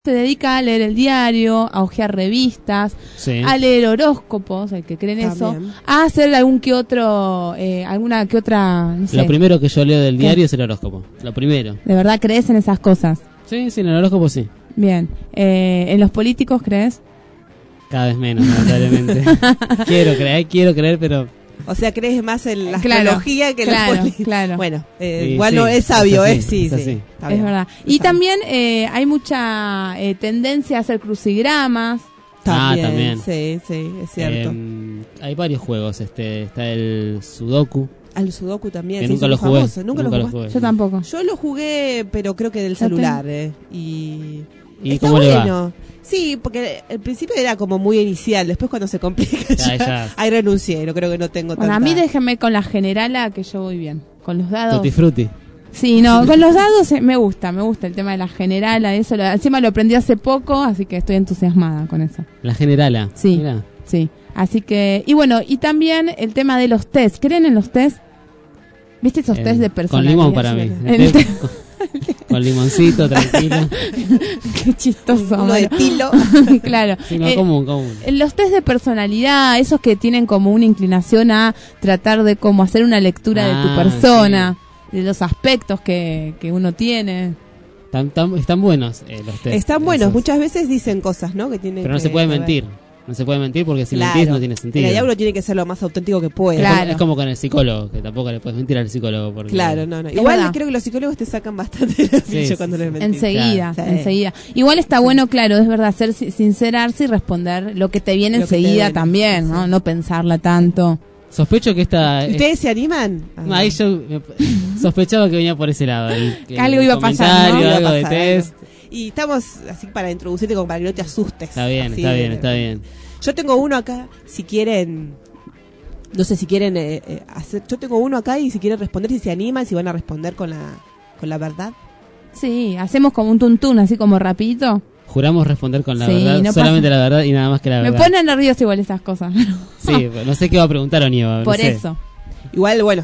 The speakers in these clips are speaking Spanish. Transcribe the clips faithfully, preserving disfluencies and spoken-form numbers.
se dedica a leer el diario, a hojear revistas, sí. a leer horóscopos, el que cree en eso, a hacer algún que otro, eh, alguna que otra, no sé. Lo primero que yo leo del ¿Qué? diario es el horóscopo, lo primero. ¿De verdad crees en esas cosas? Sí, sí, en el horóscopo sí. Bien. Eh, ¿En los políticos crees? Cada vez menos, lamentablemente. quiero creer, quiero creer, pero... O sea, crees más en la claro, astrología que en claro, la política. Claro. Bueno, eh, sí, igual sí, no es sabio, es así, ¿eh? Sí, es sí. así. Está Es bien. verdad. Y también eh, hay mucha eh, tendencia a hacer crucigramas. También, Ah, también. Sí, sí, es cierto. Eh, hay varios juegos, este está el Sudoku. Al Sudoku también. Que se nunca hizo lo muy jugué. famoso. ¿Nunca, Nunca lo lo jugué? jugué. Yo tampoco. Yo lo jugué, pero creo que del Yo tengo- celular. Eh, y... ¿Y Está cómo le va? bueno. Sí, porque al principio era como muy inicial. Después cuando se complica Ya, ya, ya. ahí renuncié. No creo que no tengo Bueno, tanta... a mí déjeme con la generala que yo voy bien. Con los dados. Tutti Frutti. Sí, no, con los dados eh, me gusta, me gusta el tema de la generala, eso lo, encima lo aprendí hace poco, así que estoy entusiasmada con eso. La generala. Sí. Mirá. Sí, así que, y bueno, y también el tema de los test, ¿creen en los test? ¿Viste esos Eh, test de con personalidad? limón para mí. El Té- te- con, con limoncito, tranquilo. Qué chistoso. Uno de bueno. tilo. Claro. Sí, no, Eh, común, común. Los test de personalidad, esos que tienen como una inclinación a tratar de como hacer una lectura de tu Ah, persona, de los aspectos que, que uno tiene. Tan- tan- están buenos eh, los test. Están buenos. esos. Muchas veces dicen cosas, ¿no? Que tienen Pero no que- se puede que ver. mentir. No se puede mentir porque si Claro. mentís no tiene sentido. En realidad uno tiene que ser lo más auténtico que pueda. Es como- Claro. Es como con el psicólogo, que tampoco le puedes mentir al psicólogo. Porque... Claro, no, no. Es Igual verdad. creo que los psicólogos te sacan bastante de Sí, sí, sí, cuando sí. les mentís. Enseguida, Claro. Sí. enseguida. Igual está bueno, claro, es verdad, ser si- sincerarse y responder lo que te viene Lo que te enseguida viene, también, sí. ¿no? No pensarla tanto. Sospecho que esta... ¿Ustedes se animan? No, ahí yo me- sospechaba que venía por ese lado. El, Que algo iba a pasar, ¿no? comentario, Iba a algo de pasar test. algo. Y estamos así para introducirte como para que no te asustes. Está bien, Así está de- bien, está bien. Yo tengo uno acá, si quieren, no sé si quieren eh, eh, hacer, yo tengo uno acá y si quieren responder, si se animan, si van a responder con la con la verdad. Sí, hacemos como un tuntún, así como rapidito. Juramos responder con la Sí, verdad, no solamente pasa- la verdad y nada más que la Me verdad. ponen nervioso igual esas cosas. Sí, no sé qué va a preguntar Onieva. no Por sé. eso. Igual, bueno,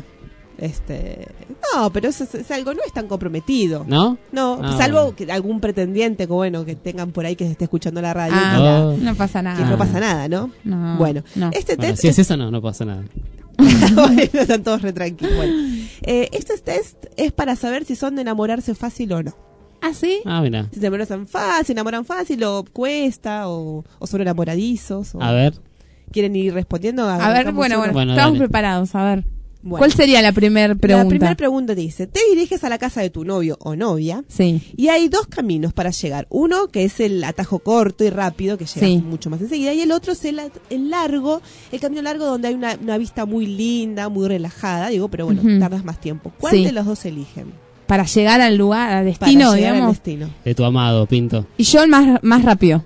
este, no, pero eso es, es algo, no es tan comprometido. ¿No? No, Ah, salvo bueno. que algún pretendiente que bueno que tengan por ahí que se esté escuchando la radio, Ah, que la- Oh. no pasa que nada. no pasa nada, ¿no? No, Bueno, no. este Bueno, test si es eso, no, no pasa nada. bueno, están todos re tranquilos. Bueno, eh, este test es para saber si son de enamorarse fácil o no. ¿Ah, sí? Ah, mira. Si se enamoran fácil, se enamoran fácil o cuesta o, o son enamoradizos. O A ver. ¿Quieren ir respondiendo? A ver, Arrancamos bueno, uno. bueno, Bueno, estamos dale. preparados, a ver. Bueno, ¿Cuál sería la primera pregunta? La primera pregunta dice, te diriges a la casa de tu novio o novia Sí, y hay dos caminos para llegar. Uno que es el atajo corto y rápido, que llega Sí. mucho más enseguida, y el otro es el, el largo, el camino largo donde hay una, una vista muy linda, muy relajada, digo, pero bueno, Ujú. tardas más tiempo. ¿Cuál Sí. de los dos eligen? para llegar al lugar, al destino, para llegar al digamos. destino. De tu amado, Pinto. Y yo el más, más rápido.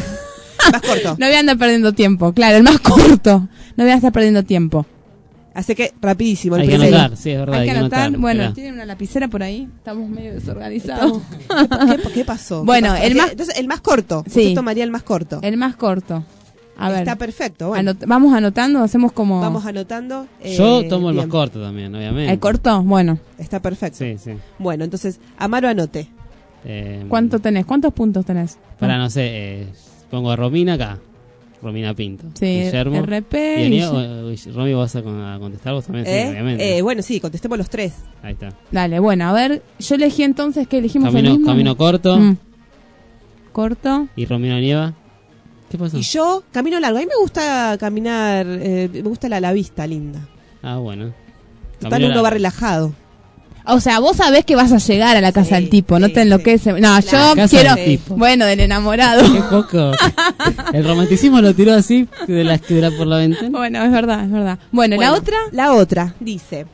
Más corto. No voy a andar perdiendo tiempo, claro, el más corto. No voy a estar perdiendo tiempo. Así que rapidísimo. El Hay que primero. anotar, sí, es verdad. Hay que anotar. Bueno, Esperá. ¿tienen una lapicera por ahí? Estamos medio desorganizados. ¿Qué, qué- qué pasó? ¿Qué Bueno, pasó? el O sea, más- Entonces, el más corto. Sí. Usted tomaría el más corto. El más corto. A ver. Está perfecto. Bueno, Anot- vamos anotando, hacemos como... vamos anotando. eh, Yo tomo el bien. más corto también, obviamente. ¿El corto? Bueno. Está perfecto. Sí, sí. Bueno, entonces, Amaro anote. Eh, ¿Cuánto tenés? ¿Cuántos puntos tenés? Para, no sé, eh, pongo a Romina acá. Romina Pinto. Sí, Guillermo. R P. Y Guille- Onieva, eh, Romy, ¿vas a, con- a contestar vos también? Sí, ¿Eh? obviamente. Eh, bueno, sí, contestemos los tres. Ahí está. Dale, bueno, a ver, yo elegí entonces que elegimos el Camino, mismo. camino corto. Mm. Corto. Y Romina Onieva. ¿Qué pasó? Y yo, camino largo. A mí me gusta caminar, eh, me gusta la, la vista linda. Ah, bueno. Total, Camino uno va largo. relajado. O sea, vos sabés que vas a llegar a la casa Sí, del tipo, no sí, te enloqueces. No, La yo casa quiero... del tipo. Bueno, del enamorado. Qué poco. El romanticismo lo tiró así de la, de la por la ventana. Bueno, es verdad, es verdad. Bueno, Bueno, la otra... La otra dice,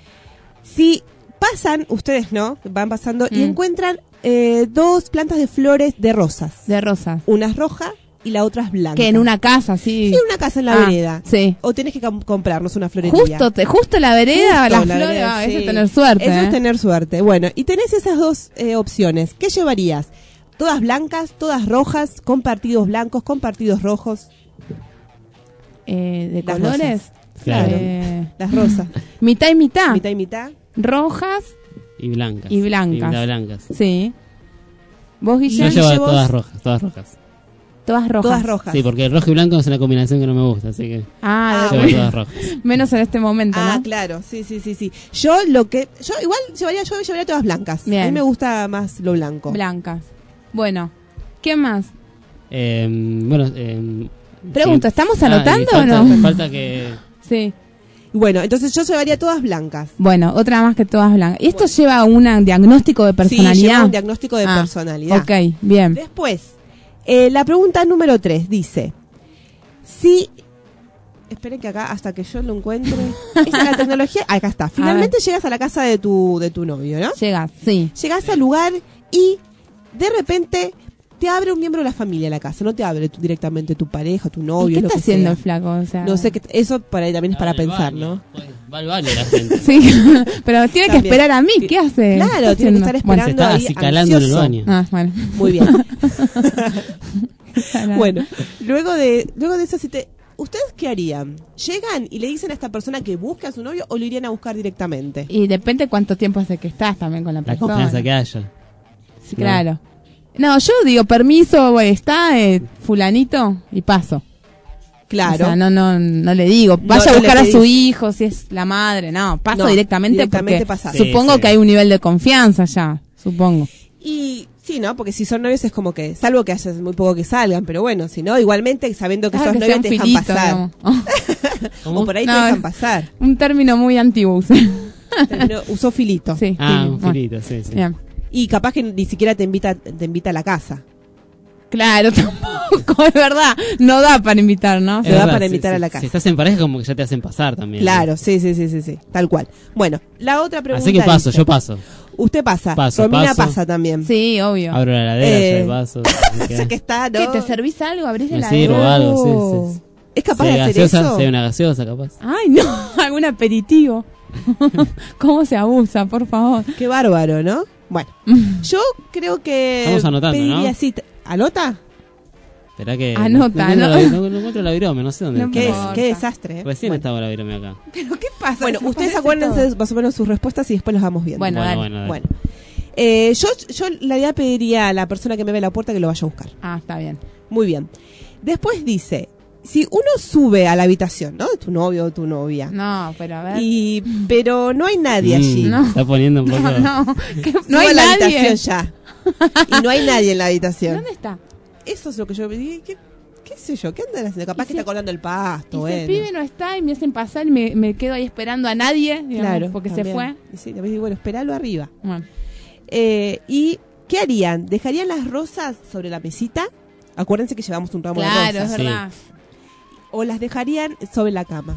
si pasan, ustedes no, van pasando y Mm. encuentran eh, dos plantas de flores de rosas. De rosas. Una es roja y la otra es blanca. Que en una casa, sí. Sí, una casa en la Ah, vereda. Sí. O tenés que com- comprarnos una florería. Justo, te, justo la vereda, Justo las la flores, vereda, ah, eso sí. es tener suerte. Eso ¿eh? es tener suerte. Bueno, y tenés esas dos eh, opciones. ¿Qué llevarías? ¿Todas blancas, todas rojas, con partidos blancos, con partidos rojos? Eh, ¿De Las colores? rosas. Claro. Eh, Las rosas. mitad y mitad. Mitad y mitad. Rojas Y blancas. y blancas. Y blancas. Sí. ¿Vos, Yo Guille? llevo Guille, vos- todas rojas, todas rojas. Todas rojas. Todas rojas. Sí, porque el rojo y blanco es una combinación que no me gusta, así que Ah, Ah, llevo bueno. todas rojas. Menos en este momento, Ah, ¿no? claro, sí, sí, sí, sí. Yo lo que, yo igual llevaría, yo llevaría todas blancas. Bien. A mí me gusta más lo blanco. Blancas. Bueno, ¿qué más? Eh, bueno, eh, Pregunto, sí. ¿estamos Ah, anotando y falta, o no? Falta que... Sí. Bueno, entonces yo llevaría todas blancas. Bueno, otra más que todas blancas. ¿Y esto lleva a un diagnóstico de Sí, personalidad? lleva un diagnóstico de Ah, personalidad. Ok, bien. Después, eh, la pregunta número tres dice, si... Esperen que acá, hasta que yo lo encuentre... Esta es la tecnología... Acá está. Finalmente llegas a la casa de tu, de tu novio, ¿no? Llega, sí. Llegas al lugar y de repente te abre un miembro de la familia a la casa. No te abre tú, directamente tu pareja, tu novio. ¿Y qué lo está que haciendo sea. el flaco? O sea, No sé, qué, eso para ahí también es para Va al pensar, baño, ¿no? pues, Va al baño la gente. Sí, pero tiene que También. esperar a mí. ¿Qué hace? Claro, ¿Qué tiene está que haciendo? estar Bueno, Se esperando está ahí, acicalando en el ansioso. baño. Ah, bueno. Muy bien. Bueno, luego de luego de eso, si te, ¿ustedes qué harían? ¿Llegan y le dicen a esta persona que busque a su novio o lo irían a buscar directamente? Y depende cuánto tiempo hace que estás también con la La persona. confianza que haya. Sí, claro. No, yo digo, permiso, güey, está eh, fulanito y paso. Claro. O sea, no, no, no le digo, vaya No, a no buscar le a su pedís. hijo, si es la madre, no, paso No, directamente, directamente porque pasás. Sí, supongo sí. que hay un nivel de confianza ya, supongo. Y sí, ¿no? Porque si son novios es como que, salvo que haya muy poco que salgan, pero bueno, si no, igualmente sabiendo que Ah, sos que sea novios un te dejan filito, pasar. digamos. ¿Cómo? O por ahí No, te dejan es- pasar. Un término muy antiguo usé. Terminó- usó filito. Sí, Ah, sí, un bueno, filito, sí, sí. bien. Y capaz que ni siquiera te invita, te invita a la casa. Claro, tampoco, es verdad, no da para invitar, ¿no? Se Es da verdad, para sí, invitar sí. a la casa. Si estás en pareja, como que ya te hacen pasar también. Claro, sí, sí, sí, sí, sí, tal cual. Bueno, la otra pregunta Así que paso, dice, yo paso. Usted pasa, Paso, Romina paso. pasa también. Sí, obvio. Abro la heladera, Eh, ya de paso. me Sé queda- que está, ¿no? ¿Qué, te servís algo? ¿Abrís Me la sirvo heladera? algo, sí, sí. ¿Es capaz Si hay de hacer gaseosa, eso? si hay una gaseosa, capaz. Ay, no, algún aperitivo. ¿Cómo se abusa, por favor? Qué bárbaro, ¿no? Bueno, yo creo que Estamos anotando, pediría ¿no? sí, t- ¿Anota? Espera que. Anota, no, no, ¿no? encuentro la- no, no encuentro la virome, no sé dónde No está. Qué, importa. des- qué desastre. ¿eh? Recién Bueno, estaba la virome acá. ¿Pero qué pasa? Bueno, Se ustedes parece acuérdense todo. más o menos sus respuestas y después los vamos viendo. Bueno, dale. bueno, dale. Bueno. Eh, yo, yo la idea pediría a la persona que me ve a la puerta que lo vaya a buscar. Ah, está bien. Muy bien. Después dice, si uno sube a la habitación, ¿no? De tu novio o tu novia. No, pero a ver. Y, pero no hay nadie Mm, allí. No. Está poniendo un poco. No, no, que no Sube hay a la nadie. habitación ya. Y no hay nadie en la habitación. ¿Dónde está? Eso es lo que yo me dije. ¿Qué, qué sé yo? ¿Qué andan haciendo? Capaz Y que si- está colando el Y pasto. si bueno. el pibe no está y me hacen pasar y me, me quedo ahí esperando a nadie, digamos, Claro. porque también. se fue. Y sí, a veces, bueno, esperalo arriba. Bueno, Eh, ¿Y qué harían? ¿Dejarían las rosas sobre la mesita? Acuérdense que llevamos un ramo claro, de es rosas. Sí. verdad. ¿O las dejarían sobre la cama?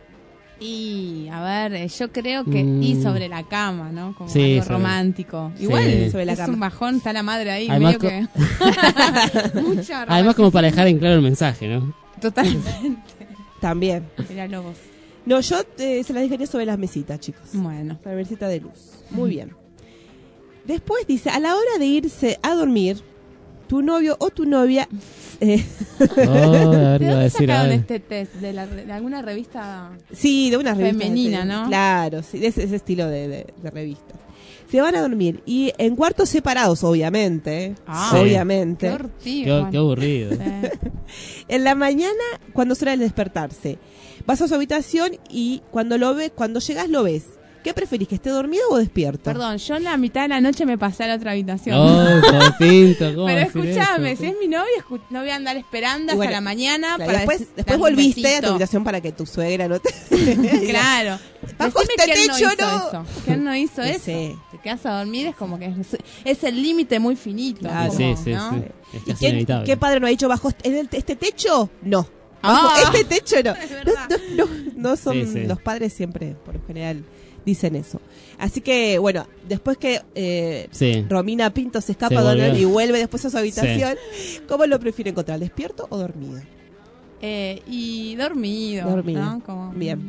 Y, a ver, eh, yo creo que. Mm. Y sobre la cama, ¿no? Como Sí, algo sobre- romántico. Sí. Igual Sobre la es cama. un bajón, está la madre ahí, Además medio que. Mucha Además, como para dejar en claro el mensaje, ¿no? Totalmente. También. Míralo vos. No, yo eh, se las dejaría sobre las mesitas, chicos. Bueno. Sobre la mesita de luz. Muy bien. Después dice, a la hora de irse a dormir, tu novio o tu novia... eh, Oh, a ver ¿De qué va a dónde decir. a sacaron ver. este test? ¿De, la, de alguna revista? sí, de una revista. Femenina, de- ¿no? Claro, sí, de ese, ese estilo de, de, de revista. Se van a dormir y en cuartos separados, obviamente. ¿eh? Ah. Sí. Obviamente. Qué ortigo, Qué, Juan. qué aburrido. Sí. En la mañana, cuando es hora de despertarse, vas a su habitación y cuando lo ves, cuando llegas lo ves. ¿Qué preferís, que esté dormido o despierto? Perdón, yo en la mitad de la noche me pasé a la otra habitación. Oh, por pinto, ¿cómo Pero decir escúchame, eso? si es mi novia, escu- no voy a andar esperando Y hasta bueno, la mañana Claro, para después dec- después darle un volviste a tu besito. habitación para que tu suegra no te... Claro. Bajo Decime este quién no techo, hizo no. eso. ¿Quién no hizo Sí, eso? sí. Te quedas a dormir, es como que es, es el límite muy finito. Claro. como, Sí, sí, ¿no? sí. Es ¿Y casi quién- inevitable. qué padre no ha dicho bajo este, en el- este techo? No. Bajo Ah. este techo no. Es No, verdad. no, no, no son Sí, sí. los padres siempre, por lo general, dicen eso. Así que, bueno, después que eh, Sí. Romina Pinto se escapa Se de dormir volvió. y vuelve después a su habitación, ¿cómo lo prefiere encontrar? ¿Despierto o dormido? Eh, y dormido. Dormido. ¿no? Como- Bien.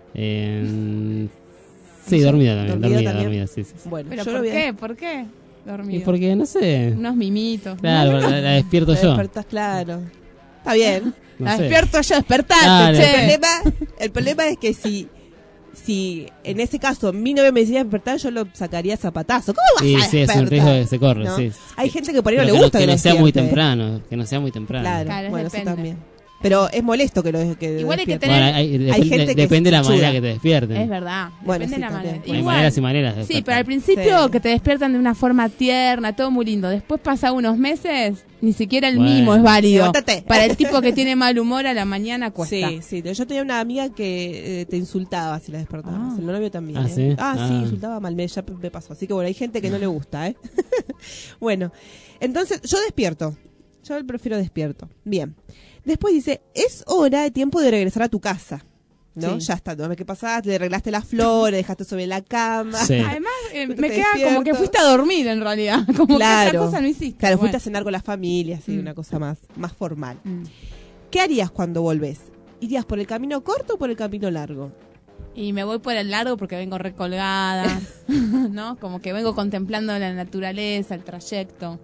Eh, sí, dormida también. ¿Dormido Dormida, también? dormida, sí, sí. sí. Bueno, ¿Pero yo por lo voy a- qué? ¿Por qué? Dormido. Y porque, no sé. Unos mimitos. Claro, la, la despierto Te yo. despertás, claro. Está bien. No La sé. despierto yo, despertate, Dale. El che. problema, el problema es que si, si en ese caso mi novio me decía despertar, yo lo sacaría a zapatazo. ¿Cómo vas Sí, a sí, es un despertar? riesgo que se corre, ¿No? sí. Hay gente que por ahí no Pero le que gusta no, que que, no lo sea muy despierte. temprano, que no sea muy temprano. Claro, Claro, bueno, eso depende. también. Pero es molesto que lo que Igual hay que despierte. tener- Bueno, hay- depende, Hay gente que depende de la es manera chuda. que te despierten. Es verdad. Bueno, Depende sí, de la también. manera. Hay Igual, maneras y maneras de sí, despertar. pero al principio Sí. que te despiertan de una forma tierna, todo muy lindo. Después pasa unos meses, ni siquiera el Bueno. mimo es válido. Levántate. Para el tipo que tiene mal humor a la mañana cuesta. Sí, sí. Yo tenía una amiga que eh, te insultaba si la despertabas. Ah. El novio también. Ah, ¿eh? ¿sí? Ah, sí, Ah. insultaba mal. Me, ya me pasó. Así que bueno, hay gente que no le gusta, ¿eh? Bueno, entonces yo despierto. Yo prefiero despierto. Bien. Después dice, es hora de tiempo de regresar a tu casa. ¿No? Sí. Ya está. ¿No? ¿Qué pasaste? Le arreglaste las flores, dejaste sobre la cama. Sí. Además, eh, Te me queda despierto. como que fuiste a dormir en realidad. Como Claro. que otra cosa no hiciste. Claro, Bueno. fuiste a cenar con la familia, así, Mm. una cosa más, más formal. Mm. ¿Qué harías cuando volvés? ¿Irías por el camino corto o por el camino largo? Y me voy por el largo porque vengo recolgada, ¿no? Como que vengo contemplando la naturaleza, el trayecto.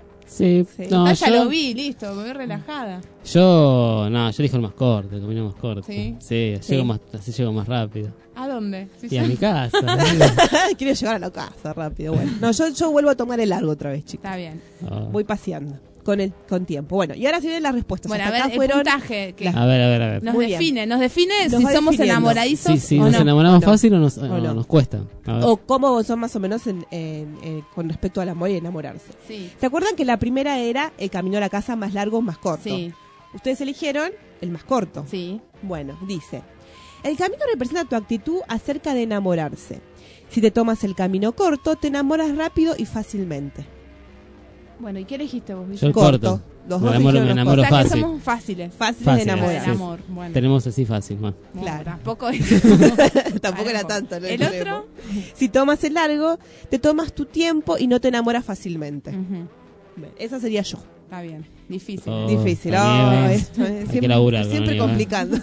Sí, Sí. no, Ah, ya yo, lo vi, listo, me voy relajada. yo, no, yo elijo el más corto, el camino más corto. ¿Sí? Sí, Sí. llego más, así llego más rápido. ¿A dónde? Sí, Y a sí. mi casa. Quiero llegar a la casa rápido. Bueno, no, yo, yo vuelvo a tomar el largo otra vez, chicos. Está bien. Oh. Voy paseando con el con tiempo. Bueno, y ahora sí vienen las respuestas. Bueno, a Hasta ver, acá el fueron puntaje que A ver, a ver, a ver. nos Muy bien. define, nos define Nos si va somos definiendo. enamoradizos Sí, sí, o nos no. enamoramos O no. fácil o nos, O o no. nos cuesta. A ver. o cómo son más o menos en, en- en- con respecto al amor y enamorarse. Sí, ¿Se acuerdan que la primera era el camino a la casa más largo o más corto? sí, Ustedes eligieron el más corto. sí. Bueno, dice, el camino representa tu actitud acerca de enamorarse. Si te tomas el camino corto, te enamoras rápido y fácilmente. Bueno, ¿y qué elegiste vos, Yo Villa? el corto. corto. Los Me dos enamoro- eligieron me los enamoro O sea que fácil. somos fáciles. Fáciles Fácil, de Para enamorar. el sí. amor. Bueno, Tenemos así fácil, man. bueno, Claro. tampoco es... Tampoco era Parejo. tanto. ¿no? ¿El otro? Si tomas el largo, te tomas tu tiempo y no te enamoras fácilmente. Ujú, Bien, esa sería yo. está bien, difícil. Oh, Difícil. también Oh, va. esto es Hay que siempre laburar con siempre Aníbal. complicando.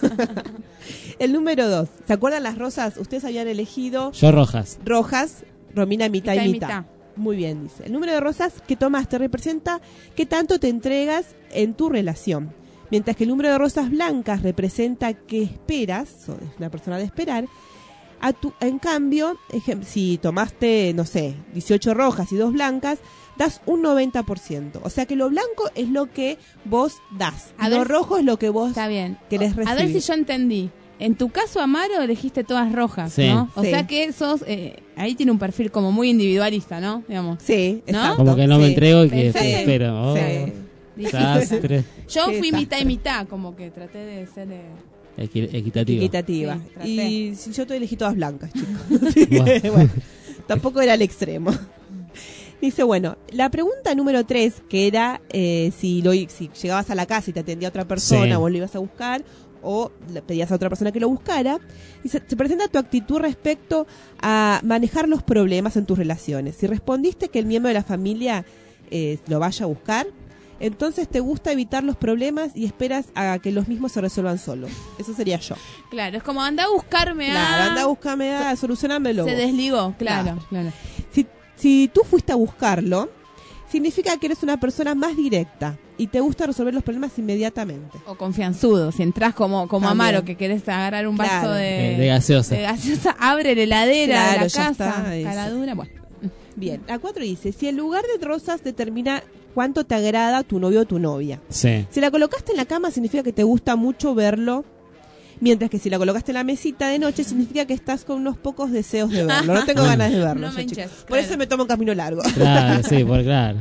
El número dos. ¿Se acuerdan las rosas? Ustedes habían elegido Yo rojas. rojas, Romina mitad, Mitad y y mitad. mitad. Muy bien, dice. El número de rosas que tomaste representa qué tanto te entregas en tu relación. Mientras que el número de rosas blancas representa qué esperas, o es una persona de esperar. A tu, en cambio, ejem- si tomaste, no sé, dieciocho rojas y dos blancas, das un noventa por ciento. O sea que lo blanco es lo que vos das. A lo ver- rojo es lo que vos... Está bien. ¿Querés A ver recibir? si yo entendí. En tu caso, Amaro, elegiste todas rojas, Sí. ¿no? O Sí. sea que sos... eh, ahí tiene un perfil como muy individualista, ¿no? Digamos. Sí, ¿No? exacto. Como que no me sí. entrego y que Pensás te en- espero. Oh, Sí. desastre. Yo Qué fui desastre. mitad y mitad, como que traté de ser... eh, Equi- equitativo. Equitativa. Sí, traté. y si yo te elegí todas blancas, chicos. Así que, Bueno. bueno, tampoco era el extremo. Dice, bueno, la pregunta número tres, que era eh, si, lo, si llegabas a la casa y te atendía otra persona, Sí. vos lo ibas a buscar, o le pedías a otra persona que lo buscara, dice, se presenta tu actitud respecto a manejar los problemas en tus relaciones. Si respondiste que el miembro de la familia eh, lo vaya a buscar, entonces te gusta evitar los problemas y esperas a que los mismos se resuelvan solos. Eso sería yo. Claro, es como anda a buscarme a... Claro, anda a buscarme, a solucionármelo. Se vos. desligó, claro, Claro. claro. Si, si tú fuiste a buscarlo, significa que eres una persona más directa y te gusta resolver los problemas inmediatamente. O confianzudo, si entras como, como También. Amaro, que querés agarrar un vaso Claro. de, Eh, de gaseosa. de gaseosa, abre la heladera Claro, de la ya casa, está, dice. cara dura, bueno. Bien, la cuatro dice, si el lugar de rosas determina cuánto te agrada tu novio o tu novia. Sí. Si la colocaste en la cama significa que te gusta mucho verlo, mientras que si la colocaste en la mesita de noche significa que estás con unos pocos deseos de verlo. No tengo ganas de verlo. No yo, me chicos. hinches, Por claro. eso me tomo un camino largo. Claro, sí, por claro.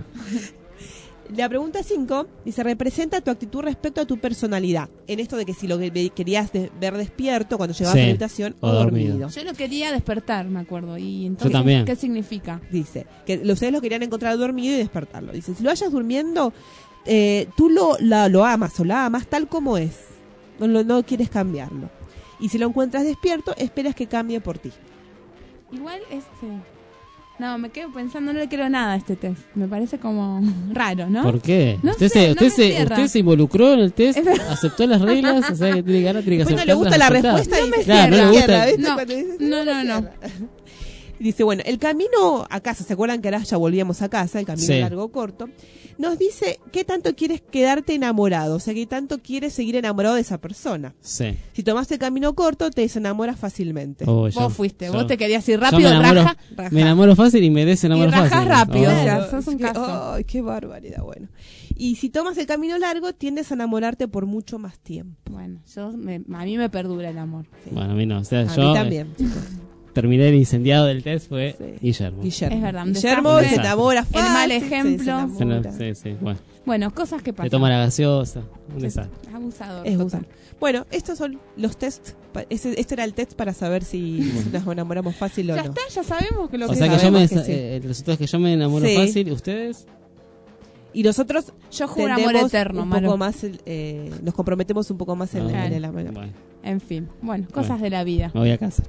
La pregunta cinco dice, representa tu actitud respecto a tu personalidad. En esto de que si lo que querías de- ver despierto cuando llegabas Sí, a la habitación o, o dormido. dormido. Yo lo quería despertar, me acuerdo. Y entonces, también. ¿qué significa? Dice, que lo- ustedes lo querían encontrar dormido y despertarlo. Dice, si lo hayas durmiendo, eh, tú lo, la- lo amas o la amas tal como es. No, lo- no quieres cambiarlo. Y si lo encuentras despierto, esperas que cambie por ti. Igual, este... No, me quedo pensando, no le creo nada a este test. Me parece como raro, ¿no? ¿Por qué? No usted sé, se, no usted, me se, cierra. usted se involucró en el test, Es verdad. aceptó las reglas, o sea que tiene que ganar, tiene que Después no aceptar. le gusta la aceptar. respuesta y No me dice, Claro, no le gusta. cierra, ¿viste? No, Cuando dice, no, no, no. cierra. Y dice, bueno, el camino a casa, ¿se acuerdan que ahora ya volvíamos a casa, el camino Sí. largo o corto? nos dice qué tanto quieres quedarte enamorado, o sea, qué tanto quieres seguir enamorado de esa persona. Sí. Si tomaste el camino corto, te desenamoras fácilmente. Oh, yo- Vos fuiste, yo- vos te querías ir yo rápido, me enamoro, raja, raja. me enamoro fácil y me Y desenamoro rajás fácil. rápido, Oh. o sea, Claro, sos un es que- caso. ¡Ay, qué barbaridad! Bueno. Y si tomas el camino largo, tiendes a enamorarte por mucho más tiempo. Bueno, yo me- a mí me perdura el amor. Bueno, a mí no. O sea, A yo mí eh, también, chicos. terminé el incendiado del test, fue Sí. Guillermo. Guillermo. Es verdad, un Guillermo desastre. se enamora fácil. El mal se ejemplo. Se no- desenamora. sí, sí, bueno. Bueno, cosas que Se pasan. toma la gaseosa. Un desastre. Abusador. Es total. usual. Bueno, estos son los tests. pa- ese- Este era el test para saber si, si nos enamoramos fácil o Ya no. está, ya sabemos que lo O que sea que yo me, sabemos que sí. eh, el resultado es que yo me enamoro Sí. fácil. ¿Ustedes? Y nosotros Yo juro un amor tendemos eterno, un Maru. poco más, eh, nos comprometemos un poco más en, Ah, en el amor. Bueno, En fin, bueno, cosas Bueno. de la vida. me voy a casa.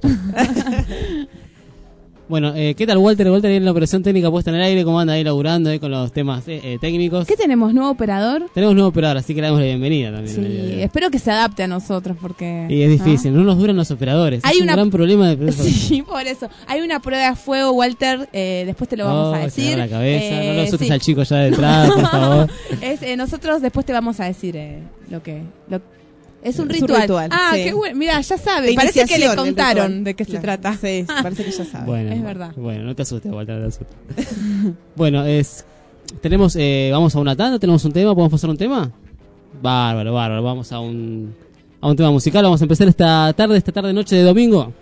Bueno, eh, ¿qué tal Walter? Walter ahí en la operación técnica puesta en el aire, ¿cómo anda ahí laburando ahí con los temas eh, eh, técnicos? ¿Qué tenemos? ¿Nuevo operador? Tenemos un nuevo operador, así que le damos la bienvenida también. Sí, Eh, espero que se adapte a nosotros porque... y es difícil, no nos duran los operadores. Hay es una- un gran problema de ¿no? Sí, por eso. Hay una prueba de fuego, Walter, eh, después te lo vamos Oh, a se decir. agarra la cabeza. Eh, no lo asustes sí. al chico ya detrás, por favor. Es, eh, nosotros después te vamos a decir eh, lo que... Lo, es un Es un ritual. ritual, Ah, sí. qué bueno. Mira, ya sabe. De Parece que le iniciación, el contaron ritual. de qué se Claro. trata. Sí, parece que ya sabe. Bueno, Es verdad. Bueno, no te asustes, Walter, no te asustes. Bueno, es tenemos eh, vamos a una tanda, tenemos un tema, ¿podemos pasar un tema? Bárbaro, bárbaro, vamos a un a un tema musical, vamos a empezar esta tarde, esta tarde noche de domingo.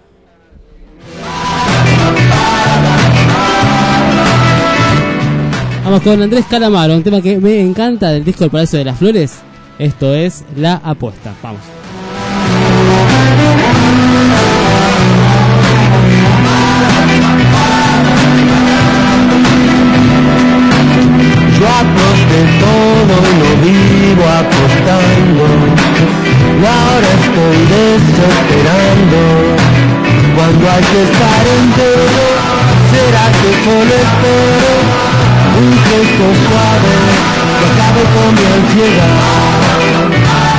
Vamos con Andrés Calamaro, un tema que me encanta del disco El Palacio de las Flores. Esto es La Apuesta. Vamos. Yo aposté todo y no vivo apostando, y ahora estoy desesperando. Cuando hay que estar entero, será que solo espero un gesto suave que acabe con mi ansiedad.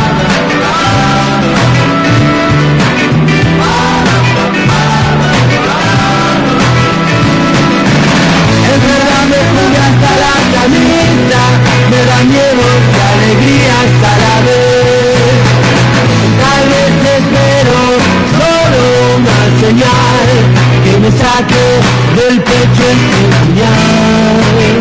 Es verdad, me jugué hasta la camisa, me da miedo y alegría hasta la vez. Tal vez espero solo una señal que me saque del pecho este puñal.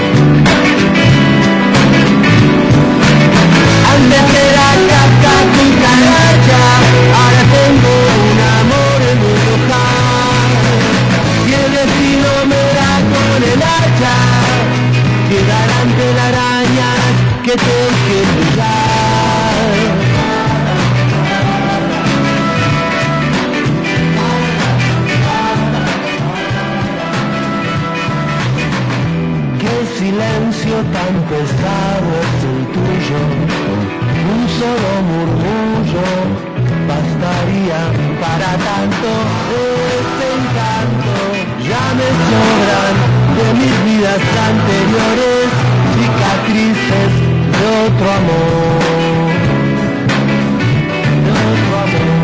Antes era caca cucaracha, ahora tengo un amor en mi ojal. Y el destino me da con el hacha, quedarán telarañas que tengo que brillar. Qué silencio tan pesado es el tuyo, un solo murmullo bastaría para tanto. Este encanto ya me sobran de mis vidas anteriores, cicatrices de otro amor, de otro amor.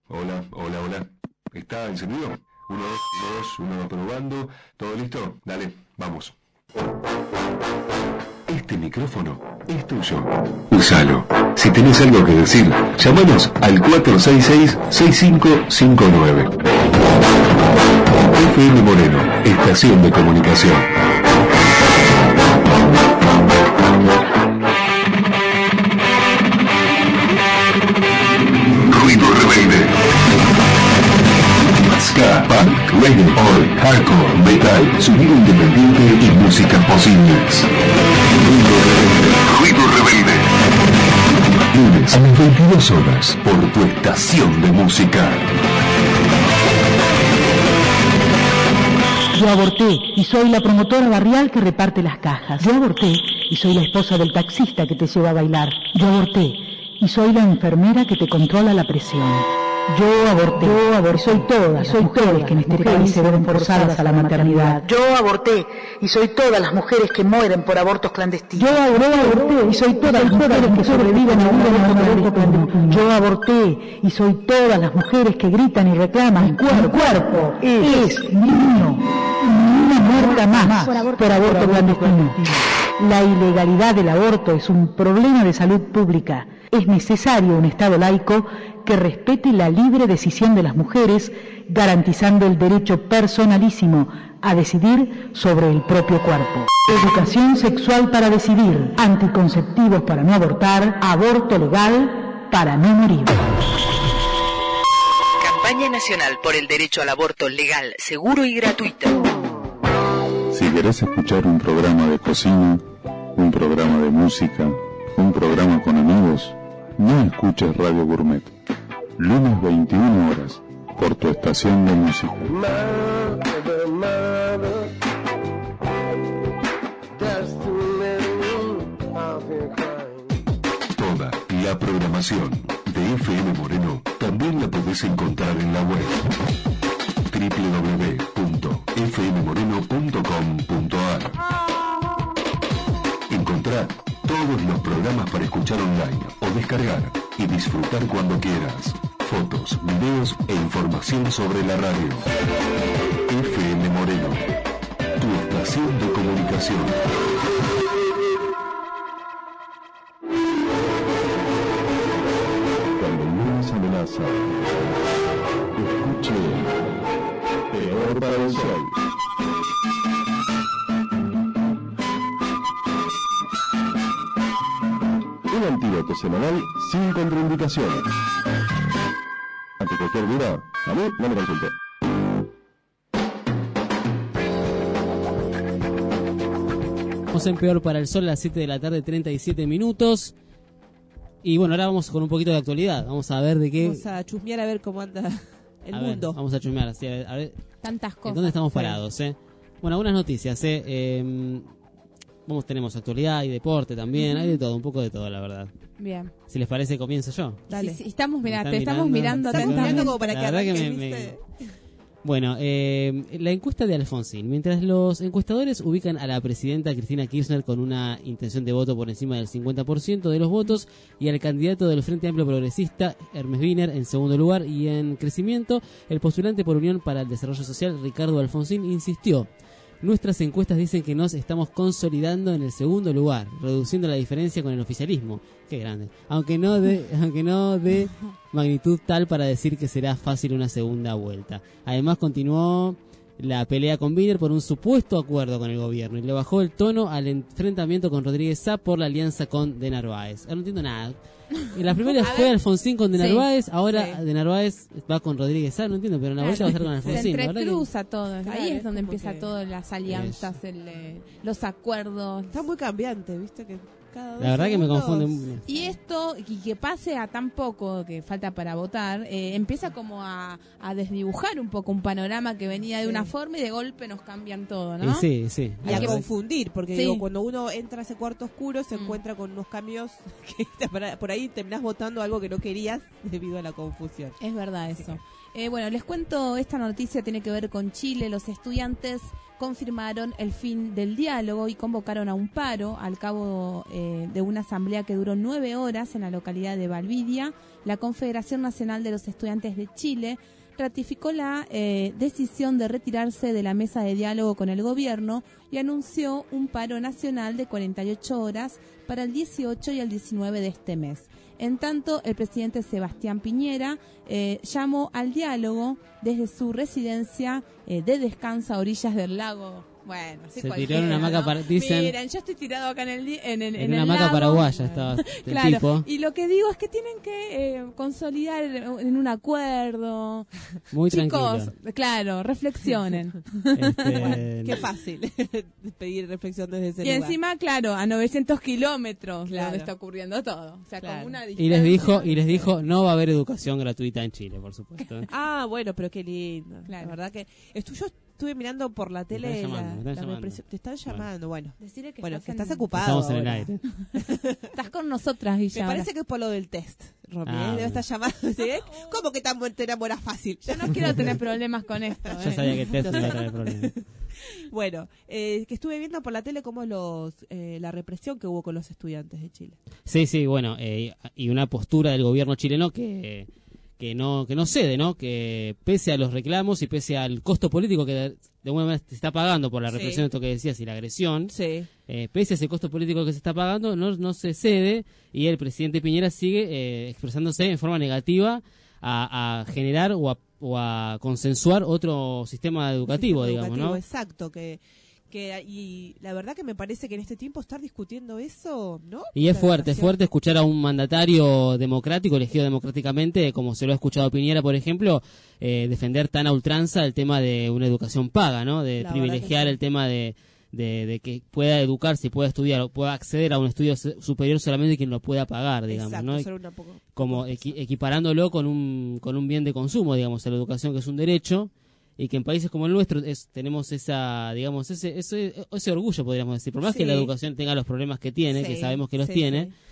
Hola, hola, hola. ¿Está encendido? Uno, dos, uno, dos, uno, probando. ¿Todo listo? Dale, vamos. Este micrófono es tuyo. Úsalo. Si tenés algo que decir, llámanos al cuatro seis seis, seis cinco cinco nueve. F M Moreno, estación de comunicación. Ruido rebelde. Ska, punk, reggae, oi, hardcore, metal, sonido independiente y músicas posibles. Ruido rebelde. Lunes a las veintidós horas por tu estación de música. Yo aborté y soy la promotora barrial que reparte las cajas. Yo aborté y soy la esposa del taxista que te lleva a bailar. Yo aborté y soy la enfermera que te controla la presión. Yo aborté, yo aborté, y soy todas, soy mujeres que en este país se ven forzadas a la maternidad. Yo aborté y soy todas las mujeres que mueren por abortos clandestinos. Yo aborté y soy todas las mujeres que sobreviven a un aborto clandestino. Yo aborté y soy todas las mujeres que gritan y reclaman: cuerpo, cuerpo es mío, ni una muerta más por aborto clandestino. La ilegalidad del aborto es un problema de salud pública. Es necesario un Estado laico que respete la libre decisión de las mujeres, garantizando el derecho personalísimo a decidir sobre el propio cuerpo. Educación sexual para decidir, anticonceptivos para no abortar, aborto legal para no morir. Campaña Nacional por el Derecho al Aborto Legal, Seguro y Gratuito. Si querés escuchar un programa de cocina, un programa de música, un programa con amigos, no escuches Radio Gourmet. Lunes veintiuna horas, por tu estación de música. Toda la programación de F M Moreno también la podés encontrar en la web doble u doble u doble u punto f m moreno punto com punto a r. Encontrá todos los programas para escuchar online o descargar y disfrutar cuando quieras. Fotos, videos e información sobre la radio. F M Moreno, tu estación de comunicación. Cuando el lunes amenaza, escuche Peor para el Sol. Un antídoto semanal sin contraindicaciones. Ante cualquier duda, a mí no me consulte. Estamos en Peor para el Sol a las siete de la tarde, treinta y siete minutos. Y bueno, ahora vamos con un poquito de actualidad. Vamos a ver de qué... Vamos a chusmear a ver cómo anda el a mundo. Ver, vamos a chusmear, así, a ver, a ver tantas cosas. ¿en dónde estamos sí. parados? Eh? Bueno, algunas noticias. Eh. Eh, vamos, tenemos actualidad y deporte también. Uh-huh. Hay de todo, un poco de todo, la verdad. Bien. Si les parece, comienzo yo. Dale. Sí, sí, estamos, mirá, ¿Me te estamos mirando Estamos atentamente. mirando como para La que verdad que arranques, me- ¿viste? Bueno, eh, la encuesta de Alfonsín. Mientras los encuestadores ubican a la presidenta Cristina Kirchner con una intención de voto por encima del cincuenta por ciento de los votos y al candidato del Frente Amplio Progresista, Hermes Wiener, en segundo lugar, y en crecimiento, el postulante por Unión para el Desarrollo Social, Ricardo Alfonsín, insistió: nuestras encuestas dicen que nos estamos consolidando en el segundo lugar, reduciendo la diferencia con el oficialismo. Qué grande. Aunque no de, aunque no de magnitud tal para decir que será fácil una segunda vuelta. Además, continuó la pelea con Wiener por un supuesto acuerdo con el gobierno y le bajó el tono al enfrentamiento con Rodríguez Sá por la alianza con De Narváez. Ahora no entiendo nada. En la primera fue Alfonsín con De Narváez, sí, ahora sí. De Narváez va con Rodríguez Sá, no entiendo, pero en la vuelta va a estar con Alfonsín. Se entrecruza todo, Claro, ahí es es donde como empieza que- todas las alianzas, el, eh, los acuerdos. Está muy cambiante, ¿viste? Que cada dos La verdad que me segundos- confunde. Y esto, y que pase a tan poco que falta para votar, eh, empieza como a, a desdibujar un poco un panorama que venía de Sí. una forma y de golpe nos cambian todo, Y ¿no? sí, sí. Y a Hay que- confundir, porque Sí. digo, cuando uno entra a ese cuarto oscuro se Mm. encuentra con unos cambios que te- para- por ahí terminás votando algo que no querías debido a la confusión. Es verdad eso. Eh, bueno, les cuento, esta noticia tiene que ver con Chile. Los estudiantes confirmaron el fin del diálogo y convocaron a un paro al cabo eh, eh, de una asamblea que duró nueve horas en la localidad de Valdivia, la Confederación Nacional de los Estudiantes de Chile ratificó la eh, decisión de retirarse de la mesa de diálogo con el gobierno y anunció un paro nacional de cuarenta y ocho horas para el dieciocho y el diecinueve de este mes. En tanto, el presidente Sebastián Piñera eh, llamó al diálogo desde su residencia eh, de descanso a orillas del lago. Bueno, sí, se tiró en una hamaca, ¿no? para, dicen, Miren, yo estoy tirado acá en el di- en, en, en, en una el hamaca lago. paraguaya estaba el Claro, tipo. y lo que digo es que tienen que eh, consolidar en un acuerdo. Muy Chicos, tranquilo. claro, reflexionen. Este, Qué fácil pedir reflexión desde ese Y lugar. encima, claro, a novecientos kilómetros de Claro. donde está ocurriendo todo. O sea, Claro. como una y les distancia. dijo, y les dijo, no va a haber educación gratuita en Chile, por supuesto. Ah, bueno, pero qué lindo. Claro. La verdad que estu yo estuve mirando por la tele están llamando, la, me están la llamando. represión. Te están llamando, bueno. Decirle que Bueno, estás, que en- estás ocupado. Estamos en el ahora. aire. Estás con nosotras, Guilla. Me parece ahora. que es por lo del test, Romy. Ah, ¿eh? Debe bueno. estar llamando. ¿Sí? ¿Cómo que tan- te enamoras fácil? Yo no quiero tener problemas con esto. Yo ¿eh? sabía que el test No no iba a sé. traer problemas. Bueno, eh, que estuve viendo por la tele cómo los eh, la represión que hubo con los estudiantes de Chile. Sí, sí, bueno, eh, y una postura del gobierno chileno que que no que no cede, ¿no? Que pese a los reclamos y pese al costo político que de, de alguna manera se está pagando por la Sí. represión, esto que decías, y la agresión, Sí. eh, pese a ese costo político que se está pagando, no, no se cede y el presidente Piñera sigue eh, expresándose en forma negativa a, a generar o a, o a consensuar otro sistema educativo, Sistema digamos, educativo, ¿no? Exacto, que que y la verdad que me parece que en este tiempo estar discutiendo eso, ¿no? Y es La fuerte, es educación. fuerte escuchar a un mandatario democrático, elegido democráticamente, como se lo ha escuchado a Piñera, por ejemplo, eh, defender tan a ultranza el tema de una educación paga, ¿no? De La privilegiar verdad que sí. el tema de, de, de que pueda educarse y pueda estudiar o pueda acceder a un estudio se- superior solamente quien lo pueda pagar, digamos, Exacto, ¿no? eso era una poco- Como poco equi- equiparándolo con un, con un bien de consumo, digamos, a la educación, que es un derecho, y que en países como el nuestro es, tenemos esa, digamos, ese, ese, ese orgullo, podríamos decir, por más Sí. que la educación tenga los problemas que tiene, que Sí, sabemos que los sí, tiene, sí.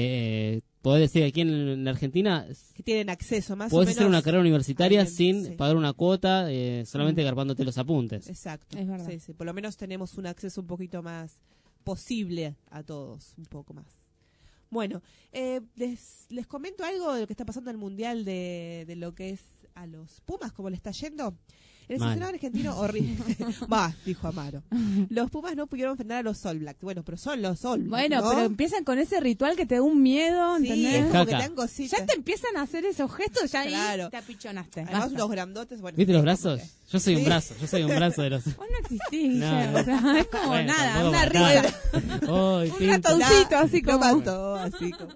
eh, poder decir que aquí en, en Argentina que tienen acceso más o podés menos hacer una carrera universitaria alguien, sin sí. pagar una cuota, eh, solamente garpándote los apuntes. Exacto. Es verdad. Sí, sí, por lo menos tenemos un acceso un poquito más posible a todos, un poco más. Bueno, eh, les, les comento algo de lo que está pasando en el Mundial de, de lo que es a los Pumas, cómo le está yendo. El Mal. seleccionado argentino horrible. Va, dijo Amaro. Los Pumas no pudieron enfrentar a los All Black. Bueno, pero son los All Black. Bueno, ¿no? pero empiezan con ese ritual que te da un miedo, Sí, ¿entendés? es como que Caca. te dan cositas. Ya te empiezan a hacer esos gestos, ya Claro. ahí te apichonaste. Además, Basta. unos grandotes. Bueno, ¿Viste los sí, brazos? como Yo soy un Sí. brazo, yo soy un brazo de los... Vos no existís, No, Guille, no. o sea, es como Bueno, nada, tampoco una matá. risa. Ay, Un pinto. ratoncito, La- así lo como... mató, así como.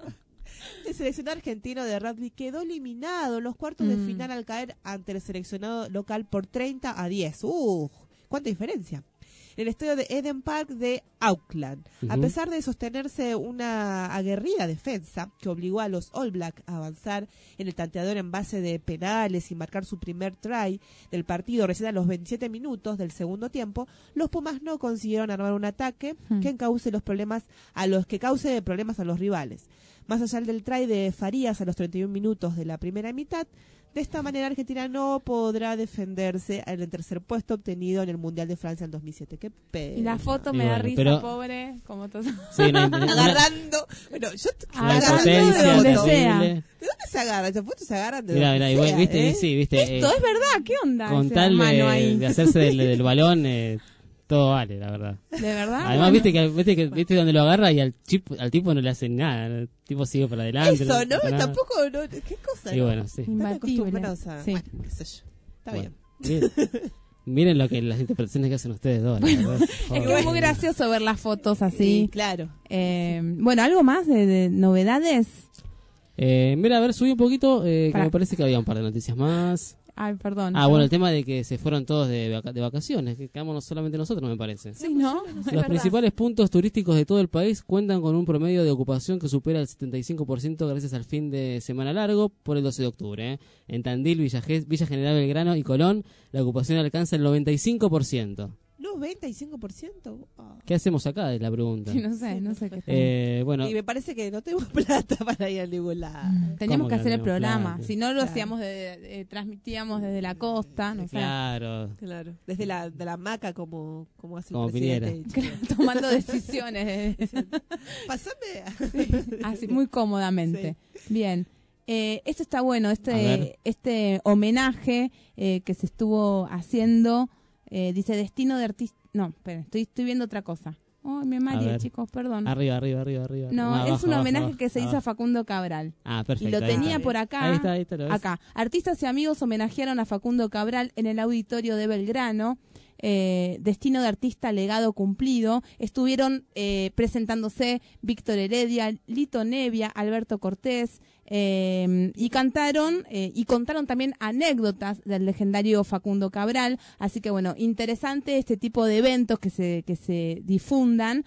El seleccionado argentino de rugby quedó eliminado en los cuartos de Mm. final al caer ante el seleccionado local por treinta a diez. ¡Uh! ¿Cuánta diferencia? En el estadio de Eden Park de Auckland. A Ujú. pesar de sostenerse una aguerrida defensa que obligó a los All Black a avanzar en el tanteador en base de penales y marcar su primer try del partido recién a los veintisiete minutos del segundo tiempo, los Pumas no consiguieron armar un ataque Hmm. que cause los problemas a los que cause problemas a los rivales. Más allá del try de Farías a los treinta y un minutos de la primera mitad, de esta manera Argentina no podrá defenderse en el tercer puesto obtenido en el Mundial de Francia en dos mil siete. Qué pena. Y la foto Y me da bueno, risa, pero- pobre, como todo. Sí, una- una- Agarrando. Bueno, yo te- Ah, la agarrando impotencia de donde terrible. sea. ¿De dónde se agarran? Esas fotos se agarran de Mirá, donde mirá, igual, sea, viste, ¿eh? sí, viste. Esto eh, es verdad, ¿qué onda? con esa tal mano de, ahí? de hacerse del, del balón, eh, todo vale, la verdad. ¿De verdad? Además, Bueno. viste que viste que viste donde lo agarra y al chip, al tipo no le hacen nada, el tipo sigue para adelante. Eso, le ¿no? hace nada. Tampoco, no, ¿qué cosa? Y no? bueno, sí. Están Imbatible. acostumbrados a... Sí. Bueno, qué sé yo. Está Bueno, bien. miren, miren lo que las interpretaciones que hacen ustedes dos. la verdad. Es Joder. que es muy gracioso ver las fotos Sí, así. claro. Eh, bueno, ¿algo más de, de novedades? Eh, mira, a ver, subí un poquito, eh, que Pará. me parece que había un par de noticias más. Ay, perdón. Ah, bueno, el tema de que se fueron todos de, vaca- de vacaciones, que quedamos solamente nosotros, me parece. Sí, ¿no? Es Los verdad. principales puntos turísticos de todo el país cuentan con un promedio de ocupación que supera el setenta y cinco por ciento gracias al fin de semana largo por el doce de octubre. ¿eh? En Tandil, Villa, Ges- Villa General Belgrano y Colón, la ocupación alcanza el noventa y cinco por ciento. No, solo veinte y cinco por ciento. Oh. ¿Qué hacemos acá? Es la pregunta. Sí, no sé, no sé qué. Eh, bueno, Y me parece que no tenemos plata para ir a ningún lado. Teníamos ¿Cómo que que hacer el no tenemos programa. plata? Si no lo Claro. hacíamos, de, eh, transmitíamos desde la costa, no sé. claro. Claro. Desde la, de la hamaca como, como hace Como el presidente. Piñera. Tomando decisiones. eh. Pasame. Así, muy cómodamente. Bien. Eh, esto está bueno, A este ver. este homenaje eh, que se estuvo haciendo, eh, dice destino de artista. No, espera, estoy, estoy viendo otra cosa. Ay, me A mareé, ver. chicos, perdón. Arriba, arriba, arriba, arriba. No, Más es abajo, un abajo, homenaje abajo, que se hizo a abajo. Facundo Cabral. Ah, perfecto. Y lo ahí tenía está. por acá. Ahí está, ahí está, lo ves. Acá. Artistas y amigos homenajearon a Facundo Cabral en el auditorio de Belgrano. Eh, destino de artista, legado cumplido. Estuvieron eh, presentándose Víctor Heredia, Lito Nevia, Alberto Cortés, eh, y cantaron eh, y contaron también anécdotas del legendario Facundo Cabral. Así que bueno, interesante este tipo de eventos que se que se difundan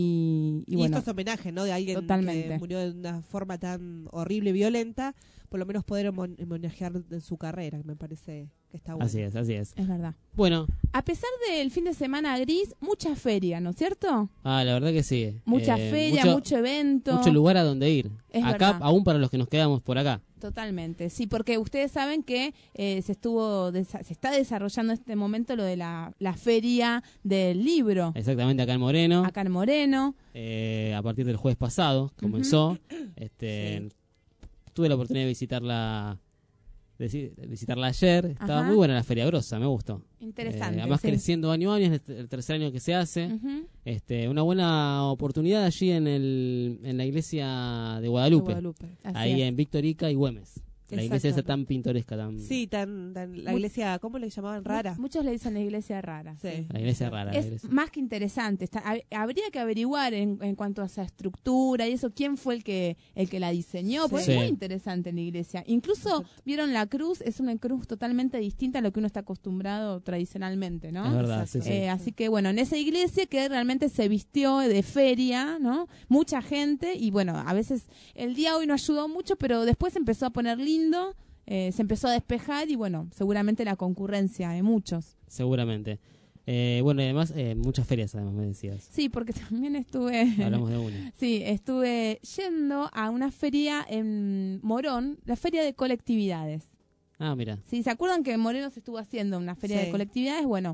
y, y Y, bueno. estos homenajes, ¿no? De alguien Totalmente. que murió de una forma tan horrible y violenta, por lo menos poder homo- homenajear en su carrera, que me parece que está bueno. Así es, así es. Es verdad. Bueno, A pesar del fin de semana gris, mucha feria, ¿no es cierto? ah, la verdad que sí. Mucha Eh, feria, mucho, mucho evento. mucho lugar a donde ir. Es acá, verdad. aún para los que nos quedamos por acá. Totalmente, sí, porque ustedes saben que eh, se estuvo desa- se está desarrollando en este momento lo de la, la feria del libro Exactamente, acá en Moreno. acá en Moreno. Eh, a partir del jueves pasado comenzó. este, Tuve la oportunidad de visitarla de visi- de visitarla ayer. Estaba Ajá. muy buena la feria grosa, me gustó. Interesante, Eh, además sí. creciendo año a año, es el tercer año que se hace. Ujú. este, una buena oportunidad allí en, el, en la iglesia de Guadalupe. Guadalupe. Así Ahí es. en Victorica y Güemes. La iglesia esa Exactamente. tan pintoresca, tan... Sí, tan, tan- la Mu- iglesia, ¿cómo le llamaban? Rara. Muchos le dicen la iglesia rara. Sí. La iglesia rara. la Es iglesia. más que interesante. Está- hab- habría que averiguar en, en cuanto a esa estructura y eso, quién fue el que el que la diseñó, porque Sí. es muy interesante en la iglesia. Incluso, vieron la cruz, es una cruz totalmente distinta a lo que uno está acostumbrado tradicionalmente, ¿no? Es verdad, sí, sí. Eh, así que bueno, en esa iglesia que realmente se vistió de feria, ¿no? Mucha gente y bueno, a veces el día hoy no ayudó mucho, pero después se empezó a poner lindo, eh, se empezó a despejar y bueno, seguramente la concurrencia de muchos. Seguramente. Eh, bueno, y además, eh, muchas ferias, además, me decías. Sí, porque también estuve... Hablamos de una. Sí, estuve yendo a una feria en Morón, la feria de colectividades. Ah, mira. Sí, ¿se acuerdan que en Moreno se estuvo haciendo una feria Sí. de colectividades? Bueno,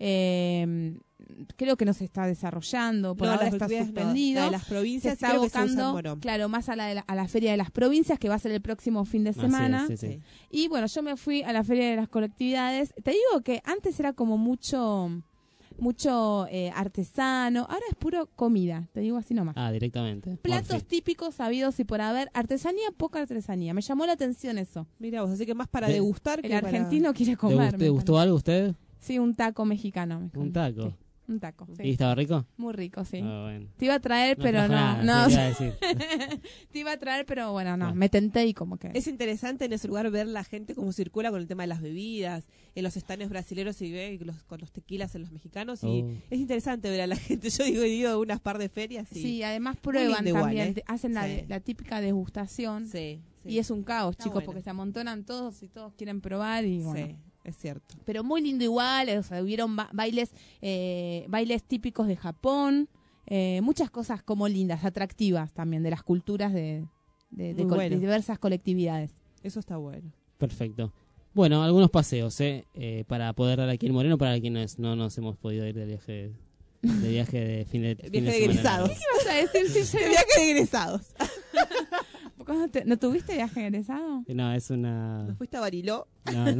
eh, creo que no se está desarrollando, por No, ahora las está colectividades no. suspendido. La de las Se provincias está creo que se usa en abocando, Morón. claro, más a la, de la- a la feria de las provincias, que va a ser el próximo fin de Así semana. es, sí, sí. Sí. Y bueno, yo me fui a la feria de las colectividades. Te digo que antes era como mucho, mucho eh, artesano, ahora es puro comida, te digo así nomás. Ah, directamente. Platos Bueno, sí. típicos sabidos y por haber, artesanía, poca artesanía. Me llamó la atención eso. Mira vos, así que más para De- degustar El que para- argentino quiere ¿Te, comer. gust- me te gustó parece. algo a usted? Sí, un taco mexicano. me ¿Un comí. taco? Sí, un taco, sí. ¿Y estaba rico? Muy rico, sí. Ah, bueno. Te iba a traer, pero trajo no. nada, no. sí, te iba a decir. Te iba a traer, pero bueno, no. Ah. Me tenté y como que... Es interesante en ese lugar ver la gente cómo circula con el tema de las bebidas, en los estanes brasileños y ve los, con los tequilas en los mexicanos. Y Oh. es interesante ver a la gente. Yo digo, he ido a unas par de ferias y. Sí, además Muy prueban lindo igual, también, ¿eh? te- hacen la, Sí. la típica degustación. Sí, sí. Y es un caos, Está chicos, bueno. porque se amontonan todos y todos quieren probar y bueno. Sí, es cierto. Pero muy lindo igual, o sea, hubieron ba- bailes, eh, bailes típicos de Japón, eh, muchas cosas como lindas, atractivas también de las culturas de, de, de Muy col- bueno. de diversas colectividades. Eso está bueno. Perfecto. Bueno, algunos paseos, ¿eh? Eh, para poder dar aquí en Moreno, para quienes no nos hemos podido ir de viaje de, viaje de fin de, fin Viaje de semana egresados. largo. ¿Qué vas a decir si El viaje de egresados. ¿Cuándo te- ¿No tuviste viaje egresado? No, es una... ¿No fuiste a Bariló? No, no.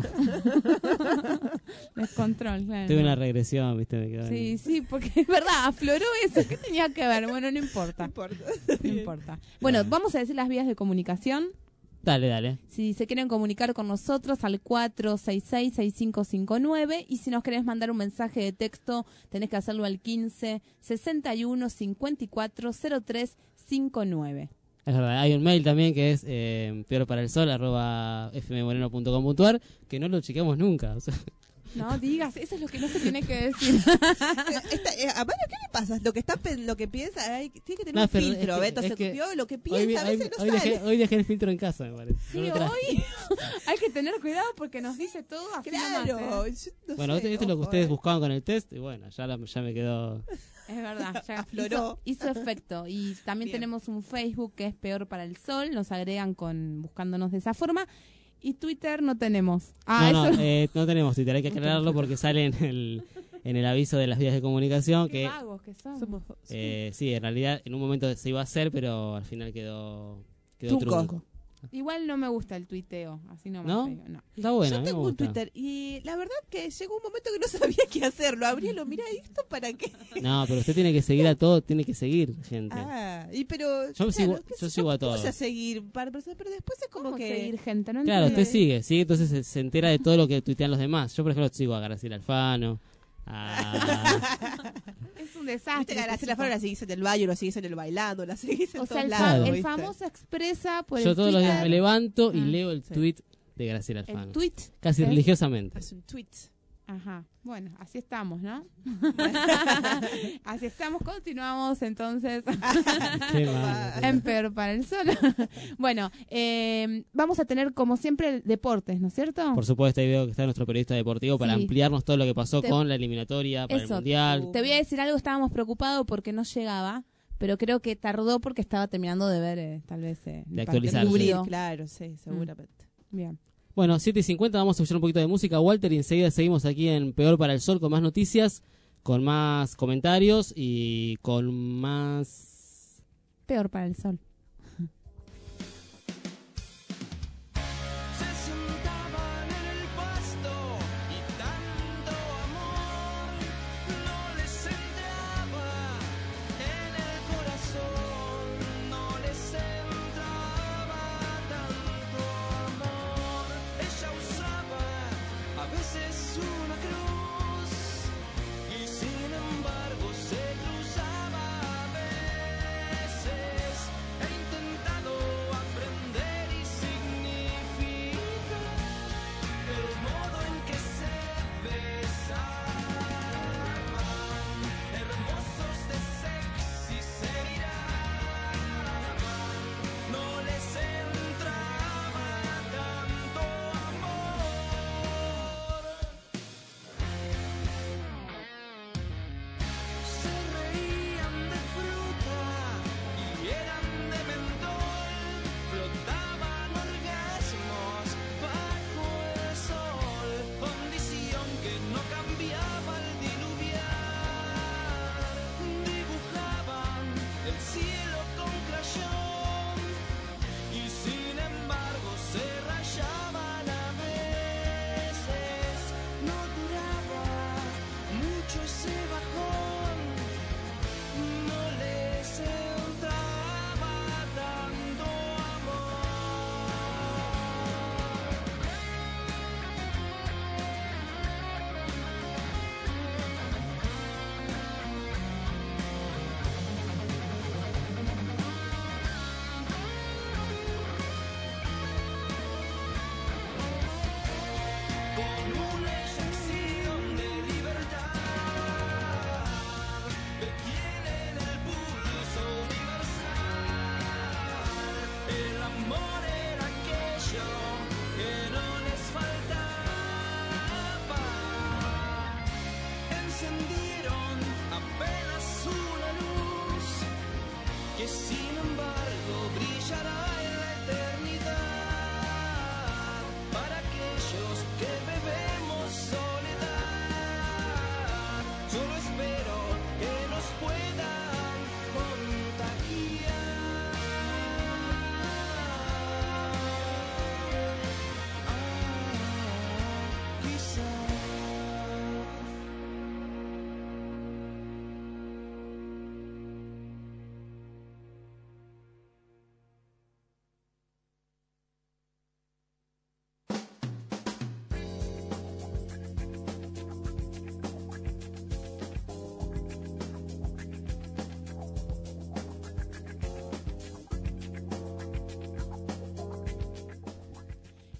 Descontrol, claro. Tuve una regresión, ¿viste? Me quedó Sí, en- sí, porque es verdad, afloró eso. ¿Qué tenía que ver? Bueno, no importa. No importa. No importa. Bueno, vamos a decir las vías de comunicación. Dale, dale. Si se quieren comunicar con nosotros al cuatro seis seis, seis cinco cinco nueve y si nos querés mandar un mensaje de texto tenés que hacerlo al quince, sesenta y uno, cincuenta y cuatro, cero tres cincuenta y nueve. Es verdad, hay un mail también que es eh, peor para el sol arroba fmmoreno punto com punto ar que no lo chequeamos nunca. O sea, No digas, eso es lo que no se tiene que decir. Esta, eh, a Mario, ¿qué le pasa? Lo que está pen- lo que piensa, ay, tiene que tener No, un pero filtro, es que- Beto es se que copió, lo que Hoy, piensa a hoy- veces no hoy sale. dejé, hoy dejé el filtro en casa, me parece. Sí, No lo traje. hoy hay que tener cuidado porque nos dice todo así Claro, nomás, ¿eh? yo no Bueno, sé, esto, esto es lo que ojo, ustedes eh. buscaban con el test y bueno, ya, la- ya me quedó... Es verdad, ya Afloró. hizo, hizo efecto. Y también Bien. tenemos un Facebook que es Peor para el Sol, nos agregan con buscándonos de esa forma. Y Twitter no tenemos. Ah, no, eso no, eh, no tenemos Twitter, hay que aclararlo porque sale en el, en el aviso de las vías de comunicación qué que... vagos que son. Somos- Eh, sí, en realidad en un momento se iba a hacer, pero al final quedó, quedó Trunco. trunco. Igual no me gusta el tuiteo, así nomás ¿No? te digo, no. Está bueno, a Yo mí me tengo un gusta. Twitter y la verdad que llegó un momento que no sabía qué hacer. Lo abrí y lo miré, ¿esto para qué? No, pero usted tiene que seguir a todo, tiene que seguir, gente. Ah, y pero Yo sigo- qué yo sé sigo a todo. puse a seguir un par de personas, pero después es como ¿Cómo que seguir gente? No Claro, entiendo. usted sigue, sigue, entonces se, se entera de todo lo que tuitean los demás. Yo, por ejemplo, sigo a Graciela Alfano, a... Es un viste desastre. que a este Graciela chico. Alfano la seguís en el baño, lo seguís en el bailando, la seguís en O sea, todos el, lados, fa- el ¿viste? famoso expresa por Yo el todos los días Twitter, me levanto y Ah, leo el sí. tweet de Graciela Alfano. el tweet. Casi ¿Es? religiosamente. Es un tweet. Ajá. Bueno, así estamos, ¿no? Así estamos, continuamos entonces Qué mal. en Peor para el Sol. Bueno, eh, vamos a tener como siempre deportes, ¿no es cierto? Por supuesto, ahí veo que está nuestro periodista deportivo para Sí. ampliarnos todo lo que pasó Te- con la eliminatoria para Eso. el Mundial. Te voy a decir algo, estábamos preocupados porque no llegaba, pero creo que tardó porque estaba terminando de ver eh, tal vez eh, De el actualizarse. partido. Cubrir, claro, sí, seguramente. Bien. Bueno, siete y cincuenta, vamos a escuchar un poquito de música, Walter, y enseguida seguimos aquí en Peor para el Sol con más noticias, con más comentarios y con más... Peor para el Sol. Se sentaban en el pasto y tanto amor no les entraba en el corazón, no les entraba tanto amor. Ella usaba a veces una cruz y sin embargo se cruzaba a veces. He intentado aprender y significa el modo en que se besaban, hermosos de sexy se miraban, no les entraba tanto amor. Se reían de fruta y eran de mentol, flotaban orgasmos bajo el sol, condición que no cambiaba al diluviar. Dibujaban el cielo con crayón y sin embargo se rayaban a veces. No duraba mucho ese bajón, no les entraba tanto amor. Con una inyección de libertad detienen el pulso universal. El amor era aquello que no les faltaba. Encendieron apenas una luz que sin embargo brillará en la eternidad para aquellos que bebemos soledad. Solo espero que nos puedan contagiar. Ah, quizás.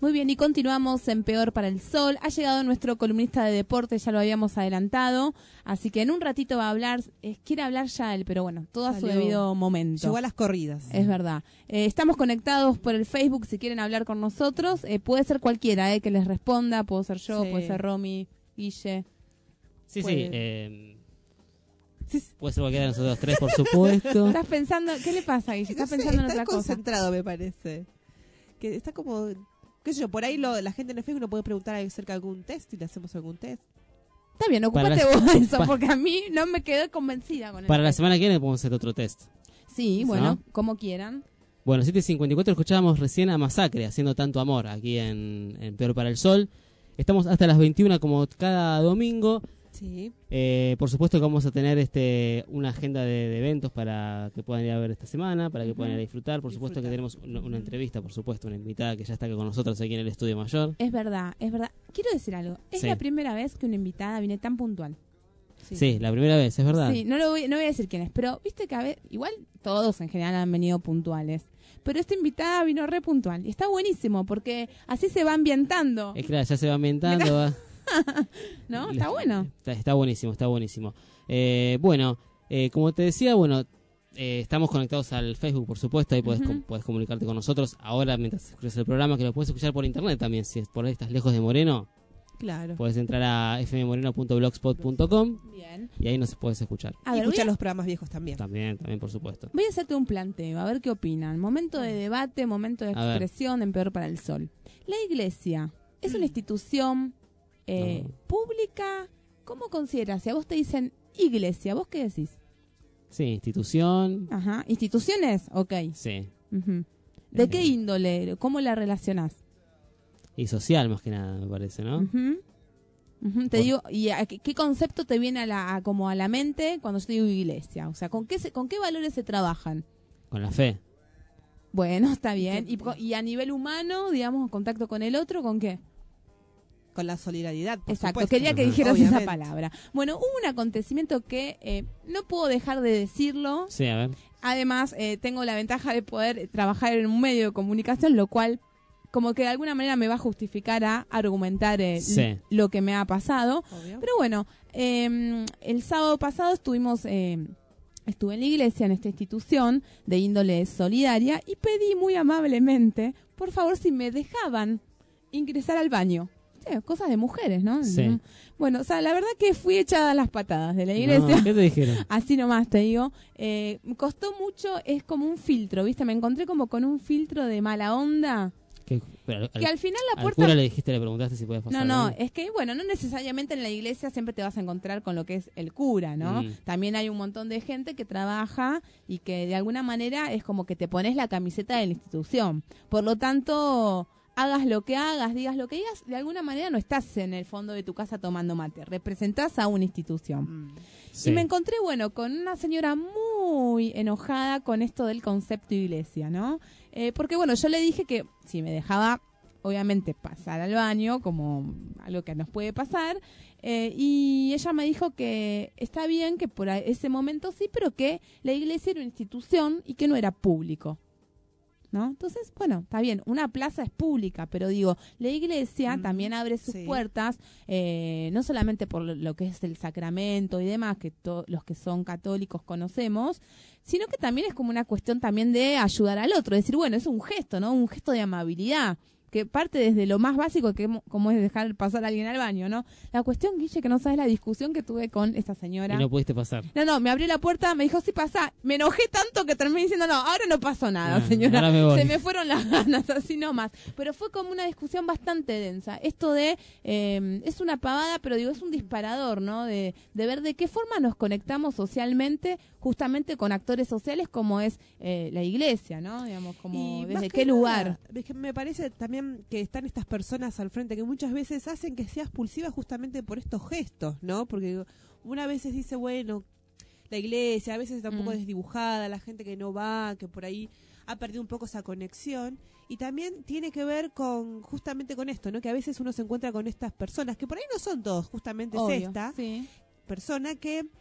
Muy bien, y continuamos en Peor para el Sol. Ha llegado nuestro columnista de deporte, ya lo habíamos adelantado, así que en un ratito va a hablar, eh, quiere hablar ya él, pero bueno, todo a su Salió. debido momento. Llegó a las corridas. Es verdad. Eh, estamos conectados por el Facebook, si quieren hablar con nosotros, eh, puede ser cualquiera eh, que les responda, puedo ser yo, Sí. puede ser Romy, Guille. Sí, Puede- sí. Eh, Sí, sí. puede ser cualquiera de nosotros tres, por supuesto. ¿Estás pensando, qué le pasa, Guille? ¿Estás No sé, pensando en está otra cosa? concentrado, me parece. Que está como, qué sé yo, por ahí lo, la gente en el Facebook nos puede preguntar acerca de algún test y le hacemos algún test. Está bien, Para ocúpate la- vos de eso, pa- porque a mí no me quedé convencida con el Para la test. semana que viene podemos hacer otro test. Sí, bueno, ¿No? como quieran. Bueno, siete cincuenta y cuatro escuchábamos recién a Masacre, haciendo tanto amor, aquí en, en Peor para el Sol. Estamos hasta las veintiuna como cada domingo. Sí. Eh, por supuesto que vamos a tener este una agenda de, de eventos para que puedan ir a ver esta semana, para que puedan ir a disfrutar. Por supuesto que tenemos una, una entrevista, por supuesto, una invitada que ya está con nosotros aquí en el Estudio Mayor. Es verdad, es verdad. Quiero decir algo. Es Sí. la primera vez que una invitada viene tan puntual. Sí, la primera vez, es verdad. Sí, no, lo voy, no voy a decir quién es, pero viste que a ver, igual todos en general han venido puntuales. Pero esta invitada vino re puntual. Y está buenísimo porque así se va ambientando. Es claro, ya se va ambientando. va- ¿No? Está bueno. Está, está buenísimo, está buenísimo. Eh, bueno, eh, como te decía, bueno, eh, estamos conectados al Facebook, por supuesto, ahí podés, Ujú. com- podés comunicarte con nosotros ahora mientras escuchas el programa, que lo puedes escuchar por internet también, si es por ahí estás lejos de Moreno, Claro. puedes entrar a f m moreno punto blogspot punto com Bien. y ahí nos puedes escuchar. A y ver, voy escuchar a, los programas viejos también. También, también, por supuesto. voy a hacerte un planteo, a ver qué opinan. Momento de debate, momento de A ver. expresión en Peor para el Sol. La iglesia es una institución eh, No. pública. ¿Cómo consideras? Si a vos te dicen iglesia, ¿vos qué decís? Sí, institución, Ajá. ¿Instituciones? Ok. sí, Ujú. ¿De Eh. qué índole? ¿Cómo la relacionás? y social más que nada, me parece, ¿no? Ujú. Ujú, Te Por- digo, ¿y a qué, qué concepto te viene a la, a- como a la mente cuando yo te digo iglesia? O sea, ¿con qué, se- ¿con qué valores se trabajan? Con la fe. Bueno, está bien. ¿Y, co- y a nivel humano, digamos, contacto con el otro, con qué? Con la solidaridad, por Exacto, supuesto. quería que Ujú. dijeras esa Obviamente. palabra. Bueno, hubo un acontecimiento que eh, no puedo dejar de decirlo. Sí, a ver. Además, eh, tengo la ventaja de poder trabajar en un medio de comunicación, lo cual como que de alguna manera me va a justificar a argumentar eh, Sí. l- lo que me ha pasado. Obvio. Pero bueno, eh, el sábado pasado estuvimos, eh, estuve en la iglesia, en esta institución de índole solidaria, y pedí muy amablemente, por favor, si me dejaban ingresar al baño. Sí, cosas de mujeres, ¿no? Sí. Mm. Bueno, o sea, la verdad que fui echada a las patadas de la iglesia. No, ¿qué te dijeron? Así nomás te digo. Eh, me costó mucho, es como un filtro, ¿viste? Me encontré como con un filtro de mala onda. ¿Qué- pero al- Que al final la al puerta... cura le dijiste, le preguntaste si podías pasar. No, no, ¿no? es que, bueno, no necesariamente en la iglesia siempre te vas a encontrar con lo que es el cura, ¿no? Mm. También hay un montón de gente que trabaja y que de alguna manera es como que te pones la camiseta de la institución. Por lo tanto, hagas lo que hagas, digas lo que digas, de alguna manera no estás en el fondo de tu casa tomando mate, representás a una institución. Mm. Sí. Y me encontré, bueno, con una señora muy enojada con esto del concepto iglesia, ¿no? Eh, porque, bueno, yo le dije que si me dejaba, obviamente, pasar al baño, como algo que nos puede pasar, eh, y ella me dijo que está bien, que por a- ese momento sí, pero que la iglesia era una institución y que no era público. ¿No? Entonces, bueno, está bien, una plaza es pública, pero digo, la iglesia Mm, también abre sus sí. puertas, eh, no solamente por lo, lo que es el sacramento y demás, que to- los que son católicos conocemos, sino que también es como una cuestión también de ayudar al otro, decir, bueno, es un gesto, ¿no? Un gesto de amabilidad, que parte desde lo más básico, que mo- como es dejar pasar a alguien al baño, ¿no? La cuestión, Guille, que no sabes la discusión que tuve con esta señora. Y no pudiste pasar. No, no, me abrió la puerta, me dijo, sí, pasa. Me enojé tanto que terminé diciendo, no, ahora no pasó nada, Ah, señora. ahora me voy. Se me fueron las ganas, así nomás. Pero fue como una discusión bastante densa. Esto de, eh, es una pavada, pero digo, es un disparador, ¿no? De, de ver de qué forma nos conectamos socialmente, justamente con actores sociales como es eh, la iglesia, ¿no? Digamos, como Y desde más qué que lugar. nada, es que me parece también que están estas personas al frente que muchas veces hacen que sea expulsiva justamente por estos gestos, ¿no? Porque una vez dice, bueno, la iglesia a veces está un poco Mm. desdibujada, la gente que no va, que por ahí ha perdido un poco esa conexión, y también tiene que ver con justamente con esto, ¿no? Que a veces uno se encuentra con estas personas, que por ahí no son todos, justamente Obvio, es esta sí. persona que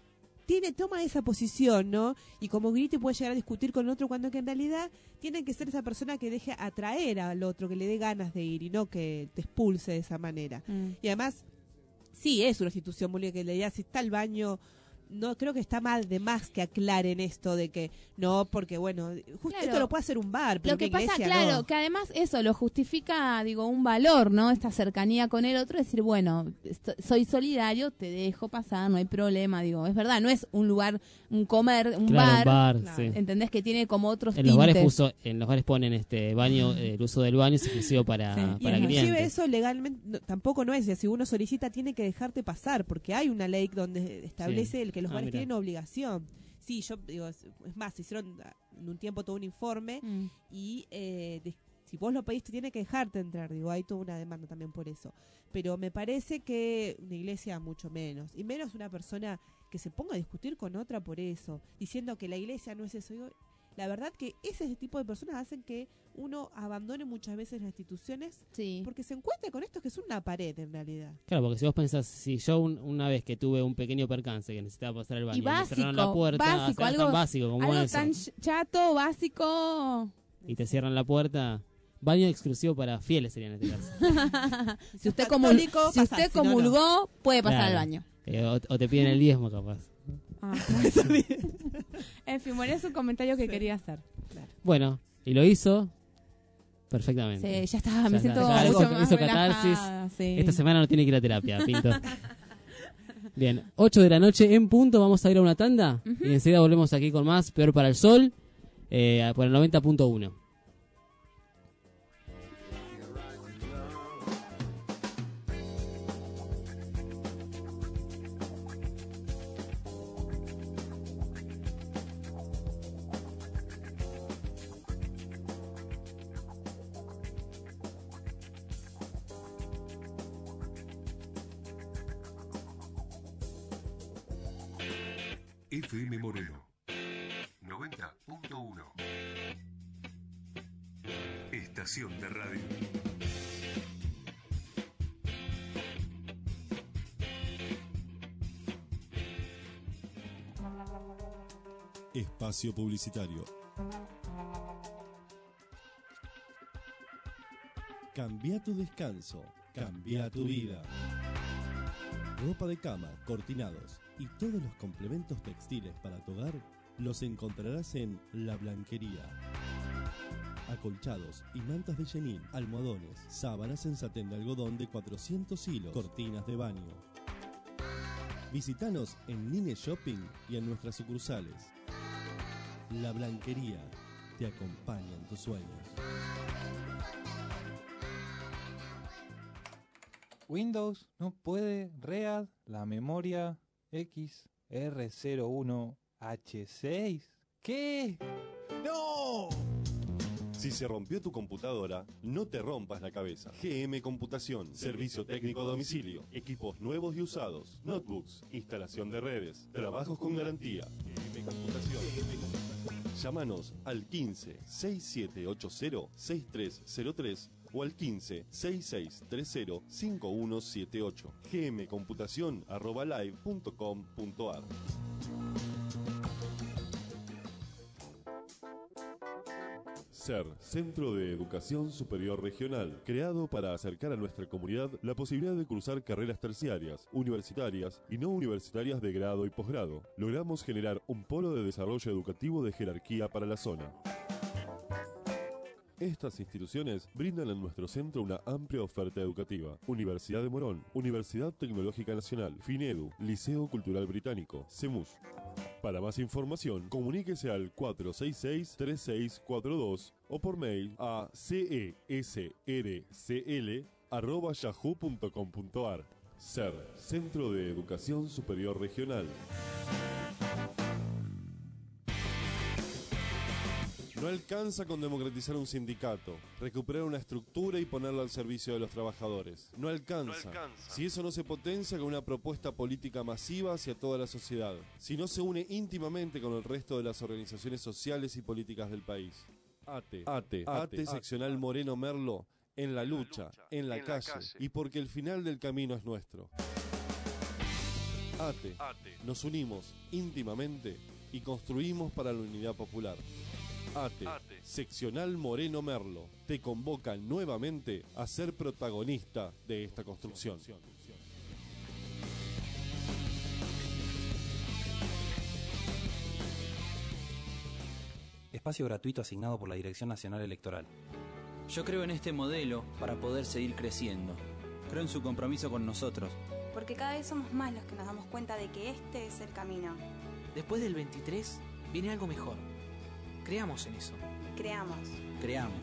tiene toma esa posición, ¿no? Y como grita y puede llegar a discutir con otro, cuando que en realidad tiene que ser esa persona que deje atraer al otro, que le dé ganas de ir y no que te expulse de esa manera. Mm. Y además, sí, es una institución muy que le diga, si está el baño, no creo que está mal de más que aclaren esto de que no, porque bueno, justo Claro. esto lo puede hacer un bar, pero Lo que una pasa, iglesia claro, no. que además eso lo justifica, digo, un valor, ¿no? Esta cercanía con el otro, decir, bueno, esto- soy solidario, te dejo pasar, no hay problema, digo, es verdad, no es un lugar, un comer, un Claro, bar, bar, Claro. sí. ¿entendés? Que tiene como otros En los bares tintes. justo, en los bares ponen este baño, eh, el uso del baño es exclusivo para, Sí. Y para inclusive clientes. eso legalmente no- tampoco no es, si uno solicita tiene que dejarte pasar, porque hay una ley donde establece Sí. el que los Ah, bares mira. tienen obligación. Sí, yo digo, es es más, se hicieron en un tiempo todo un informe Mm. y eh, de- si vos lo pediste tiene que dejarte entrar, digo, hay toda una demanda también por eso. Pero me parece que una iglesia mucho menos, y menos una persona que se ponga a discutir con otra por eso, diciendo que la iglesia no es eso. Digo, la verdad que ese tipo de personas hacen que uno abandone muchas veces las instituciones Sí. porque se encuentra con esto que es una pared en realidad. Claro, porque si vos pensás, si yo un- una vez que tuve un pequeño percance que necesitaba pasar el baño Y me cerraron la básico, puerta, básico, o sea, algo, tan básico como algo eso, tan ch- chato, básico. y te cierran la puerta, baño exclusivo para fieles sería en este caso. Si usted, sos comul- católico, si pasás, usted si no, no. comulgó, puede pasar Claro. al baño. Eh, o, o te piden el diezmo capaz. Ah. En fin, bueno, es un comentario que quería hacer. Bueno, y lo hizo perfectamente. Sí, ya está, me Ya siento está, ya mucho hizo- más hizo relajada, catarsis. sí. Esta semana no tiene que ir a terapia, Pinto. Bien, ocho de la noche en punto, vamos a ir a una tanda y enseguida volvemos aquí con más Peor para el Sol, eh, por el noventa punto uno. F M Moreno noventa punto uno. Estación de radio. Espacio publicitario. Cambia tu descanso, cambia tu vida. Ropa de cama, cortinados y todos los complementos textiles para tu hogar los encontrarás en La Blanquería. Acolchados y mantas de chenil, almohadones, sábanas en satén de algodón de cuatrocientos hilos, cortinas de baño. Visítanos en Nine Shopping y en nuestras sucursales. La Blanquería te acompaña en tus sueños. Windows no puede read la memoria X R cero uno H seis. ¿Qué? ¡No! Si se rompió tu computadora, no te rompas la cabeza. G M Computación, servicio técnico a domicilio, equipos nuevos y usados, notebooks, instalación de redes, trabajos con garantía. G M Computación. Llámanos al quince, sesenta y siete ochenta, sesenta y tres cero tres o al quince, sesenta y seis treinta, cincuenta y uno setenta y ocho. gmcomputación arroba live punto com punto ar. SER, Centro de Educación Superior Regional, creado para acercar a nuestra comunidad la posibilidad de cursar carreras terciarias, universitarias y no universitarias de grado y posgrado. Logramos generar un polo de desarrollo educativo de jerarquía para la zona. Estas instituciones brindan en nuestro centro una amplia oferta educativa. Universidad de Morón, Universidad Tecnológica Nacional, FINEDU, Liceo Cultural Británico, CEMUS. Para más información, comuníquese al cuatro seis seis, tres seis cuatro dos o por mail a cesrcl arroba yahoo punto com punto ar. SER, Centro de Educación Superior Regional. No alcanza con democratizar un sindicato, recuperar una estructura y ponerla al servicio de los trabajadores. No alcanza. No alcanza. Si eso no se potencia con una propuesta política masiva hacia toda la sociedad. Si no se une íntimamente con el resto de las organizaciones sociales y políticas del país. ATE, ATE, ATE, seccional Moreno Merlo, en la lucha, en la calle, y porque el final del camino es nuestro. ATE. Nos unimos íntimamente y construimos para la unidad popular. ATE, Seccional Moreno Merlo, te convocan nuevamente a ser protagonista de esta construcción. Espacio gratuito asignado por la Dirección Nacional Electoral. Yo creo en este modelo para poder seguir creciendo. Creo en su compromiso con nosotros. Porque cada vez somos más los que nos damos cuenta de que este es el camino. Después del veintitrés viene algo mejor. Creamos en eso. Creamos. Creamos.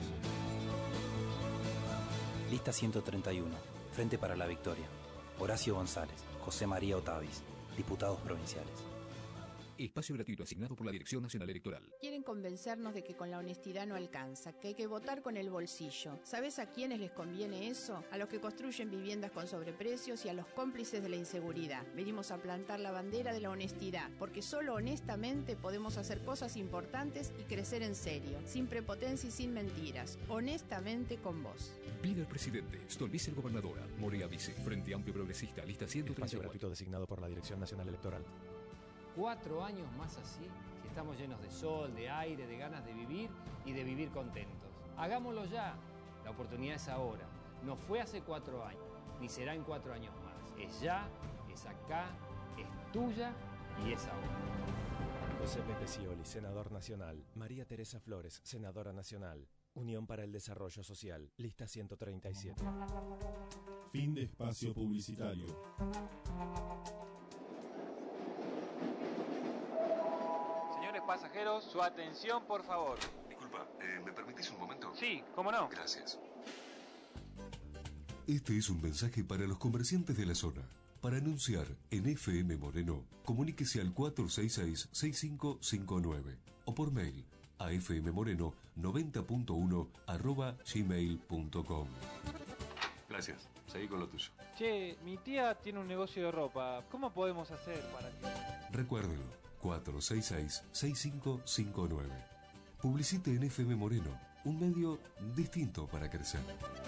Lista ciento treinta y uno. Frente para la Victoria. Horacio González. José María Otavis. Diputados provinciales. Espacio gratuito asignado por la Dirección Nacional Electoral. Quieren convencernos de que con la honestidad no alcanza, que hay que votar con el bolsillo. ¿Sabes a quiénes les conviene eso? A los que construyen viviendas con sobreprecios y a los cómplices de la inseguridad. Venimos a plantar la bandera de la honestidad, porque solo honestamente podemos hacer cosas importantes y crecer en serio, sin prepotencia y sin mentiras. Honestamente con vos. Pide al presidente, Stolbizer gobernadora, Morea vice, Frente Amplio Progresista, lista ciento treinta y cuatro. Espacio gratuito designado por la Dirección Nacional Electoral. Cuatro años más así, si estamos llenos de sol, de aire, de ganas de vivir y de vivir contentos. Hagámoslo ya. La oportunidad es ahora. No fue hace cuatro años, ni será en cuatro años más. Es ya, es acá, es tuya y es ahora. José Pepe Scioli, senador nacional. María Teresa Flores, senadora nacional. Unión para el Desarrollo Social, lista ciento treinta y siete. Fin de espacio publicitario. Señores pasajeros, su atención, por favor. Disculpa, eh, ¿me permitís un momento? Sí, ¿cómo no? Gracias. Este es un mensaje para los comerciantes de la zona. Para anunciar en F M Moreno, comuníquese al cuatro seis seis, seis cinco cinco nueve o por mail a fmmoreno noventa punto uno arroba gmail punto com. Gracias, seguí con lo tuyo. Che, mi tía tiene un negocio de ropa. ¿Cómo podemos hacer para que...? Recuérdelo, cuatro seis seis, seis cinco cinco nueve. Publicite en F M Moreno, un medio distinto para crecer.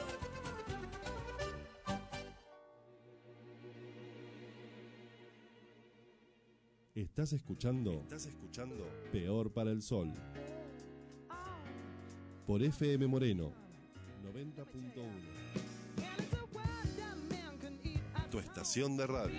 Estás escuchando, Estás escuchando Peor para el Sol. Por F M Moreno, noventa punto uno. Tu estación de radio.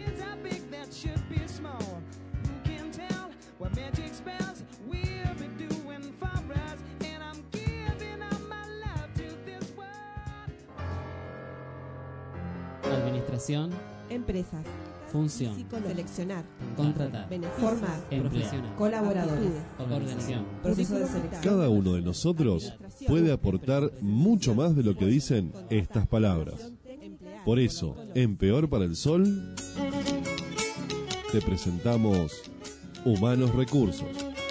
Administración. Empresas. Función. Seleccionar. Contratar. Formar. Emplear. Colaboradores. Ordenación. Proceso de selección. Cada uno de nosotros puede aportar mucho más de lo que dicen estas palabras. Por eso, en Peor para el Sol, te presentamos Humanos Recursos.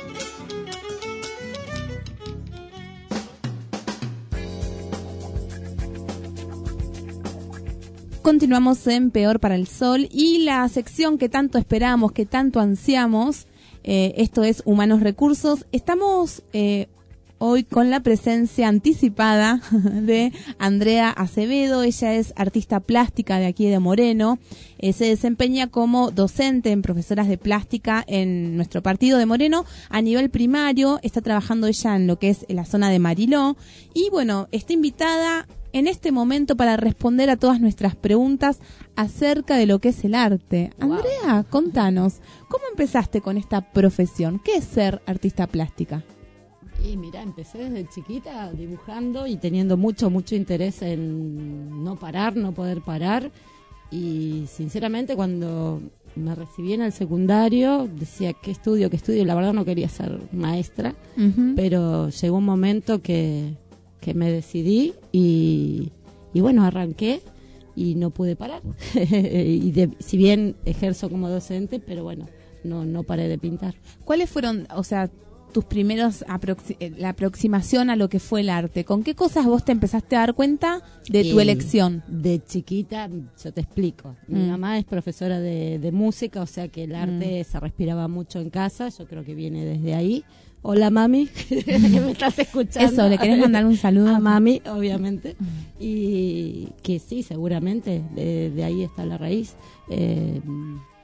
Continuamos en Peor para el Sol y la sección que tanto esperamos, que tanto ansiamos, eh, esto es Humanos Recursos. Estamos eh, hoy con la presencia anticipada de Andrea Acevedo. Ella es artista plástica de aquí de Moreno. Eh, se desempeña como docente en profesoras de plástica en nuestro partido de Moreno a nivel primario. Está trabajando ella en lo que es la zona de Mariló. Y bueno, está invitada en este momento para responder a todas nuestras preguntas acerca de lo que es el arte. Wow. Andrea, contanos, ¿cómo empezaste con esta profesión? ¿Qué es ser artista plástica? Y mira, empecé desde chiquita dibujando y teniendo mucho, mucho interés en no parar, no poder parar. Y sinceramente cuando me recibí en el secundario decía, ¿qué estudio, qué estudio? La verdad no quería ser maestra, uh-huh. pero llegó un momento que... que me decidí y, y bueno, arranqué y no pude parar. y de, si bien ejerzo como docente, pero bueno, no no paré de pintar. ¿Cuáles fueron, o sea, tus primeros, aproxi- la aproximación a lo que fue el arte? ¿Con qué cosas vos te empezaste a dar cuenta de tu y elección? De chiquita, yo te explico. Mi mm. mamá es profesora de, de música, o sea que el arte mm. se respiraba mucho en casa, yo creo que viene desde ahí. Hola mami, que me estás escuchando. Eso, ¿le querés mandar un saludo? A mami, obviamente. Y que sí, seguramente, de, de ahí está la raíz. Eh,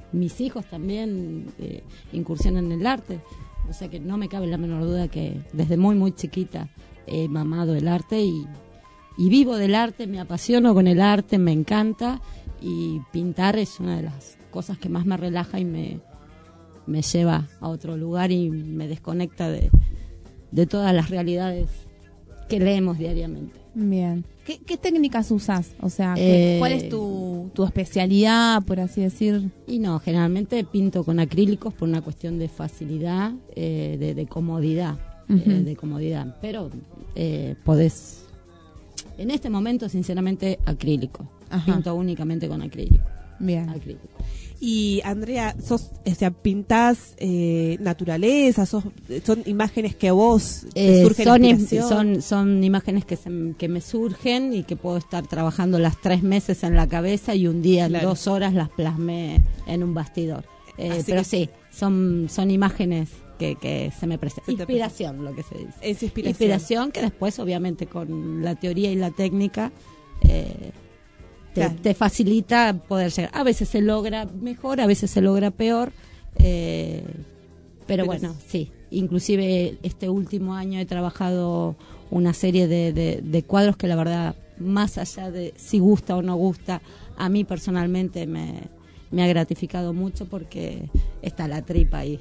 mis hijos también eh, incursionan en el arte. O sea que no me cabe la menor duda que desde muy, muy chiquita he mamado el arte y, y vivo del arte, me apasiono con el arte, me encanta, y pintar es una de las cosas que más me relaja y me, me lleva a otro lugar y me desconecta de, de todas las realidades que leemos diariamente. Bien. ¿Qué, qué técnicas usas? O sea, Eh, ¿cuál es tu, tu especialidad, por así decir? Y no, generalmente pinto con acrílicos por una cuestión de facilidad, eh, de, de comodidad, Ujú. eh, de comodidad. Pero eh, podés, en este momento, sinceramente, acrílico. Ajá. Pinto únicamente con acrílico. Bien. Acrílico. Y Andrea, sos, o sea, pintás eh, naturaleza, sos, son imágenes que a vos te Eh, surge la son, im- inspiración. son, son imágenes que, se- que me surgen y que puedo estar trabajando las tres meses en la cabeza y un día, en Claro. dos horas, las plasmé en un bastidor. Eh, Así pero que- sí, son, son imágenes que, que se me presentan. Se te Inspiración, lo que se dice. Es inspiración. Inspiración que después, obviamente, con la teoría y la técnica, eh, te, Claro. te facilita poder llegar. A veces se logra mejor, a veces se logra peor, eh, pero Pero bueno, es- sí. Inclusive este último año he trabajado una serie de, de, de cuadros que la verdad, más allá de si gusta o no gusta, a mí personalmente me, me ha gratificado mucho porque está la tripa ahí.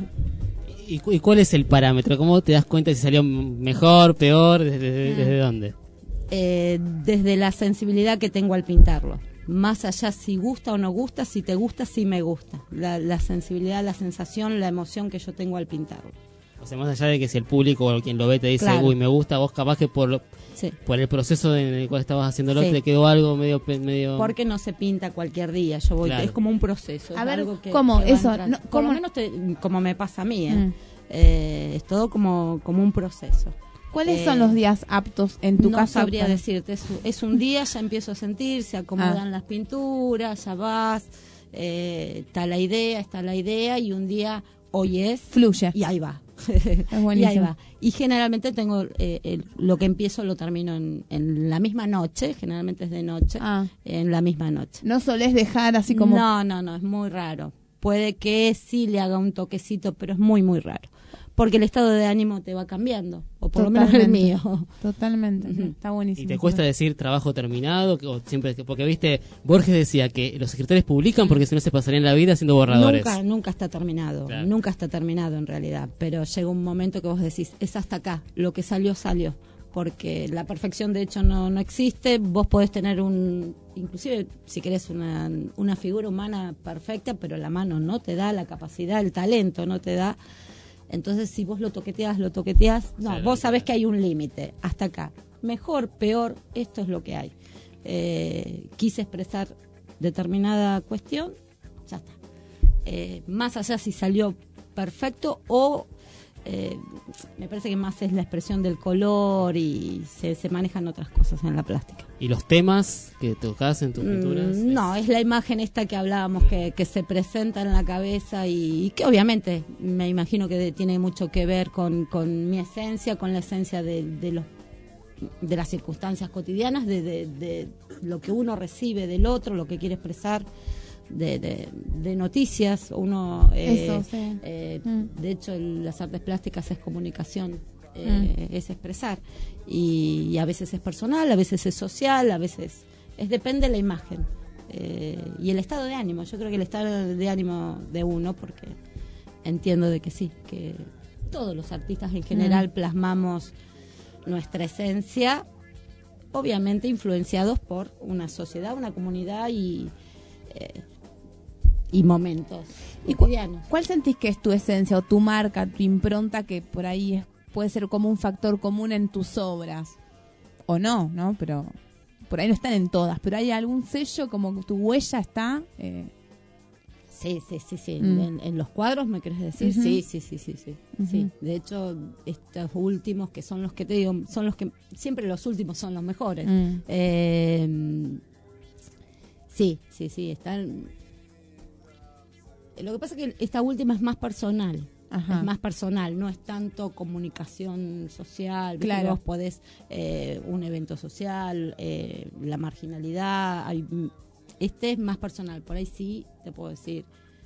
¿Y, cu- y cuál es el parámetro? ¿Cómo te das cuenta si salió mejor, peor? ¿Desde, desde- desde dónde? Eh, desde la sensibilidad que tengo al pintarlo. Más allá si gusta o no gusta, si te gusta, si me gusta. La, la sensibilidad, la sensación, la emoción que yo tengo al pintarlo. O sea, más allá de que si el público o quien lo ve te dice, Claro. uy, me gusta, vos capaz que por lo- Sí. por el proceso en el cual estabas haciéndolo Sí. te quedó algo medio... pe- medio Porque no se pinta cualquier día, yo voy, Claro. es como un proceso. A es ver, algo que, ¿cómo? que va Eso, entrando. no, Por ¿cómo? lo menos te- como me pasa a mí, ¿eh? Mm. Eh, es todo como, como un proceso. ¿Cuáles Eh, son los días aptos en tu no caso? sabría para- decirte, es, es un día, ya empiezo a sentir, se acomodan Ah. las pinturas, ya vas, eh, está la idea, está la idea, y un día hoy es... Fluye. Y ahí va. Es y ahí buenísimo. va. Y generalmente tengo, eh, el- lo que empiezo lo termino en, en la misma noche, generalmente es de noche, Ah. en la misma noche. No solés dejar así como... No, no, no, es muy raro. Puede que sí le haga un toquecito, pero es muy, muy raro. Porque el estado de ánimo te va cambiando, o por lo menos el Totalmente. mío. Totalmente. Ujú. Está buenísimo. ¿Y te cuesta decir trabajo terminado? Que- o siempre que- Porque, viste, Borges decía que los escritores publican porque si no se pasarían la vida haciendo borradores. Nunca, nunca está terminado, Claro. nunca está terminado en realidad, pero llega un momento que vos decís, es hasta acá, lo que salió, salió, porque la perfección de hecho no, no existe, vos podés tener un, inclusive si querés una, una figura humana perfecta, pero la mano no te da la capacidad, el talento no te da, entonces si vos lo toqueteás, lo toqueteás, no, Claro, vos sabés que hay un límite, hasta acá, mejor, peor, esto es lo que hay. Eh, quise expresar determinada cuestión, ya está. Eh, más allá si salió perfecto o eh, me parece que más es la expresión del color y se, se manejan otras cosas en la plástica. ¿Y los temas que tocas en tus pinturas? Mm, no, es la imagen esta que hablábamos que, que se presenta en la cabeza y, y que obviamente me imagino que de- tiene mucho que ver con, con mi esencia, con la esencia de, de los de las circunstancias cotidianas, de, de, de lo que uno recibe del otro, lo que quiere expresar, de, de, de noticias. Uno, eh, Eso, sí. eh, Mm. de hecho, el- las artes plásticas es comunicación, eh, es expresar. Y, y a veces es personal, a veces es social, a veces es depende de la imagen. Eh, y el estado de ánimo, yo creo que el estado de ánimo de uno, porque entiendo de que sí, que todos los artistas en general Mm. plasmamos nuestra esencia, obviamente influenciados por una sociedad, una comunidad y, eh, y momentos ¿Y cu- cotidianos. ¿Cuál sentís que es tu esencia o tu marca, tu impronta, que por ahí es- puede ser como un factor común en tus obras? O no, ¿no? Pero por ahí no están en todas, pero hay algún sello como que tu huella está... eh, Sí, sí, sí, sí. Mm. En, en los cuadros, ¿me querés decir? Ujú. Sí, sí, sí, sí, sí, Ujú. sí. De hecho, estos últimos, que son los que te digo, son los que... Siempre los últimos son los mejores. Mm. Eh, sí, sí, sí, están... Lo que pasa es que esta última es más personal. Ajá. Es más personal, no es tanto comunicación social. ¿viste? Claro. Vos podés, eh, un evento social, eh, la marginalidad. Hay, este es más personal, por ahí sí te puedo decir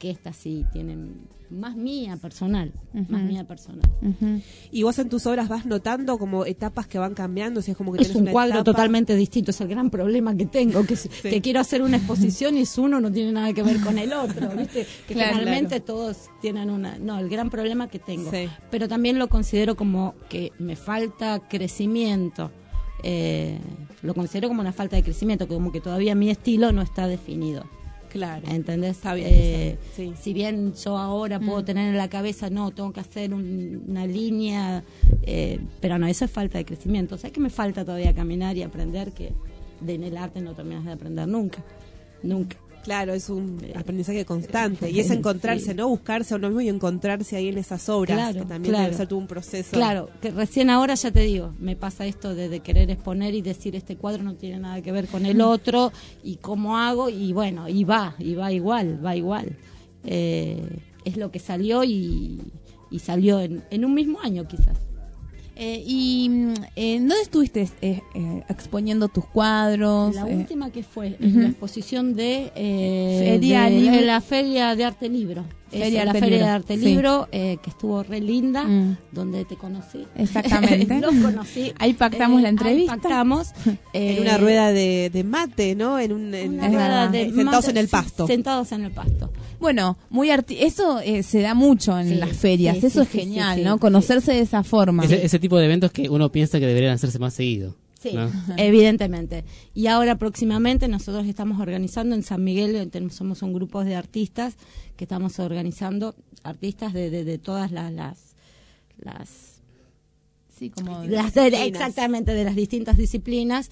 que estas sí tienen más mía personal, Ujú. más mía personal. Y vos en tus obras vas notando como etapas que van cambiando, si es como que Es tenés un una cuadro etapa- totalmente distinto, es el gran problema que tengo, que, que quiero hacer una exposición y es uno no tiene nada que ver con el otro, ¿viste? Que Claro, generalmente claro. todos tienen una... No, el gran problema que tengo. Sí. Pero también lo considero como que me falta crecimiento. Eh, lo considero como una falta de crecimiento, como que todavía mi estilo no está definido. Claro. ¿Entendés? Está bien, Eh, está bien, sí. Si bien yo ahora puedo Mm. tener en la cabeza, no, tengo que hacer un- una línea, eh, pero no, eso es falta de crecimiento. O sea que me falta todavía caminar y aprender, que de, en el arte no terminas de aprender nunca, nunca. Claro, es un aprendizaje constante y es encontrarse, Sí. ¿no? Buscarse a uno mismo y encontrarse ahí en esas obras, Claro, que también claro. debe ser todo un proceso. Claro, que recién ahora ya te digo, me pasa esto de, de querer exponer y decir este cuadro no tiene nada que ver con el otro y cómo hago, y bueno, y va, y va igual, va igual. Eh, es lo que salió y, y salió en, en un mismo año quizás. Eh, ¿Y mm, eh, dónde estuviste eh, eh, exponiendo tus cuadros? La Eh, última que fue en ujú. la exposición de, eh, Feria de- Libre- de la Feria de Arte Libro. Es Feria la Arte Feria Libro, de Arte sí. Libro, eh, que estuvo re linda, Mm. donde te conocí. Exactamente. Lo conocí. Ahí pactamos la Ahí entrevista. pactamos. En eh, una rueda de, de mate, ¿no? En un, en- una rueda de sentados mate, en el sí, pasto. Sentados en el pasto. Bueno, muy arti eso eh, se da mucho en Sí, las ferias. sí, Eso sí, es sí, genial, sí, ¿no? sí. Conocerse de esa forma. Ese, ese tipo de eventos que uno piensa que deberían hacerse más seguido. Sí, ¿no? evidentemente. Y ahora próximamente nosotros estamos organizando en San Miguel, eh, tenemos, somos un grupo de artistas que estamos organizando, artistas de, de, de todas las... las, las Sí, como las de- exactamente, de las distintas disciplinas,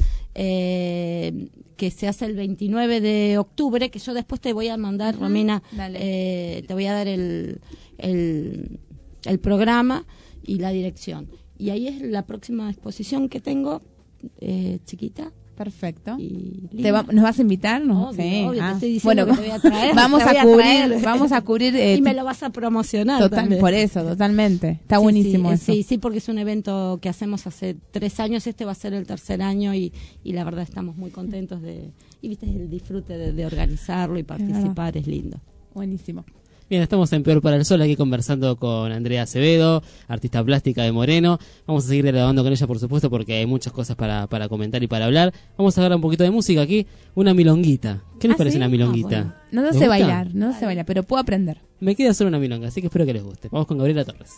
eh, que se hace el veintinueve de octubre, que yo después te voy a mandar, Ujú, Romina, dale. eh, te voy a dar el, el, el programa y la dirección. Y ahí es la próxima exposición que tengo, eh, chiquita. Perfecto. Y ¿Te va- ¿Nos vas a invitar? No, Obvio, sí. obvio, Ah. te estoy diciendo Bueno, que te voy a traer, vamos te voy a a cubrir, traer. vamos a cubrir eh, y me tu- lo vas a promocionar Total- también. por eso, totalmente. Está Sí, buenísimo sí, eso. Sí, sí, porque es un evento que hacemos hace tres años, este va a ser el tercer año y, y la verdad estamos muy contentos de, y viste el disfrute de, de organizarlo y participar, es lindo. Buenísimo. Bien, estamos en Peor para el Sol aquí conversando con Andrea Acevedo, artista plástica de Moreno. Vamos a seguir grabando con ella, por supuesto, porque hay muchas cosas para, para comentar y para hablar. Vamos a ver un poquito de música aquí, una milonguita. ¿Qué les ¿Ah, parece sí? una milonguita? Ah, bueno. No ¿Les sé gusta? bailar, no sé bailar, pero puedo aprender. Me queda solo una milonga, así que espero que les guste. Vamos con Gabriela Torres.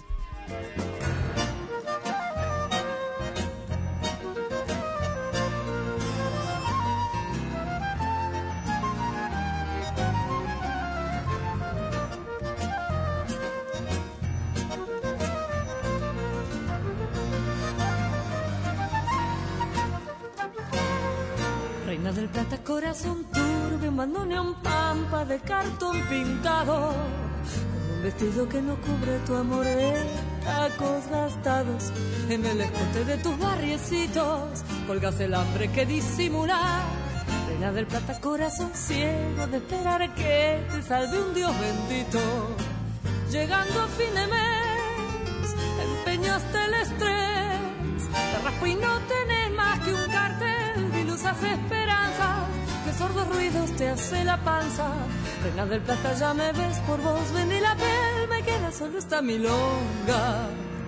Reina del plata, corazón turbio, un pampa de cartón pintado, con un vestido que no cubre tu amor de tacos gastados. En el escote de tus barriecitos colgas el hambre que disimular. Reina del plata, corazón ciego de esperar que te salve un Dios bendito. Llegando a fin de mes, empeñaste el estrés, te raspo y no tenés más que un cartel de ilusas esperanzas, que sordos ruidos te hace la panza. Reina del plata, ya me ves por vos, vendí la piel, me queda solo esta milonga.